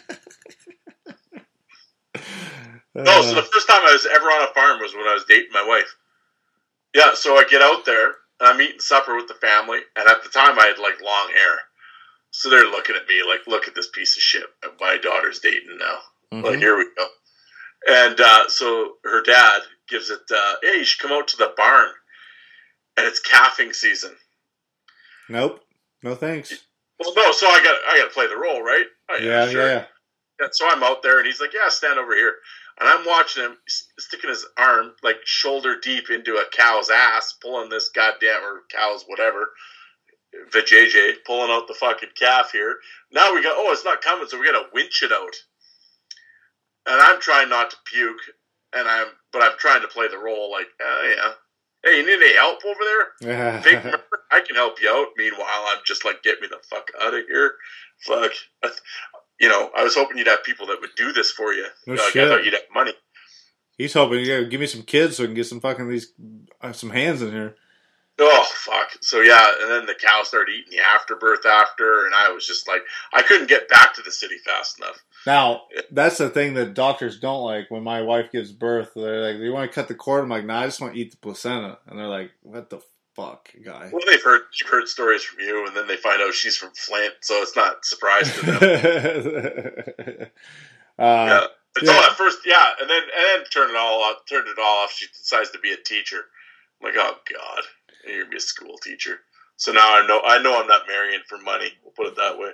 No, so the first time I was ever on a farm was when I was dating my wife. Yeah, so I get out there, and I'm eating supper with the family, and at the time I had, like, long hair. So they're looking at me like, look at this piece of shit my daughter's dating now. Mm-hmm. Like, here we go. And uh, so her dad gives it, uh, hey, you should come out to the barn, and it's calving season. Nope. No thanks. Well, no, so I got I got to play the role, right? Oh, yeah, yeah, sure. yeah. And so I'm out there, and he's like, yeah, stand over here. And I'm watching him sticking his arm, like, shoulder deep into a cow's ass, pulling this goddamn, or cow's whatever, vajayjay, pulling out the fucking calf here. Now we go, oh, it's not coming, so we got to winch it out. And I'm trying not to puke, and I'm, but I'm trying to play the role, like, oh, yeah. Hey, you need any help over there? Big Murph, I can help you out. Meanwhile, I'm just like, get me the fuck out of here. Fuck. You know, I was hoping you'd have people that would do this for you. No like, shit. I thought you'd have money. He's hoping, yeah, give me some kids so I can get some fucking these, uh, some hands in here. Oh, fuck. So, yeah, and then the cow started eating the afterbirth after, and I was just like, I couldn't get back to the city fast enough. Now, that's the thing that doctors don't like. When my wife gives birth, they're like, do you want to cut the cord? I'm like, no, nah, I just want to eat the placenta. And they're like, what the fuck, guy? Well, they've heard, you've heard stories from you, and then they find out she's from Flint, so it's not a surprise to them. uh, yeah. Until yeah. at first, yeah, and then and then turn it all off, turned it all off. She decides to be a teacher. I'm like, oh, God. You're gonna be a school teacher. So now I know I know I'm not marrying for money. We'll put it that way.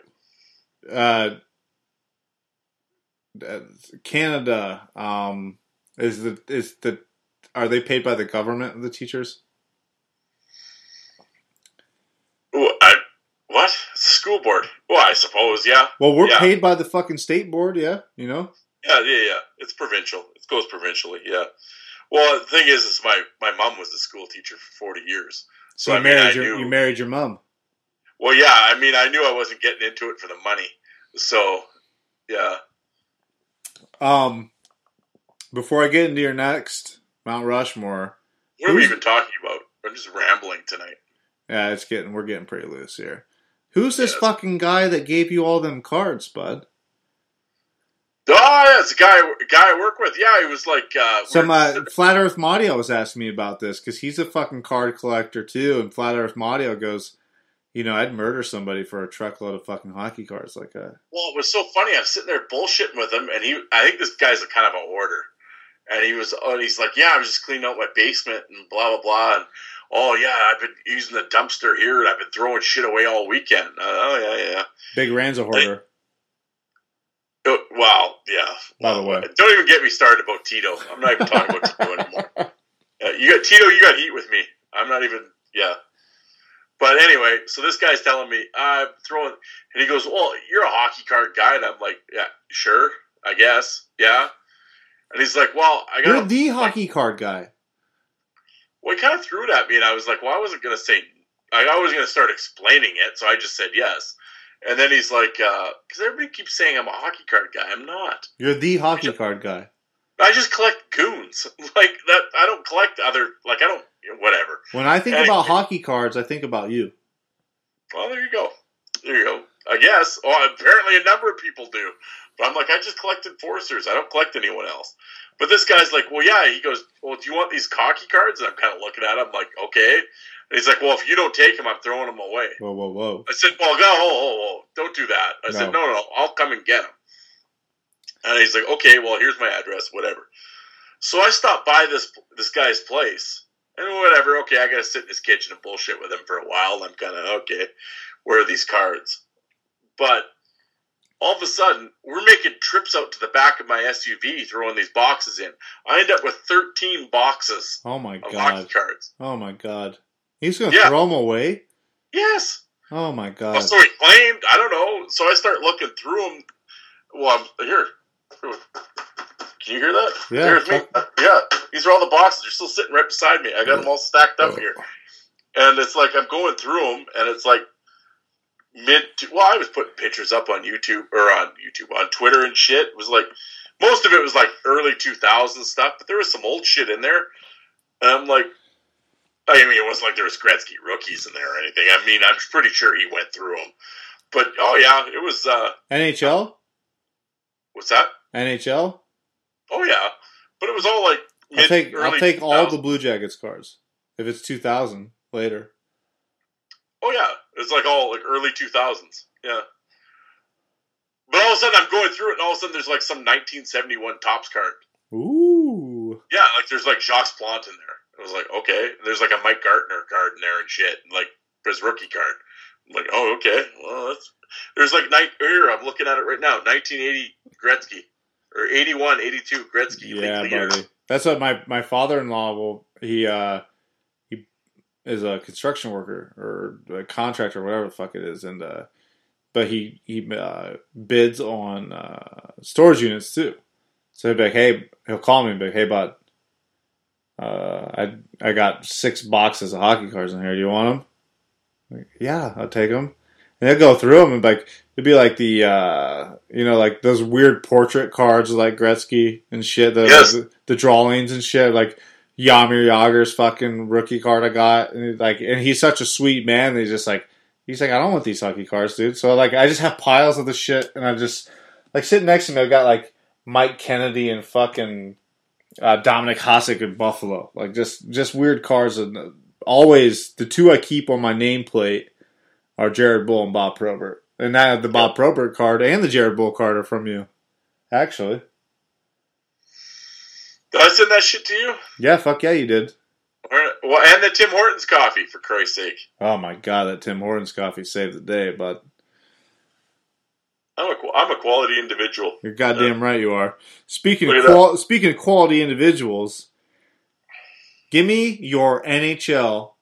Uh, Canada um, is the is the are they paid by the government? The teachers? Ooh, I, what? It's a school board? Well, I suppose, yeah. Well, we're yeah. paid by the fucking state board, yeah. You know. Yeah, yeah, yeah. It's provincial. It goes provincially, yeah. Well, the thing is, is my, my mom was a school teacher for forty years. So, so you, I mean, married I your, knew, you married your mom. Well, yeah, I mean, I knew I wasn't getting into it for the money. So, yeah. Um, before I get into your next Mount Rushmore. What are we even talking about? I'm just rambling tonight. Yeah, it's getting, we're getting pretty loose here. Who's this yes. fucking guy that gave you all them cards, bud? Oh, yeah, it's a guy, a guy I work with. Yeah, he was like... Uh, Some uh, Flat Earth Madio was asking me about this, because he's a fucking card collector, too, and Flat Earth Madio goes, you know, I'd murder somebody for a truckload of fucking hockey cards like that. Well, it was so funny. I'm sitting there bullshitting with him, and he, I think this guy's a kind of a hoarder. And he was, oh, and he's like, yeah, I was just cleaning out my basement, and blah, blah, blah, and oh, yeah, I've been using the dumpster here, and I've been throwing shit away all weekend. Uh, oh, yeah, yeah. Big Rand's a hoarder. Oh, wow, yeah. By the way. Don't even get me started about Tito. I'm not even talking about Tito anymore. Uh, you got Tito, you got heat with me. I'm not even, yeah. But anyway, so this guy's telling me, I'm throwing, and he goes, well, you're a hockey card guy. And I'm like, yeah, sure, I guess, yeah. And he's like, well, I got You're the hockey card guy. Well, he kind of threw it at me, and I was like, well, I wasn't going to say, I was going to start explaining it, so I just said yes. And then he's like, because uh, everybody keeps saying I'm a hockey card guy. I'm not. You're the hockey just, card guy. I just collect goons. Like, that. I don't collect other, like, I don't, you know, whatever. When I think anyway, about hockey cards, I think about you. Well, there you go. There you go. I guess. Well, apparently a number of people do. But I'm like, I just collect enforcers. I don't collect anyone else. But this guy's like, well, yeah. He goes, well, do you want these hockey cards? And I'm kind of looking at him like, okay. And he's like, well, if you don't take them, I'm throwing them away. Whoa, whoa, whoa. I said, well, go, whoa, whoa, whoa. Don't do that. I No. said, no, no, I'll come and get them. And he's like, okay, well, here's my address, whatever. So I stopped by this this guy's place, and whatever, okay, I got to sit in his kitchen and bullshit with him for a while. I'm kind of, okay, where are these cards? But all of a sudden, we're making trips out to the back of my S U V, throwing these boxes in. I end up with thirteen boxes Oh, my of God. hockey cards. Oh, my God. He's going to Yeah. throw them away? Yes. Oh, my God. Well, so he claimed, I don't know. So I start looking through them. Well, I'm here. Can you hear that? Yeah. Here's me. Yeah. These are all the boxes. They're still sitting right beside me. I got them all stacked up here. And it's like I'm going through them, and it's like mid. To, well, I was putting pictures up on YouTube or on YouTube on Twitter and shit. It was like most of it was like early two thousands stuff, but there was some old shit in there. And I'm like, I mean, it wasn't like there was Gretzky rookies in there or anything. I mean, I'm pretty sure he went through them. But oh yeah, it was. Uh, N H L? what's that? N H L? Oh yeah, but it was all like mid, I'll take, early I'll take all two thousands. the Blue Jackets cards. If it's two thousand later. Oh yeah, it was like all like early two thousands. Yeah. But all of a sudden I'm going through it, and all of a sudden there's like some nineteen seventy-one Topps card. Ooh. Yeah, like there's like Jacques Plante in there. I was like, okay. There's like a Mike Gartner card in there and shit, and like his rookie card. I'm like, oh, okay. Well, that's there's like night here. I'm looking at it right now. nineteen eighty Gretzky or eighty-one, eighty-two Gretzky. Yeah, League Leader. buddy. That's what my, my father-in-law will. He uh he is a construction worker or a contractor, whatever the fuck it is, and uh, but he he uh, bids on uh, storage units too. So he'll be like, hey, he'll call me and be like, hey, bud, uh, I I got six boxes of hockey cards in here. Do you want them? Like, yeah, I'll take them. And they'll go through them and like it'd be like the uh, you know like those weird portrait cards like Gretzky and shit. The Yes. the, the drawings and shit like Jaromir Jagr's fucking rookie card I got. And he's like and he's such a sweet man. That he's just like he's like I don't want these hockey cards, dude. So like I just have piles of the shit and I just like sitting next to me. I've got like Mike Kennedy and fucking uh, Dominic Hasek in Buffalo. Like just just weird cards and always the two I keep on my nameplate are Jared Bull and Bob Probert. And I have the Bob Probert card and the Jared Bull card are from you. Actually. Did I send that shit to you? Yeah, fuck yeah, you did. All right. Well, and the Tim Hortons coffee, for Christ's sake. Oh my god, that Tim Hortons coffee saved the day, but I'm a, I'm a quality individual. you're goddamn right you are. Speaking Look of at qual- speaking of quality individuals, give me your N H L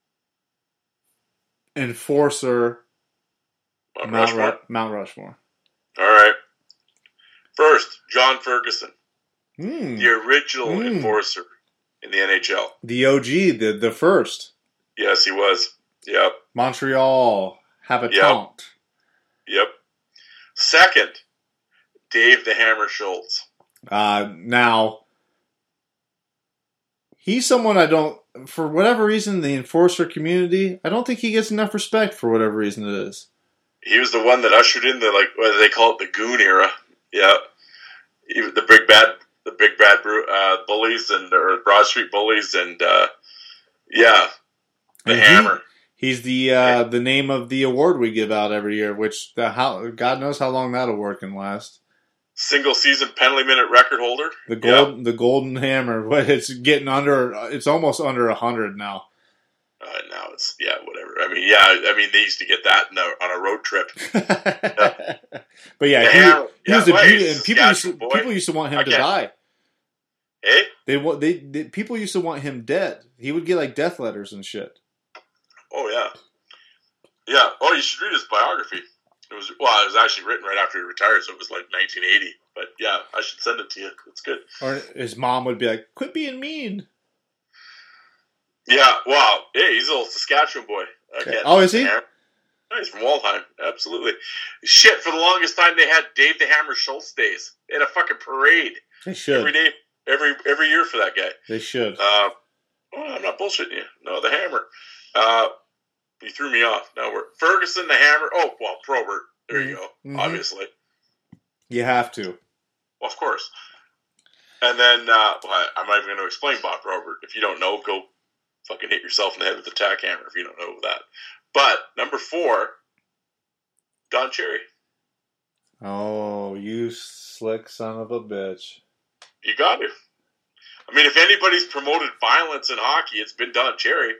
enforcer Mount Mount, Rushmore. Ru- Mount Rushmore. All right. First, John Ferguson, Hmm. the original Mm. enforcer in the N H L. The O G, the the first. Yes, he was. Yep. Montreal habitant. Yep. Second, Dave the Hammer Schultz. Uh, now, he's someone I don't, for whatever reason, the enforcer community, I don't think he gets enough respect for whatever reason it is. He was the one that ushered in the, like, what do they call it, the goon era. Yeah. He was the big bad, the big bad uh, bullies and, or Broad Street bullies and, uh, yeah, the And he- Hammer. He's the uh, the name of the award we give out every year, which the how God knows how long that'll work and last. Single season penalty minute record holder. The gold, the golden hammer. What it's getting under? It's almost under a hundred now. Uh, now it's, yeah, whatever. I mean, yeah, I mean, they used to get that in a, on a road trip. But yeah, The he, hammer. he Yeah, was a well, beauty, he's and people used, to, Saskatchewan boy. people used to want him I to can't- die. Eh? They, wa- they they people used to want him dead. He would get like death letters and shit. Oh, yeah. Yeah. Oh, you should read his biography. It was, well, it was actually written right after he retired, so it was like nineteen eighty. But yeah, I should send it to you. It's good. Or his mom would be like, "Quit being mean." Yeah. Wow. Hey, he's a little Saskatchewan boy. Okay. Again. Oh, is he? Yeah. He's from Waldheim. Absolutely. Shit, for the longest time, they had Dave the Hammer Schultz days. They had a fucking parade They should. every day, every every year for that guy. They should. Uh, oh, I'm not bullshitting you. No, the Hammer. Uh, you threw me off. No, we're Ferguson, the Hammer. Oh, well, Probert. There you go. Mhm. Obviously. You have to. Well, of course. And then, uh, well, I'm not even going to explain Bob Probert. If you don't know, go fucking hit yourself in the head with a tack hammer if you don't know that. But number four, Don Cherry. Oh, you slick son of a bitch. You got to. I mean, if anybody's promoted violence in hockey, it's been Don Cherry.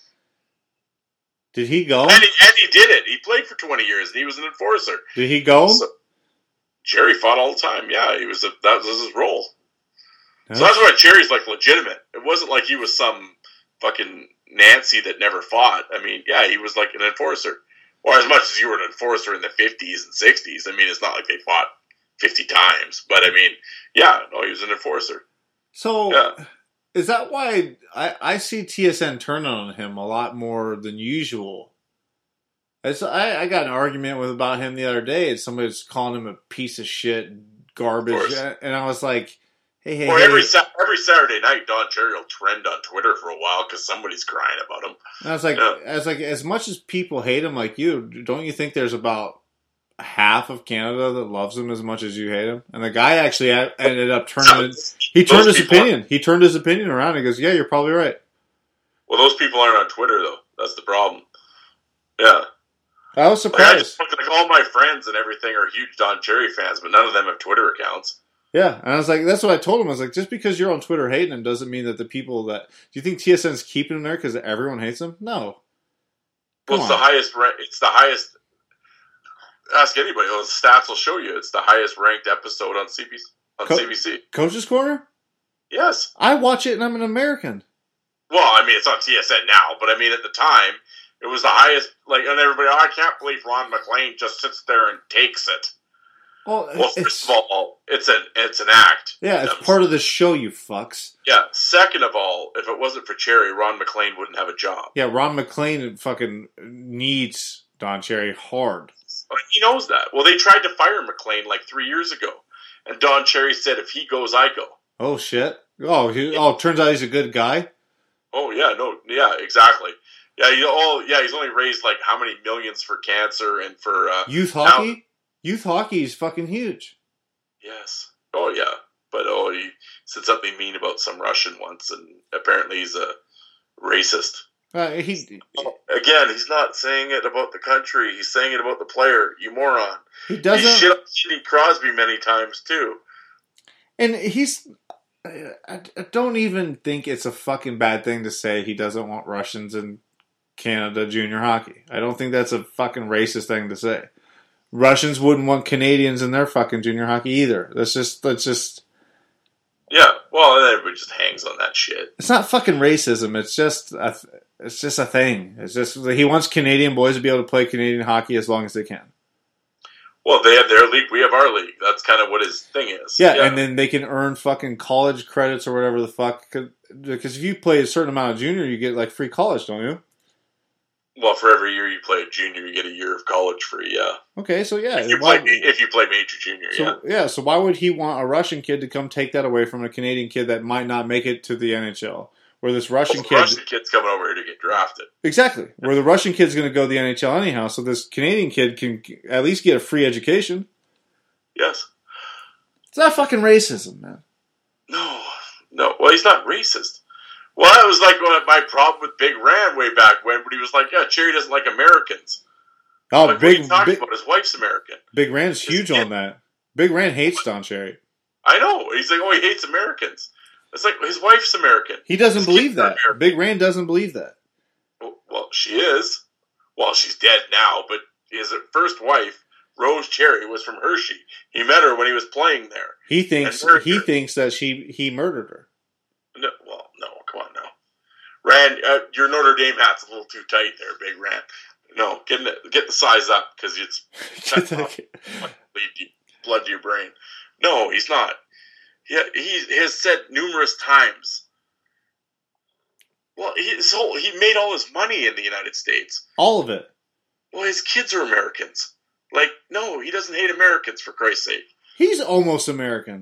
Did he go? And he, and he did it. He played for twenty years, and he was an enforcer. Did he go? So, Cherry fought all the time. Yeah, he was. A, that was his role. Huh? So that's why Cherry's like legitimate. It wasn't like he was some fucking Nancy that never fought. I mean, yeah, he was like an enforcer. Or as much as you were an enforcer in the fifties and sixties. I mean, it's not like they fought fifty times. But I mean, yeah, no, he was an enforcer. So, yeah. Is that why I, I see T S N turn on him a lot more than usual? It's, I, I got an argument with about him the other day, and somebody was calling him a piece of shit, garbage, and I was like, hey, hey, Or hey. every, every Saturday night, Don Cherry will trend on Twitter for a while because somebody's crying about him. And I was like, yeah. I was like, as much as people hate him like you, don't you think there's about half of Canada that loves him as much as you hate him? And the guy actually ended up turning it, he turned his opinion. He turned his opinion around. He goes, yeah, you're probably right. Well, those people aren't on Twitter, though. That's the problem. Yeah. I was surprised. Like, I just, like, all my friends and everything are huge Don Cherry fans, but none of them have Twitter accounts. Yeah, and I was like, that's what I told him. I was like, just because you're on Twitter hating him doesn't mean that the people that... Do you think T S N's keeping him there because everyone hates him? No. Well, it's the highest... It's the highest... Ask anybody. Well, the stats will show you. It's the highest ranked episode on C B C. On Co- C B C. Coach's Corner? Yes. I watch it and I'm an American. Well, I mean, it's on T S N now, but I mean, at the time, it was the highest, like, and everybody, oh, I can't believe Ron McLean just sits there and takes it. Well, well first of all, it's an, it's an act. Yeah, it's part of the show, you fucks. Yeah, second of all, if it wasn't for Cherry, Ron McLean wouldn't have a job. Yeah, Ron McLean fucking needs Don Cherry hard. He knows that. Well, they tried to fire McLean like three years ago, and Don Cherry said, if he goes, I go. Oh, shit. Oh, he, oh, turns out he's a good guy? Oh, yeah, no, yeah, exactly. Yeah, he, oh, yeah, he's only raised like how many millions for cancer and for... Uh, Youth hockey? now, Youth hockey is fucking huge. Yes. Oh, yeah. But, oh, he said something mean about some Russian once, and apparently he's a racist. Uh, he Again, he's not saying it about the country. He's saying it about the player. You moron. He doesn't... He shit on Sidney Crosby many times, too. And he's... I don't even think it's a fucking bad thing to say he doesn't want Russians in Canada junior hockey. I don't think that's a fucking racist thing to say. Russians wouldn't want Canadians in their fucking junior hockey either. That's just... That's just... Yeah, well, everybody just hangs on that shit. It's not fucking racism. It's just a, it's just a thing. It's just he wants Canadian boys to be able to play Canadian hockey as long as they can. Well, they have their league. We have our league. That's kind of what his thing is. Yeah, yeah, and then they can earn fucking college credits or whatever the fuck. Because if you play a certain amount of junior, you get like free college, don't you? Well, for every year you play junior, you get a year of college free. Yeah. Okay, so yeah, if you, why, play, if you play major junior, so, yeah. Yeah, so why would he want a Russian kid to come take that away from a Canadian kid that might not make it to the N H L? Where this Russian well, the kid, Russian kid's coming over here to get drafted. Exactly. Where the Russian kid's going to go to the N H L anyhow, so this Canadian kid can at least get a free education. Yes. It's not fucking racism, man. No, no. Well, he's not racist. Well, that was like my problem with Big Ran way back when, but he was like, "Yeah, Cherry doesn't like Americans." Oh, like, big, what are you talking big, about? His wife's American. Big Ran's His huge kid, on that. Big Ran hates Don Cherry. I know. He's like, "Oh, he hates Americans." It's like his wife's American. He doesn't his believe that. Big Ran doesn't believe that. Well, well, she is. Well, she's dead now, but his first wife, Rose Cherry, was from Hershey. He met her when he was playing there. He thinks he her. thinks that she he murdered her. No, well, no, come on now. Rand, uh, your Notre Dame hat's a little too tight there, Big Rand. No, get the, get the size up because it's bleed, blood to your brain. No, he's not. He, he has said numerous times. Well, his whole, he made all his money in the United States. All of it. Well, his kids are Americans. Like, no, he doesn't hate Americans, for Christ's sake. He's almost American.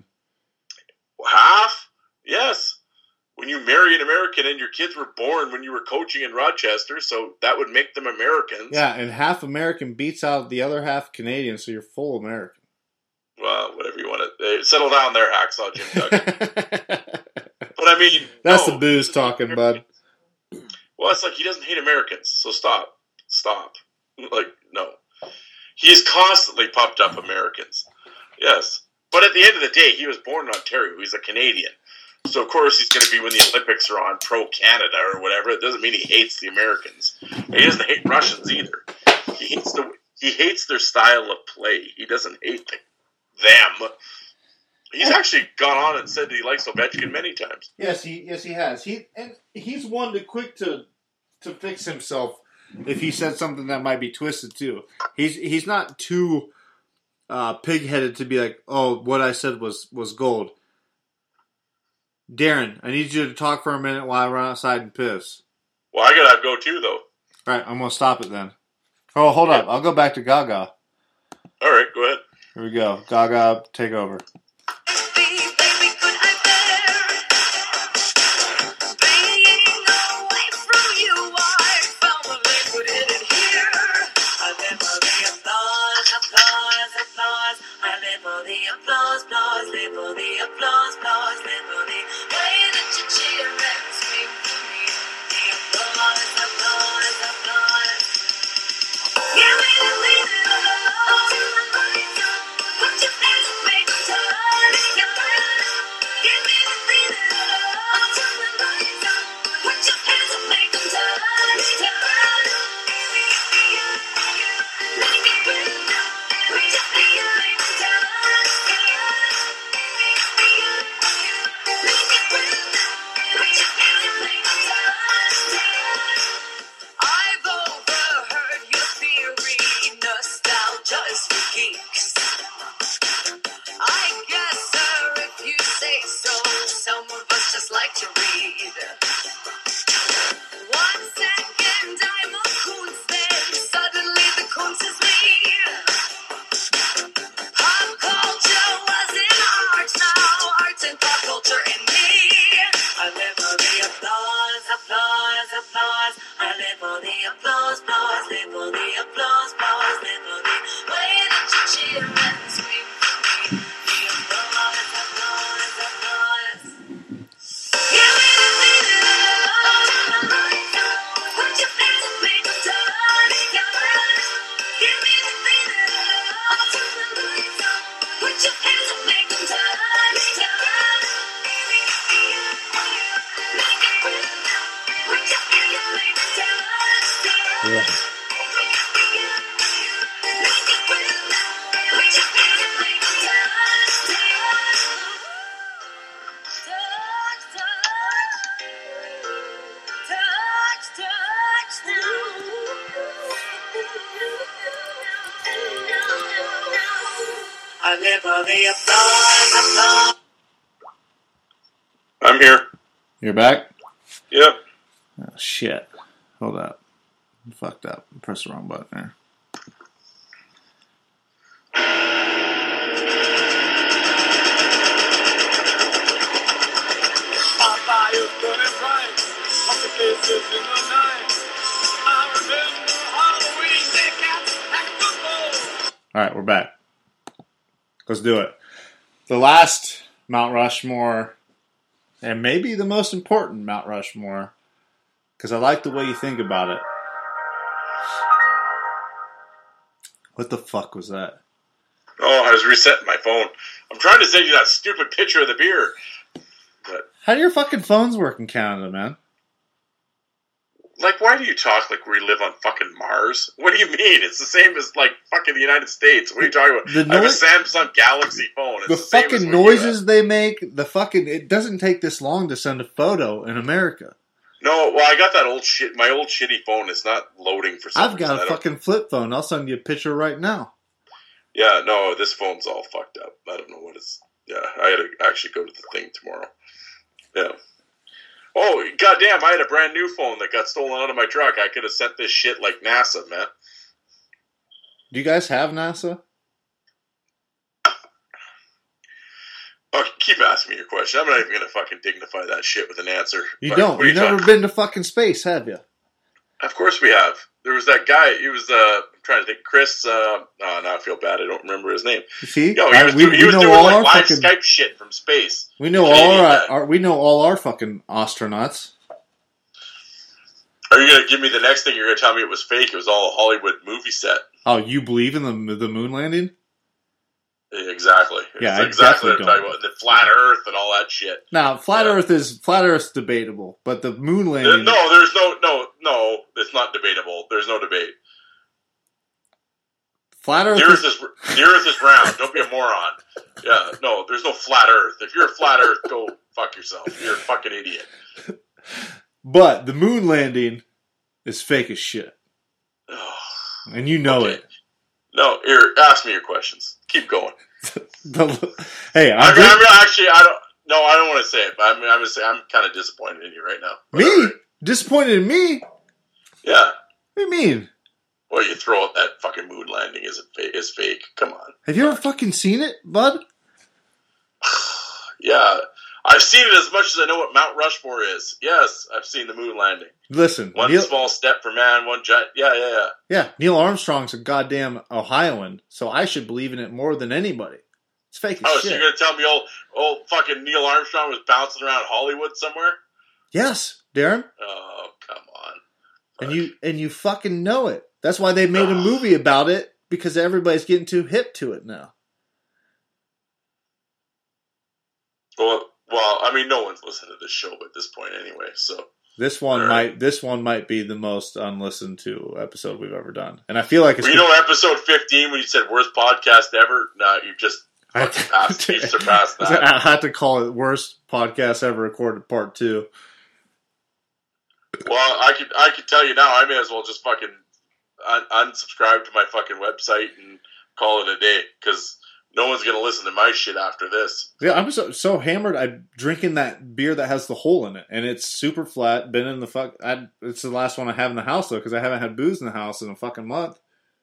Half? Yes. When you marry an American and your kids were born when you were coaching in Rochester, so that would make them Americans. Yeah, and half American beats out the other half Canadian, so you're full American. Well, whatever you want to... Settle down there, Hacksaw Jim Duggan. But I mean... That's no, the booze talking, bud. Well, it's like he doesn't hate Americans, so stop. Stop. Like, no. He's constantly pumped up Americans. Yes. But at the end of the day, he was born in Ontario. He's a Canadian. So, of course, he's going to be when the Olympics are on pro-Canada or whatever. It doesn't mean he hates the Americans. He doesn't hate Russians either. He hates the he hates their style of play. He doesn't hate the, them. He's actually gone on and said that he likes Ovechkin many times. Yes, he yes he has. He and he's one to quick to to fix himself if he said something that might be twisted too. He's he's not too uh, pig-headed to be like, oh, what I said was was gold. Darren, I need you to talk for a minute while I run outside and piss. Well, I gotta go too, though. All right, I'm gonna stop it then. Oh, hold up. I'll go back to Gaga. All right, go ahead. Here we go. Gaga, take over. I'm here. You're back? Yep. Oh, shit. Hold up. I fucked up. I pressed the wrong button there. Alright, we're back. Let's do it. The last Mount Rushmore, and maybe the most important Mount Rushmore, because I like the way you think about it. What the fuck was that? Oh, I was resetting my phone. I'm trying to send you that stupid picture of the beer. But, how do your fucking phones work in Canada, man? Like, why do you talk like we live on fucking Mars? What do you mean? It's the same as, like, fucking the United States. What are you talking about? The I have noise, a Samsung Galaxy phone. It's the, the same fucking as noises they make, the fucking... It doesn't take this long to send a photo in America. No, well, I got that old shit... My old shitty phone is not loading for some I've reason. got a fucking flip phone. I'll send you a picture right now. Yeah, no, this phone's all fucked up. I don't know what it's... Yeah, I had to actually go to the thing tomorrow. Yeah. Oh, goddamn, I had a brand new phone that got stolen out of my truck. I could have sent this shit like NASA, man. Do you guys have NASA? Oh, keep asking me your question. I'm not even going to fucking dignify that shit with an answer. You But don't. what are You've you never talking- been to fucking space, have you? Of course we have. There was that guy. He was, uh, I'm trying to think, Chris, uh, oh, now I feel bad. I don't remember his name. See? No, he I- was, we- do- he we was know doing all like our live fucking- Skype shit from space. We know all Canadian our, guy. our we know all our fucking astronauts. Are you going to give me the next thing? You're going to tell me it was fake? It was all a Hollywood movie set. Oh, you believe in the the moon landing? Exactly. Yeah, it's exactly I what I'm talking about. The flat Earth and all that shit. Now, flat yeah. Earth is flat Earth's debatable, but the moon landing. No, there's no, no, no. It's not debatable. There's no debate. Flat Earth. The Earth is, is the Earth is round. Don't be a moron. Yeah, no, there's no flat Earth. If you're a flat Earth, go fuck yourself. You're a fucking idiot. But the moon landing is fake as shit, and you know okay. it. No, here, ask me your questions. Keep going. the, hey, I'm, I mean, I'm actually, I don't. No, I don't want to say it, but I'm, I'm, say, I'm kind of disappointed in you right now. Me? Right. Disappointed in me? Yeah. What do you mean? Well, you throw out that fucking moon landing is is fake. Come on. Have you ever fucking seen it, bud? Yeah. I've seen it as much as I know what Mount Rushmore is. Yes, I've seen the moon landing. Listen. One Neil, small step for man, one giant... Yeah, yeah, yeah. Yeah, Neil Armstrong's a goddamn Ohioan, so I should believe in it more than anybody. It's fake as oh, shit. Oh, so you're going to tell me old, old fucking Neil Armstrong was bouncing around Hollywood somewhere? Yes, Darren. Oh, come on. And you, and you fucking know it. That's why they made a movie about it, because everybody's getting too hip to it now. Well... Well, I mean, no one's listened to this show at this point anyway, so... This one right. might this one might be the most unlistened to episode we've ever done. And I feel like it's... Well, you know episode fifteen when you said worst podcast ever? No, you just surpassed, you surpassed that. I had to call it worst podcast ever recorded part two. Well, I could, I could tell you now, I may as well just fucking un- unsubscribe to my fucking website and call it a day, because... No one's going to listen to my shit after this. Yeah, I'm so, so hammered. I'm drinking that beer that has the hole in it, and it's super flat. Been in the fuck. I, it's the last one I have in the house though, because I haven't had booze in the house in a fucking month.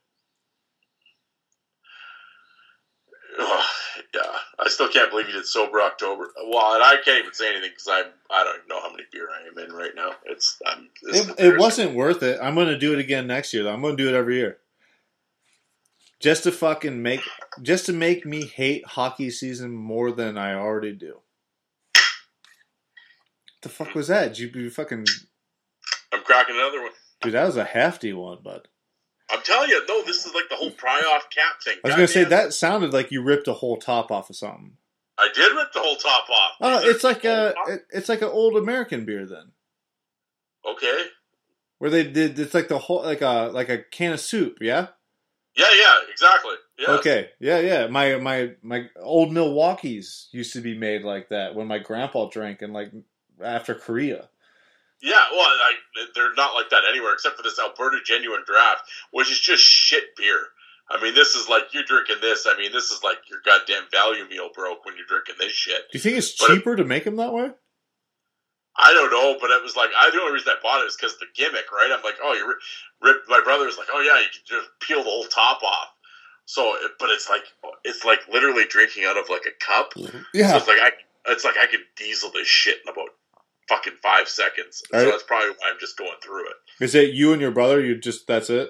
Oh, yeah, I still can't believe you did sober October. Well, and I can't even say anything because I I don't even know how many beer I am in right now. It's I'm. It, it wasn't worth it. I'm going to do it again next year though. I'm going to do it every year. Just to fucking make, just to make me hate hockey season more than I already do. What the fuck was that? Did you be fucking... I'm cracking another one. Dude, that was a hefty one, bud. I'm telling you, no, this is like the whole pry-off cap thing. I was going to say, that sounded like you ripped a whole top off of something. I did rip the whole top off. Oh, it's like a, it, it's like an old American beer then. Okay. Where they did, it's like the whole, like a, like a can of soup, yeah? Yeah, yeah, exactly. Yes. Okay, yeah, yeah. My my my old Milwaukee's used to be made like that when my grandpa drank, and like after Korea. Yeah, well, I, they're not like that anywhere except for this Alberta Genuine Draft, which is just shit beer. I mean, this is like you're drinking this. I mean, this is like your goddamn value meal broke when you're drinking this shit. Do you think it's but cheaper it, to make them that way? I don't know, but it was like, I the only reason I bought it is because the gimmick, right? I'm like, oh, you ripped. My brother was like, oh yeah, you can just peel the whole top off. So, but it's like, it's like literally drinking out of like a cup. Yeah. So it's like I, it's like I could diesel this shit in about fucking five seconds. So right. that's probably why I'm just going through it. Is it you and your brother? You just that's it.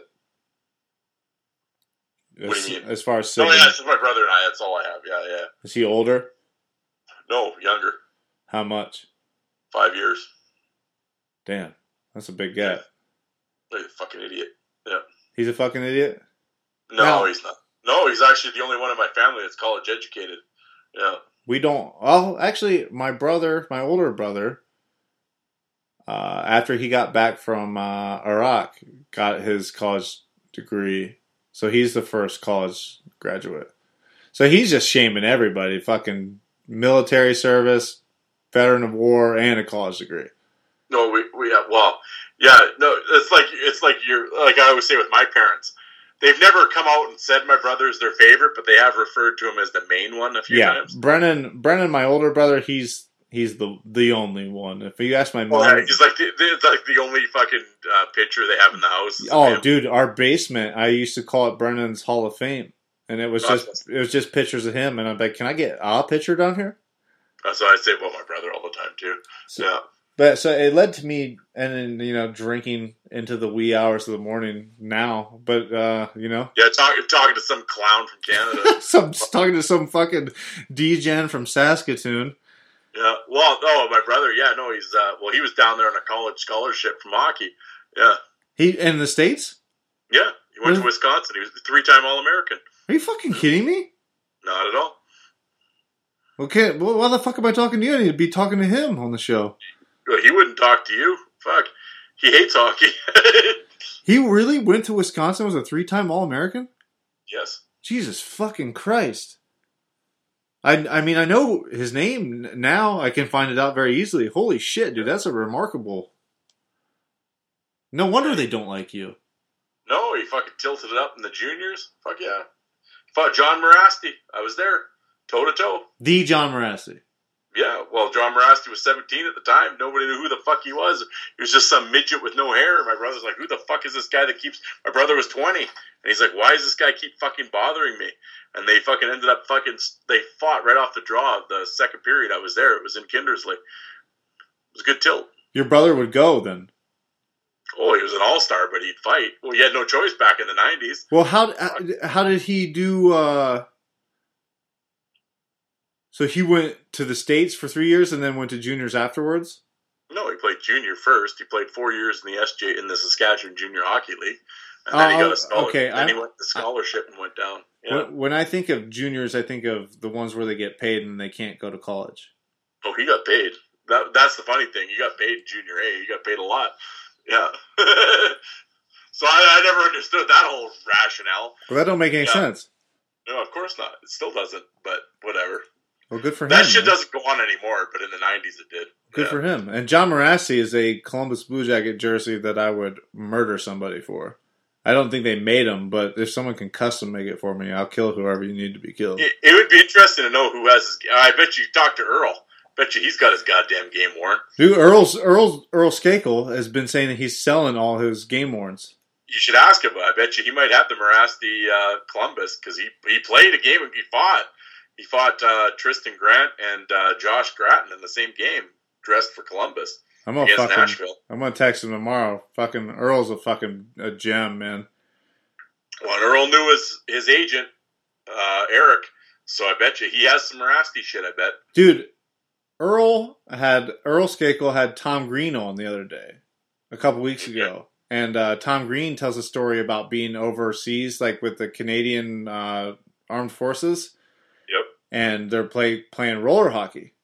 What as, do you mean? As far as oh yeah, it's just my brother and I. That's all I have. Yeah, yeah. Is he older? No, younger. How much? Five years. Damn, that's a big gap. Yeah. Like a fucking idiot. Yeah. He's a fucking idiot? No, no, he's not. No, he's actually the only one in my family that's college educated. Yeah. We don't. Well, actually, my brother, my older brother, uh, after he got back from uh, Iraq, got his college degree. So he's the first college graduate. So he's just shaming everybody. Fucking military service, veteran of war, and a college degree. No, we we have, well, yeah, no, it's like it's like you're like I always say with my parents. They've never come out and said my brother is their favorite, but they have referred to him as the main one a few yeah, times. Brennan, Brennan, my older brother, he's he's the the only one. If you ask my mom, oh, yeah, he's like the, it's like the only fucking uh, picture they have in the house. Oh, dude, our basement, I used to call it Brennan's Hall of Fame, and it was That's just it was just pictures of him, and I'm like, can I get a picture down here? That's what I say about my brother all the time too. So, yeah. But so it led to me, and then you know, drinking into the wee hours of the morning now. But uh, you know, yeah, talking talking to some clown from Canada, some talking to some fucking D-gen from Saskatoon. Yeah, well, no, my brother, yeah, no, he's uh, well, he was down there on a college scholarship from hockey, Yeah. He in the States? Yeah. He went Really? to Wisconsin. He was a three-time All-American. Are you fucking kidding me? Not at all. Okay, well, why the fuck am I talking to you? I need to be talking to him on the show. Well, he wouldn't talk to you. Fuck. He hates hockey. He really went to Wisconsin, was a three-time All-American? Yes. Jesus fucking Christ. I, I mean, I know his name now. I can find it out very easily. Holy shit, dude. That's a remarkable... No wonder they don't like you. No, he fucking tilted it up in the juniors. Fuck yeah. Fought John Morasti. I was there. Toe to toe. The John Morasti. Yeah, well, John Morasti was seventeen at the time. Nobody knew who the fuck he was. He was just some midget with no hair. My brother's like, who the fuck is this guy that keeps... My brother was twenty. And he's like, why does this guy keep fucking bothering me? And they fucking ended up fucking... They fought right off the draw of the second period. I was there. It was in Kindersley. It was a good tilt. Your brother would go then. Oh, he was an all-star, but he'd fight. Well, he had no choice back in the nineties. Well, how how did he do... Uh... So he went to the States for three years and then went to juniors afterwards? No, he played junior first. He played four years in the S J in the Saskatchewan Junior Hockey League. And then oh, he got a scholarship. okay. Then he I, went to scholarship and went down. Yeah. When, when I think of juniors, I think of the ones where they get paid and they can't go to college. Oh, he got paid. That, that's the funny thing. He got paid junior A. He got paid a lot. Yeah. So I, I never understood that whole rationale. Well, that don't make any yeah. sense. No, of course not. It still doesn't, but whatever. Well, good for him. That shit man. doesn't go on anymore, but in the nineties it did. Good yeah. for him. And John Morasti is a Columbus Blue Jacket jersey that I would murder somebody for. I don't think they made them, but if someone can custom make it for me, I'll kill whoever you need to be killed. It, it would be interesting to know who has his... I bet you talk to Earl. Bet you he's got his goddamn game worn. Dude, Earl's, Earl, Earl Skakel has been saying that he's selling all his game warns. You should ask him. I bet you he might have the Morasti uh, Columbus because he he played a game. He fought. He fought uh, Tristan Grant and uh, Josh Gratton in the same game, dressed for Columbus. I'm gonna against fucking, Nashville. I'm gonna text him tomorrow. Fucking Earl's a fucking a gem, man. Well, and Earl knew his his agent, uh, Eric. So I bet you he has some Morasti shit. I bet, dude. Earl had Earl Skakel had Tom Green on the other day, a couple weeks ago. And uh, Tom Green tells a story about being overseas, like with the Canadian uh, Armed Forces. Yep. And they're play, playing roller hockey.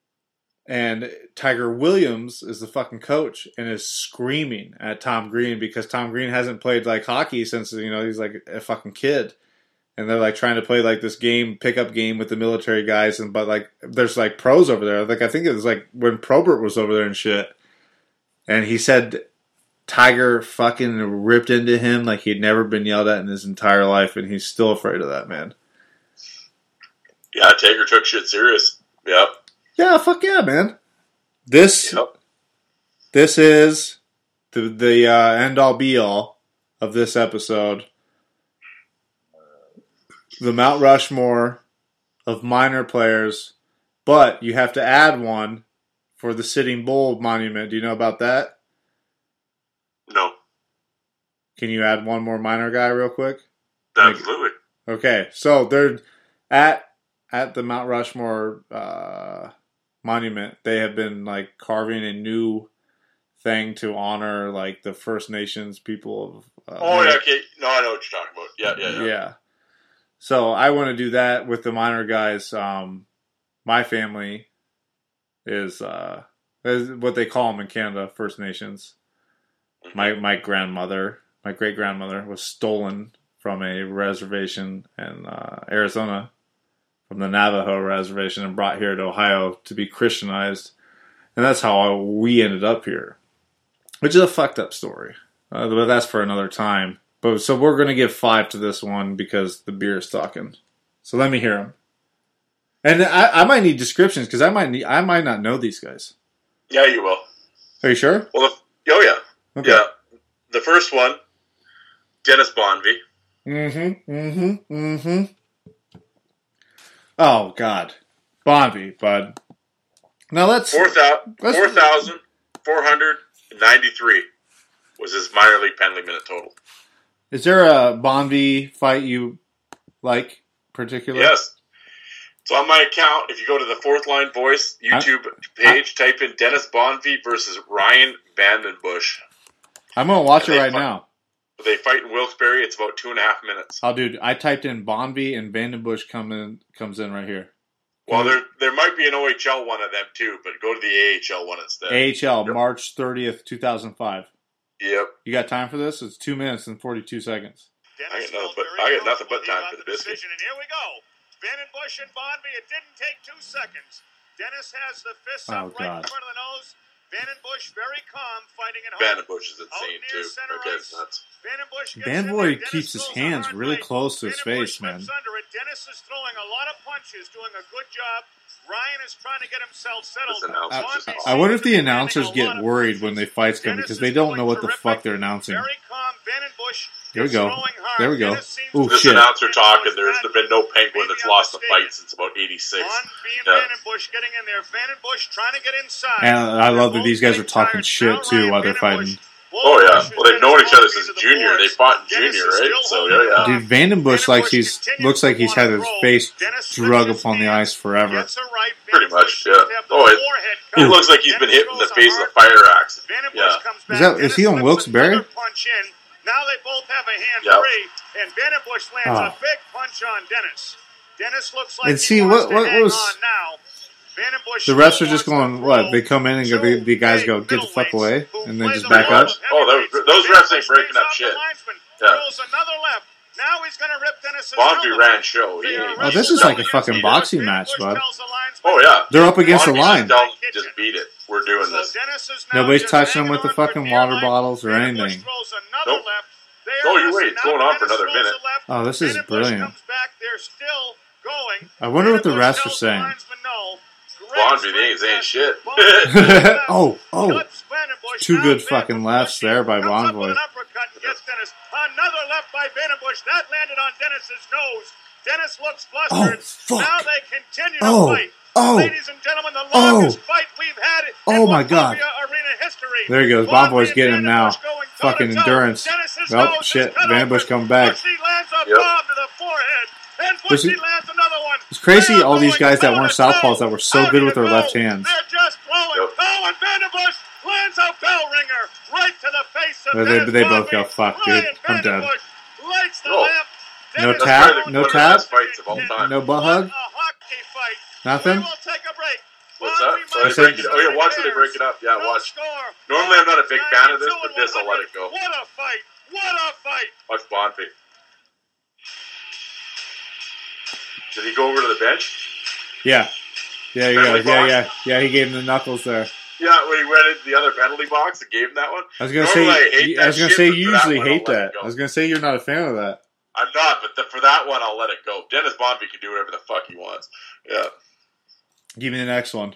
And Tiger Williams is the fucking coach and is screaming at Tom Green because Tom Green hasn't played like hockey since, you know, he's like a fucking kid. And they're like trying to play like this game, pickup game with the military guys. And but like there's like pros over there. Like I think it was like when Probert was over there and shit. And he said Tiger fucking ripped into him like he'd never been yelled at in his entire life, and he's still afraid of that, man. Yeah, Tiger took shit serious. Yep. Yeah, fuck yeah, man. This, yep. this is the the uh, end all be all of this episode. The Mount Rushmore of minor players, but you have to add one for the Sitting Bull monument. Do you know about that? No. Can you add one more minor guy real quick? Absolutely. Okay, so they're at at the Mount Rushmore uh, monument. They have been like carving a new thing to honor like the First Nations people of. Uh, oh yeah, okay. No, I know what you're talking about. Yeah, yeah, yeah. Yeah. So I want to do that with the minor guys. Um, my family is, uh, is what they call them in Canada, First Nations. My my grandmother, my great grandmother, was stolen from a reservation in uh, Arizona, from the Navajo reservation, and brought here to Ohio to be Christianized, and that's how we ended up here, which is a fucked up story, uh, but that's for another time. But so we're gonna give five to this one because the beer is talking. So let me hear them, and I, I might need descriptions because I might need, I might not know these guys. Yeah, you will. Are you sure? Well, the, oh yeah. Okay. Yeah. The first one, Dennis Bonvie. Mm-hmm, mm-hmm, mm-hmm. Oh, God. Bonvie, bud. Now let's... four thousand four hundred ninety-three was his minor league penalty minute total. Is there a Bonvie fight you like, particularly? Yes. It's on my account. If you go to the Fourth Line Voice YouTube I, page, I, type in Dennis Bonvie versus Ryan Vandenbush. I'm gonna watch And it they right fight- now. They fight in Wilkes-Barre. It's about two and a half minutes. Oh, dude, I typed in Bonby and Vandenbush come in, comes in right here. Well, there there might be an O H L one of them too, but go to the A H L one instead. A H L, Yep. March thirtieth, two thousand five. Yep. You got time for this? It's two minutes and forty-two seconds. I got nothing but I got nothing but time for the biscuit. Decision, and here we go. Vandenbush and Bonby. It didn't take two seconds. Dennis has the fists Oh, up right God. in front of the nose. Vandenbush very calm, fighting at home. Vandenbush is Out insane near too. center That guy's ice. nuts. Vandenbush gets Van in Boy there. Dennis keeps his throws a hands hard really right. close to his Vandenbush face, man. slips under it. Dennis is throwing a lot of punches, doing a good job. Ryan is trying to get himself settled. This announcer's Bonby just seems I wonder if the to be announcers landing a lot get of worried punches. when they fights come Dennis because is they don't know doing what the terrific. fuck they're announcing. Very calm. Vandenbush Here we is go. throwing hard. There we go. Dennis seems Ooh, to This shit. announcer talking. There's been no penguin that's lost a fight since about eighty-six. Bonby and Yeah. Vandenbush getting in there. Vandenbush trying to get inside. And I love that They're these guys both are talking getting shit tired. too Now while they're Ryan fighting. Oh yeah. Vandenbush Well, they've is known each other getting since to the junior. boards. They fought in Dennis junior, is right? still So holding yeah, yeah. Dude, Vandenbush like Vandenbush he's continues looks like to he's had wanna his roll. face Dennis drug lifts his upon the hands, ice forever. gets a right. Pretty Vandenbush much, seems yeah. to have the Oh, it, forehead it covered. looks like he's been Dennis hit in the throws a face with a hard fire axe. Vandenbush Yeah. comes Is back. that- is Dennis he on slips Wilkes-Barre? another punch in. Now they both have a hand Yep. free, and Vandenbush lands Oh. a big punch on Dennis. Dennis looks like And he see, wants what- to what hang was- on now. Vandenbush The refs still are just wants to going, what? throw They come in and go, the, two the guys big go, get the fuck middleweights away, who and then play just the back role up. of Oh, those- heavyweights. those refs ain't Vandenbush breaking brings up off the shit. linesman, Yeah. throws another left. Now he's going to rip Dennis's Bonby helmet ran off. show. He They are ain't- Oh, this racing is like a against fucking each boxing other. match, Vandenbush bud. tells the linesman, Oh yeah. They're up against the Bonby's line. telling him, just beat it. We're doing So this. Dennis is now Nobody's just touching him hanging with the on for fucking dear water life. bottles or Vandenbush anything. throws another Nope. left. They Oh, are you wait, racing. it's Now going on for Dennis another throws minute. a left. Oh, this is Vandenbush brilliant. comes back. They're still going. I wonder what the Vandenbush refs are tells the saying. linesman no. Great Bonby, they ain't straight saying left. shit. Bonby Oh, oh. cuts Vandenbush. Two Now good Vandenbush fucking lefts there by comes up Bonvoy. with an uppercut and gets Dennis. Another left by Vandenbush. That landed on Dennis's nose. Dennis looks flustered. Oh, fuck. Now they continue to Oh, fight. oh, Ladies and gentlemen, the oh. longest fight we've had in Oh, my God. Wachovia Arena history. There he goes. Bonvoy Bonvoy's and getting him now. Vandenbush going Fucking toe-to-toe. endurance. Dennis's Oh, nose is shit. cut Vandenbush open. come back. Bushy lands a Yep. bomb to the forehead. And Was Bushy it- lands another one. It's crazy They are all these going guys that weren't toe-to-toe. southpaws that were so How good do with you their go? left hands. They're just throwing. Yep. Oh, and Vandenbush lands a bell ringer right to the face of They- they- Dennis they both Bonby. got fucked, dude. Ryan I'm dead. Vandenbush lights the Oh. lamp. No Dennis tap? Bonby One of No the tap? best fights of all time. No butt What hug? a hockey fight. Nothing? We will take a break. What's Bonby that? So might they I said- break it. Oh yeah, watch when they break it up. Yeah, No watch. score. Normally I'm not a big fan of this, ninety-two but this I'll let it go. What a fight. What a fight. Watch Bonby. Did he go over to the bench? Yeah. Yeah, yeah, Penalty yeah, box? yeah. Yeah, he gave him the knuckles there. Yeah, when he went into the other penalty box and gave him that one. I was gonna Normally I say, hate you- that I was gonna shit, say, but you for that usually one, hate I'll let that. it go. I was gonna say you're not a fan of that. I'm not, but the, for that one, I'll let it go. Dennis Bonby can do whatever the fuck he wants. Yeah. Give me the next one.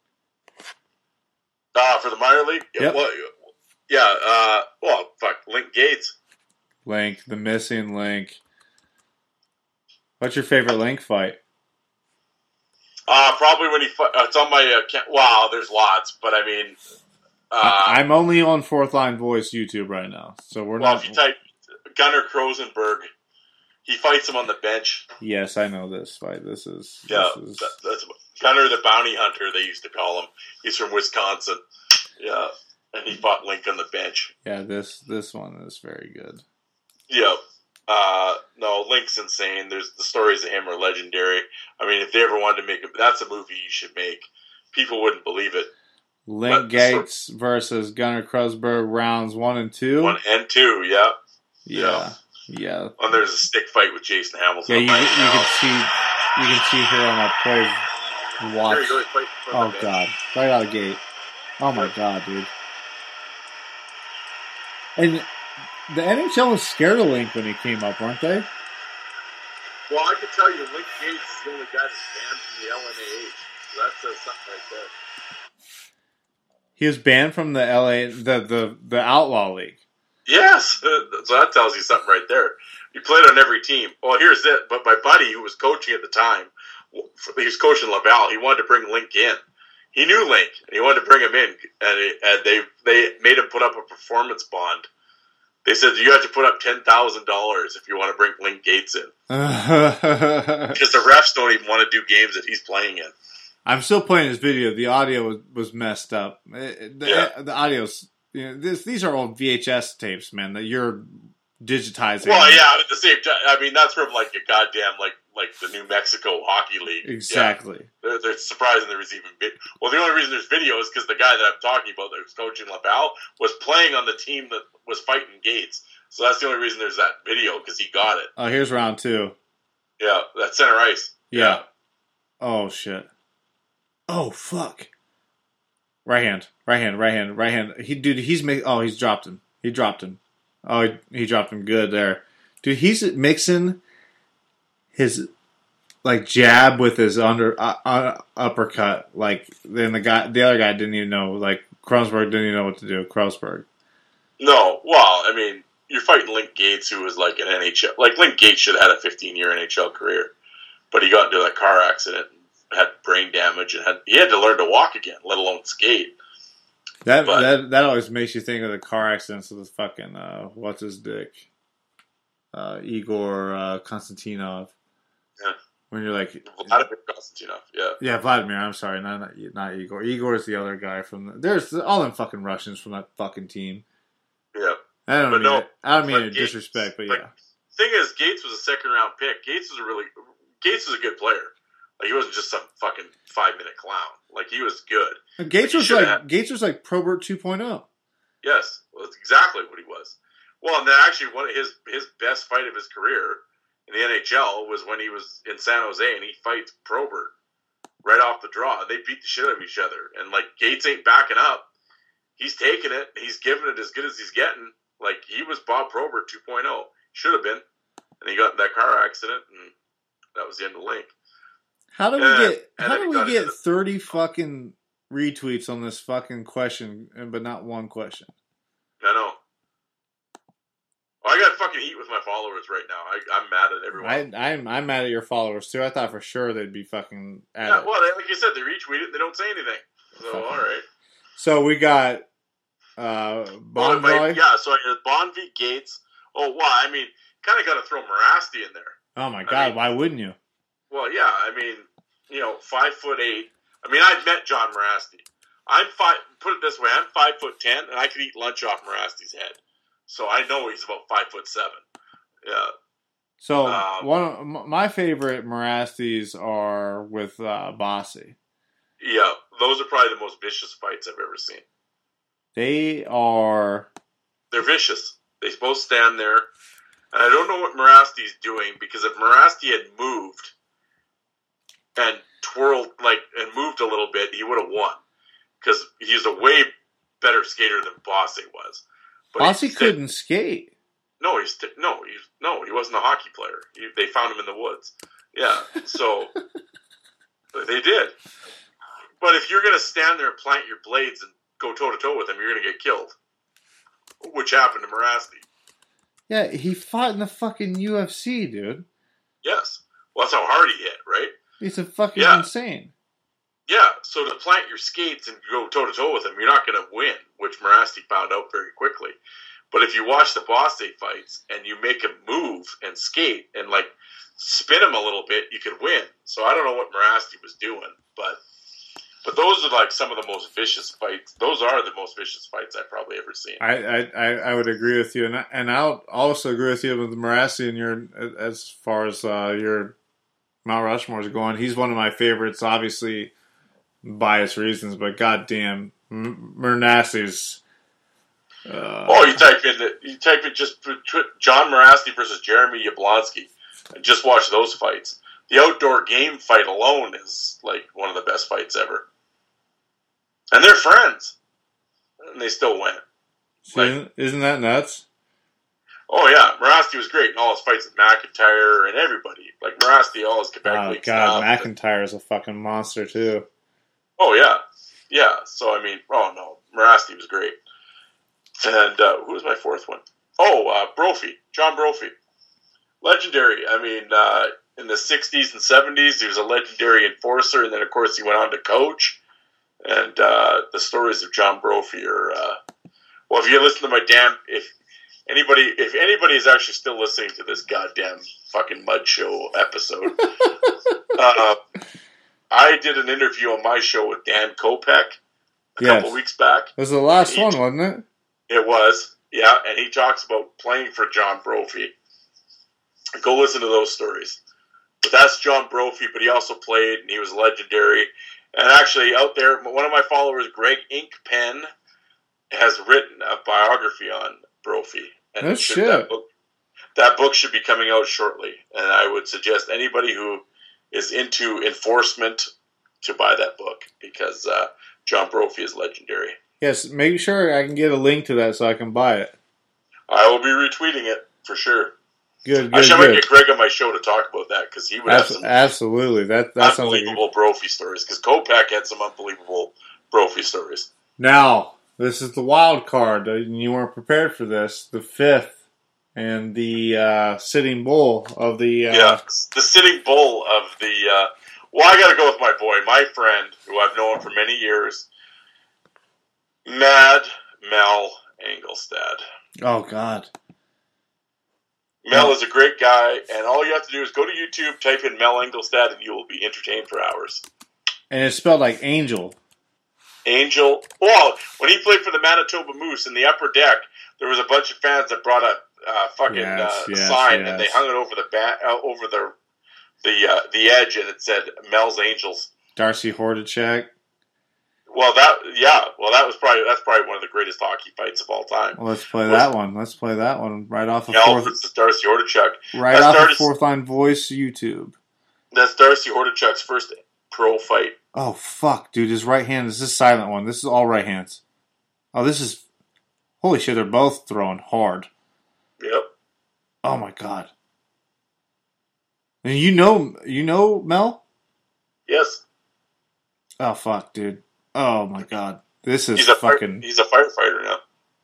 Uh, for the minor league? Yeah, Yep. well, yeah, uh, well, fuck, Link Gates. Link, the missing Link. What's your favorite Link fight? Uh, probably when he, fu- uh, it's on my account. Wow, there's lots, but I mean, uh, I'm only on Fourth Line Voice YouTube right now, so we're well, not. if you type Gunnar Krosenberg, he fights him on the bench. Yes, I know this fight. This is. Yeah, This is... that, that's Gunnar the Bounty Hunter, they used to call him. He's from Wisconsin. Yeah, and he fought Link on the bench. Yeah, this this one is very good. Yeah. Uh, no, Link's insane. There's the stories of him are legendary. I mean, if they ever wanted to make it, that's a movie you should make. People wouldn't believe it. Link But- Gates versus Gunnar Krusberg, rounds one and two. One and two, yeah. Yeah, yeah. And there's a stick fight with Jason Hamilton. Yeah, you, you right now. can see you can see here on my play watch. There you go, he's fighting from Oh the bench. god, right out of the gate. Oh my god, dude. And the N H L was scared of Link when he came up, weren't they? Well, I can tell you, Link Gates is the only guy that's banned from the L N A H. So that says something right there. He was banned from the L A the the, the Outlaw League. Yes, so that tells you something right there. He played on every team. Well, here's it. But my buddy, who was coaching at the time, he was coaching Laval. He wanted to bring Link in. He knew Link, and he wanted to bring him in. And, he, and they they made him put up a performance bond. They said you have to put up ten thousand dollars if you want to bring Link Gates in, because the refs don't even want to do games that he's playing in. I'm still playing this video. The audio was, was messed up. It, the, Yeah. the audio's you know, this, these are all V H S tapes, man, that you're digitizing. Well, yeah, at the same time, I mean, that's from like a goddamn like like the New Mexico Hockey League. Exactly. Yeah. They're, they're surprising there was even big. Well, the only reason there's video is because the guy that I'm talking about that was coaching Laval was playing on the team that was fighting Gates. So that's the only reason there's that video, because he got it. Oh, here's round two. Yeah, that's center ice. Yeah. yeah. Oh shit. Oh fuck. Right hand, right hand, right hand, right hand. He, dude, he's make. Oh, he's dropped him. He dropped him. Oh, he, he dropped him good there, dude. He's mixing his like jab with his under uh, uh, uppercut. Like then the guy, the other guy didn't even know. Like Kronsberg didn't even know what to do. Kronsberg. No, well, I mean, you're fighting Link Gates, who was like an N H L. Like Link Gates should have had a fifteen-year N H L career, but he got into that car accident. Had brain damage and had he had to learn to walk again, let alone skate. That but, that that always makes you think of the car accidents of the fucking uh, what's his dick, uh, Igor uh, Konstantinov. Yeah. When you're like Vladimir Konstantinov, yeah, yeah, Vladimir. I'm sorry, not not, not Igor. Igor is the other guy from the, there's all them fucking Russians from that fucking team. Yeah, I don't but mean no, it, I don't mean it Gates, disrespect, but like, yeah. Thing is, Gates was a second round pick. Gates was a really Gates was a good player. Like, he wasn't just some fucking five-minute clown. Like, he was good. Gates like, was like had... Gates was like Probert two point oh. Yes, well, that's exactly what he was. Well, and then actually, one of his his best fight of his career in the N H L was when he was in San Jose, and he fights Probert right off the draw. They beat the shit out of each other, and like Gates ain't backing up. He's taking it. He's giving it as good as he's getting. Like, he was Bob Probert two point oh. Should have been, and he got in that car accident, and that was the end of Link. How do we Yeah, get how do we get thirty fucking retweets on this fucking question, but not one question? I know. Well, I got fucking heat with my followers right now. I, I'm mad at everyone. I, I'm I'm mad at your followers too. I thought for sure they'd be fucking at yeah, it. well, they, like you said, they retweet it. They don't say anything. So Fucking. all right. So we got uh, Bon Well, Boy. yeah. So I got Bon v. Gates. Oh, wow. I mean, kind of got to throw Morasti in there. Oh my god! I mean, why wouldn't you? Well, yeah. I mean, you know, five foot eight. I mean, I've met John Morasti. I'm five. Put it this way: I'm five foot ten, and I could eat lunch off Morasti's head. So I know he's about five foot seven. Yeah. So Um, one of my favorite Morastis are with uh, Bossy. Yeah, those are probably the most vicious fights I've ever seen. They are. They're vicious. They both stand there, and I don't know what Morasti's doing, because if Morasti had moved and twirled like and moved a little bit, he would have won, because he's a way better skater than Bossy was. But Bossy he's- couldn't skate. No, he's no, he's no, he wasn't a hockey player. He, they found him in the woods. Yeah, so they did. But if you're going to stand there and plant your blades and go toe to toe with him, you're going to get killed. Which happened to Morasti. Yeah, he fought in the fucking U F C, dude. Yes. Well, that's how hard he hit, right? He's a fucking Yeah. insane. Yeah. So to plant your skates and go toe to toe with him, you're not going to win, which Morasti found out very quickly. But if you watch the Bossy fights and you make him move and skate and like spin him a little bit, you could win. So I don't know what Morasti was doing, but but those are like some of the most vicious fights. Those are the most vicious fights I've probably ever seen. I, I, I I would agree with you, and I, and I'll also agree with you with Morasti and your as far as uh, your Mount Rushmore is going. He's one of my favorites, obviously biased reasons, but goddamn, Morasti's. Uh, oh, you type in the, you type in just John Morasti versus Jeremy Yablonski, and just watch those fights. The outdoor game fight alone is like one of the best fights ever, and they're friends, and they still win. so like, isn't that nuts? Oh yeah, Morasti was great in all his fights with McIntyre and everybody. Like Morasti, all his Quebec oh League god, stuff. McIntyre is a fucking monster too. Oh yeah, yeah. So I mean, oh no, Morasti was great. And uh, who was my fourth one? Oh, uh, Brophy, John Brophy, legendary. I mean, uh, in the sixties and seventies, he was a legendary enforcer, and then of course he went on to coach. And uh, the stories of John Brophy are uh, well. If you listen to my damn, if anybody, if anybody is actually still listening to this goddamn fucking Mud Show episode, uh, I did an interview on my show with Dan Kopech a yes. couple weeks back. It was the last he, one, wasn't it? It was, yeah, and he talks about playing for John Brophy. Go listen to those stories. But that's John Brophy, but he also played, and he was legendary. And actually, out there, one of my followers, Greg Inkpen, has written a biography on Brophy. And That's should, shit. That book, that book should be coming out shortly. And I would suggest anybody who is into enforcement to buy that book, because uh, John Brophy is legendary. Yes, make sure I can get a link to that so I can buy it. I will be retweeting it for sure. Good, good, I should good. get Greg on my show to talk about that, because he would Abs- have some absolutely. That that sounds like unbelievable Brophy stories. Because Kopak had some unbelievable Brophy stories. Now, this is the wild card. and You weren't prepared for this. The fifth and the uh, sitting bull of the... Uh, Yeah, the sitting bull of the... Uh, well, I got to go with my boy, my friend, who I've known for many years, Mad Mel Engelstad. Oh, God. Mel is a great guy, and all you have to do is go to YouTube, type in Mel Engelstad, and you will be entertained for hours. And it's spelled like angel. Angel. Well, when he played for the Manitoba Moose in the upper deck, there was a bunch of fans that brought a uh, fucking Yes, uh, yes, sign, yes. and they hung it over the ba- uh, over the the uh, the edge, and it said Mel's Angels. Darcy Hordacek. Well, that yeah, well that was probably that's probably one of the greatest hockey fights of all time. Well, let's play that one. Let's play that one right off of Mel fourth, versus Darcy Hordacek. right That's off Darcy, of Fourth Line Voice YouTube. That's Darcy Hordacek's first pro fight. Oh, fuck, dude. His right hand is this silent one. This is all right hands. Oh, this is... Holy shit, they're both throwing hard. Yep. Oh, my God. And you know, you know Mel? Yes. Oh, fuck, dude. Oh, my God. This is He's a fucking... He's a firefighter now.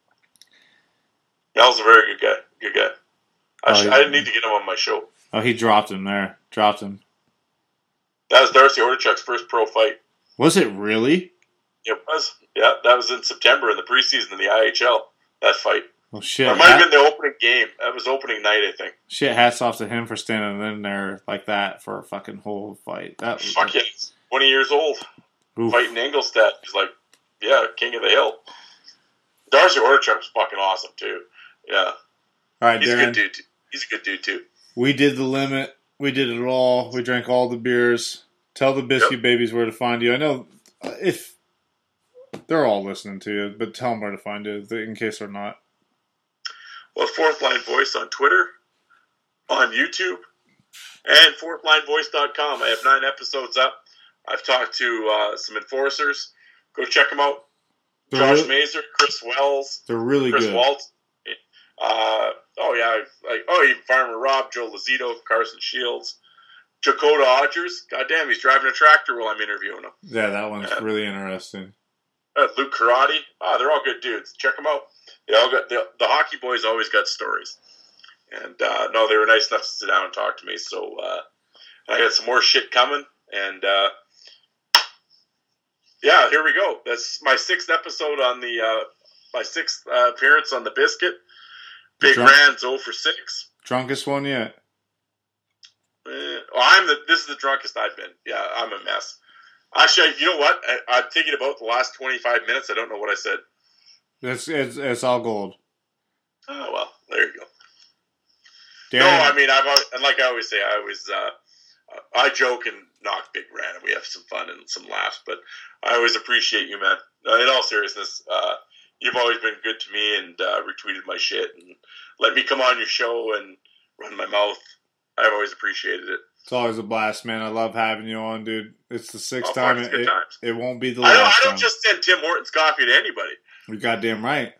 Mel's a very good guy. Good guy. I, Oh, sh- yeah. I didn't need to get him on my show. Oh, he dropped him there. Dropped him. That was Darcy Hordacek's first pro fight. Was it really? It was. Yeah, that was in September in the preseason in the I H L, that fight. Well, shit. Or it might have hat- been the opening game. That was opening night, I think. Shit, hats off to him for standing in there like that for a fucking whole fight. That was... Fuck yeah. He's twenty years old. Oof. Fighting Engelstad. He's like, yeah, king of the hill. Darcy Hordacek was fucking awesome, too. Yeah. All right, He's a Darren. good dude, too. He's a good dude, too. We did the limit. We did it all. We drank all the beers. Tell the Biscuit Yep. Babies where to find you. I know uh, if they're all listening to you, but tell them where to find you in case they're not. Well, Fourth Line Voice on Twitter, on YouTube, and fourth line voice dot com. I have nine episodes up. I've talked to uh, some enforcers. Go check them out. They're Josh really, Mazer, Chris Wells, they're really Chris good. Waltz. Uh, oh yeah, like oh, even Farmer Rob, Joe Lazito, Carson Shields, Dakota Odgers. God damn, he's driving a tractor while I'm interviewing him. Yeah, that one's Yeah. really interesting. Uh, Luke Karate. Ah, they're all good dudes. Check them out. They all got the, the hockey boys always got stories. And uh, no, they were nice enough to sit down and talk to me. So uh, I got some more shit coming. And uh, yeah, here we go. That's my sixth episode on the uh, my sixth uh, appearance on the Biscuit. Big Drunk- Rand's zero for six. Drunkest one yet. Eh, well, I'm the. This is the drunkest I've been. Yeah, I'm a mess. Actually, you know what? I, I'm thinking about the last twenty-five minutes. I don't know what I said. It's it's, it's all gold. Oh well, there you go. Darren, No, I mean I've always, and like I always say, I always uh, I joke and knock Big Rand, and we have some fun and some laughs. But I always appreciate you, man. Uh, in all seriousness, uh, you've always been good to me and uh, retweeted my shit and let me come on your show and run my mouth. I've always appreciated it. it's always a blast, man. I love having you on, dude. It's the sixth Oh, time. fuck, it's It, good it, times. it won't be the I don't, last I don't time. just send Tim Hortons coffee to anybody. You're goddamn right.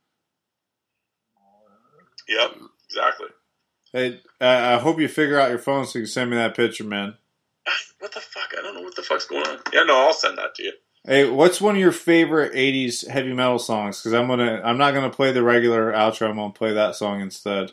Yep, exactly. Hey, uh, I hope you figure out your phone so you can send me that picture, man. What the fuck? I don't know what the fuck's going on. Yeah, no, I'll send that to you. Hey, what's one of your favorite eighties heavy metal songs? Because I'm gonna, I'm not gonna play the regular outro. I'm gonna play that song instead.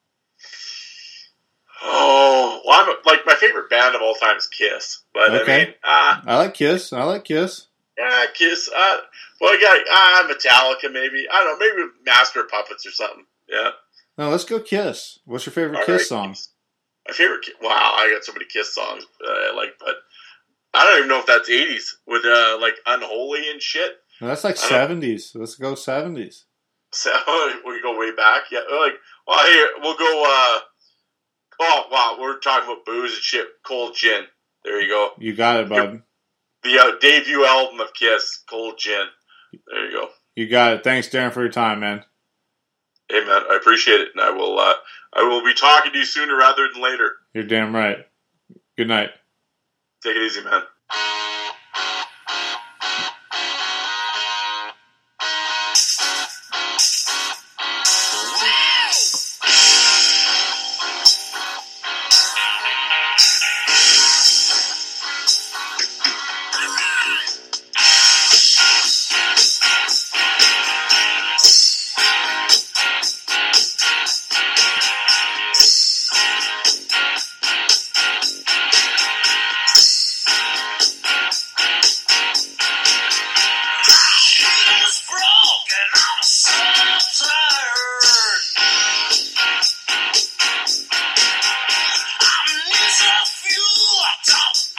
Oh, well, I'm a, like my favorite band of all time is Kiss, but Okay. I mean, uh, I like Kiss. I like Kiss. yeah, Kiss. Uh, well, I got uh, Metallica, maybe. I don't know, maybe Master of Puppets or something. Yeah. No, let's go Kiss. What's your favorite All Kiss right. song? My favorite. Ki- Wow, I got so many Kiss songs uh, I like, but I don't even know if that's eighties with uh, like Unholy and shit. No, that's like I don't- seventies. Let's go seventies. So we go way back. Yeah, we're like, well, here we'll go. Uh, oh wow, we're talking about booze and shit. Cold gin. There you go. You got it, bud. The uh, debut album of Kiss, Cold Gin. There you go. You got it. Thanks, Darren, for your time, man. Hey, man, I appreciate it, and I will. Uh, I will be talking to you sooner rather than later. You're damn right. Good night. Take it easy, man. Top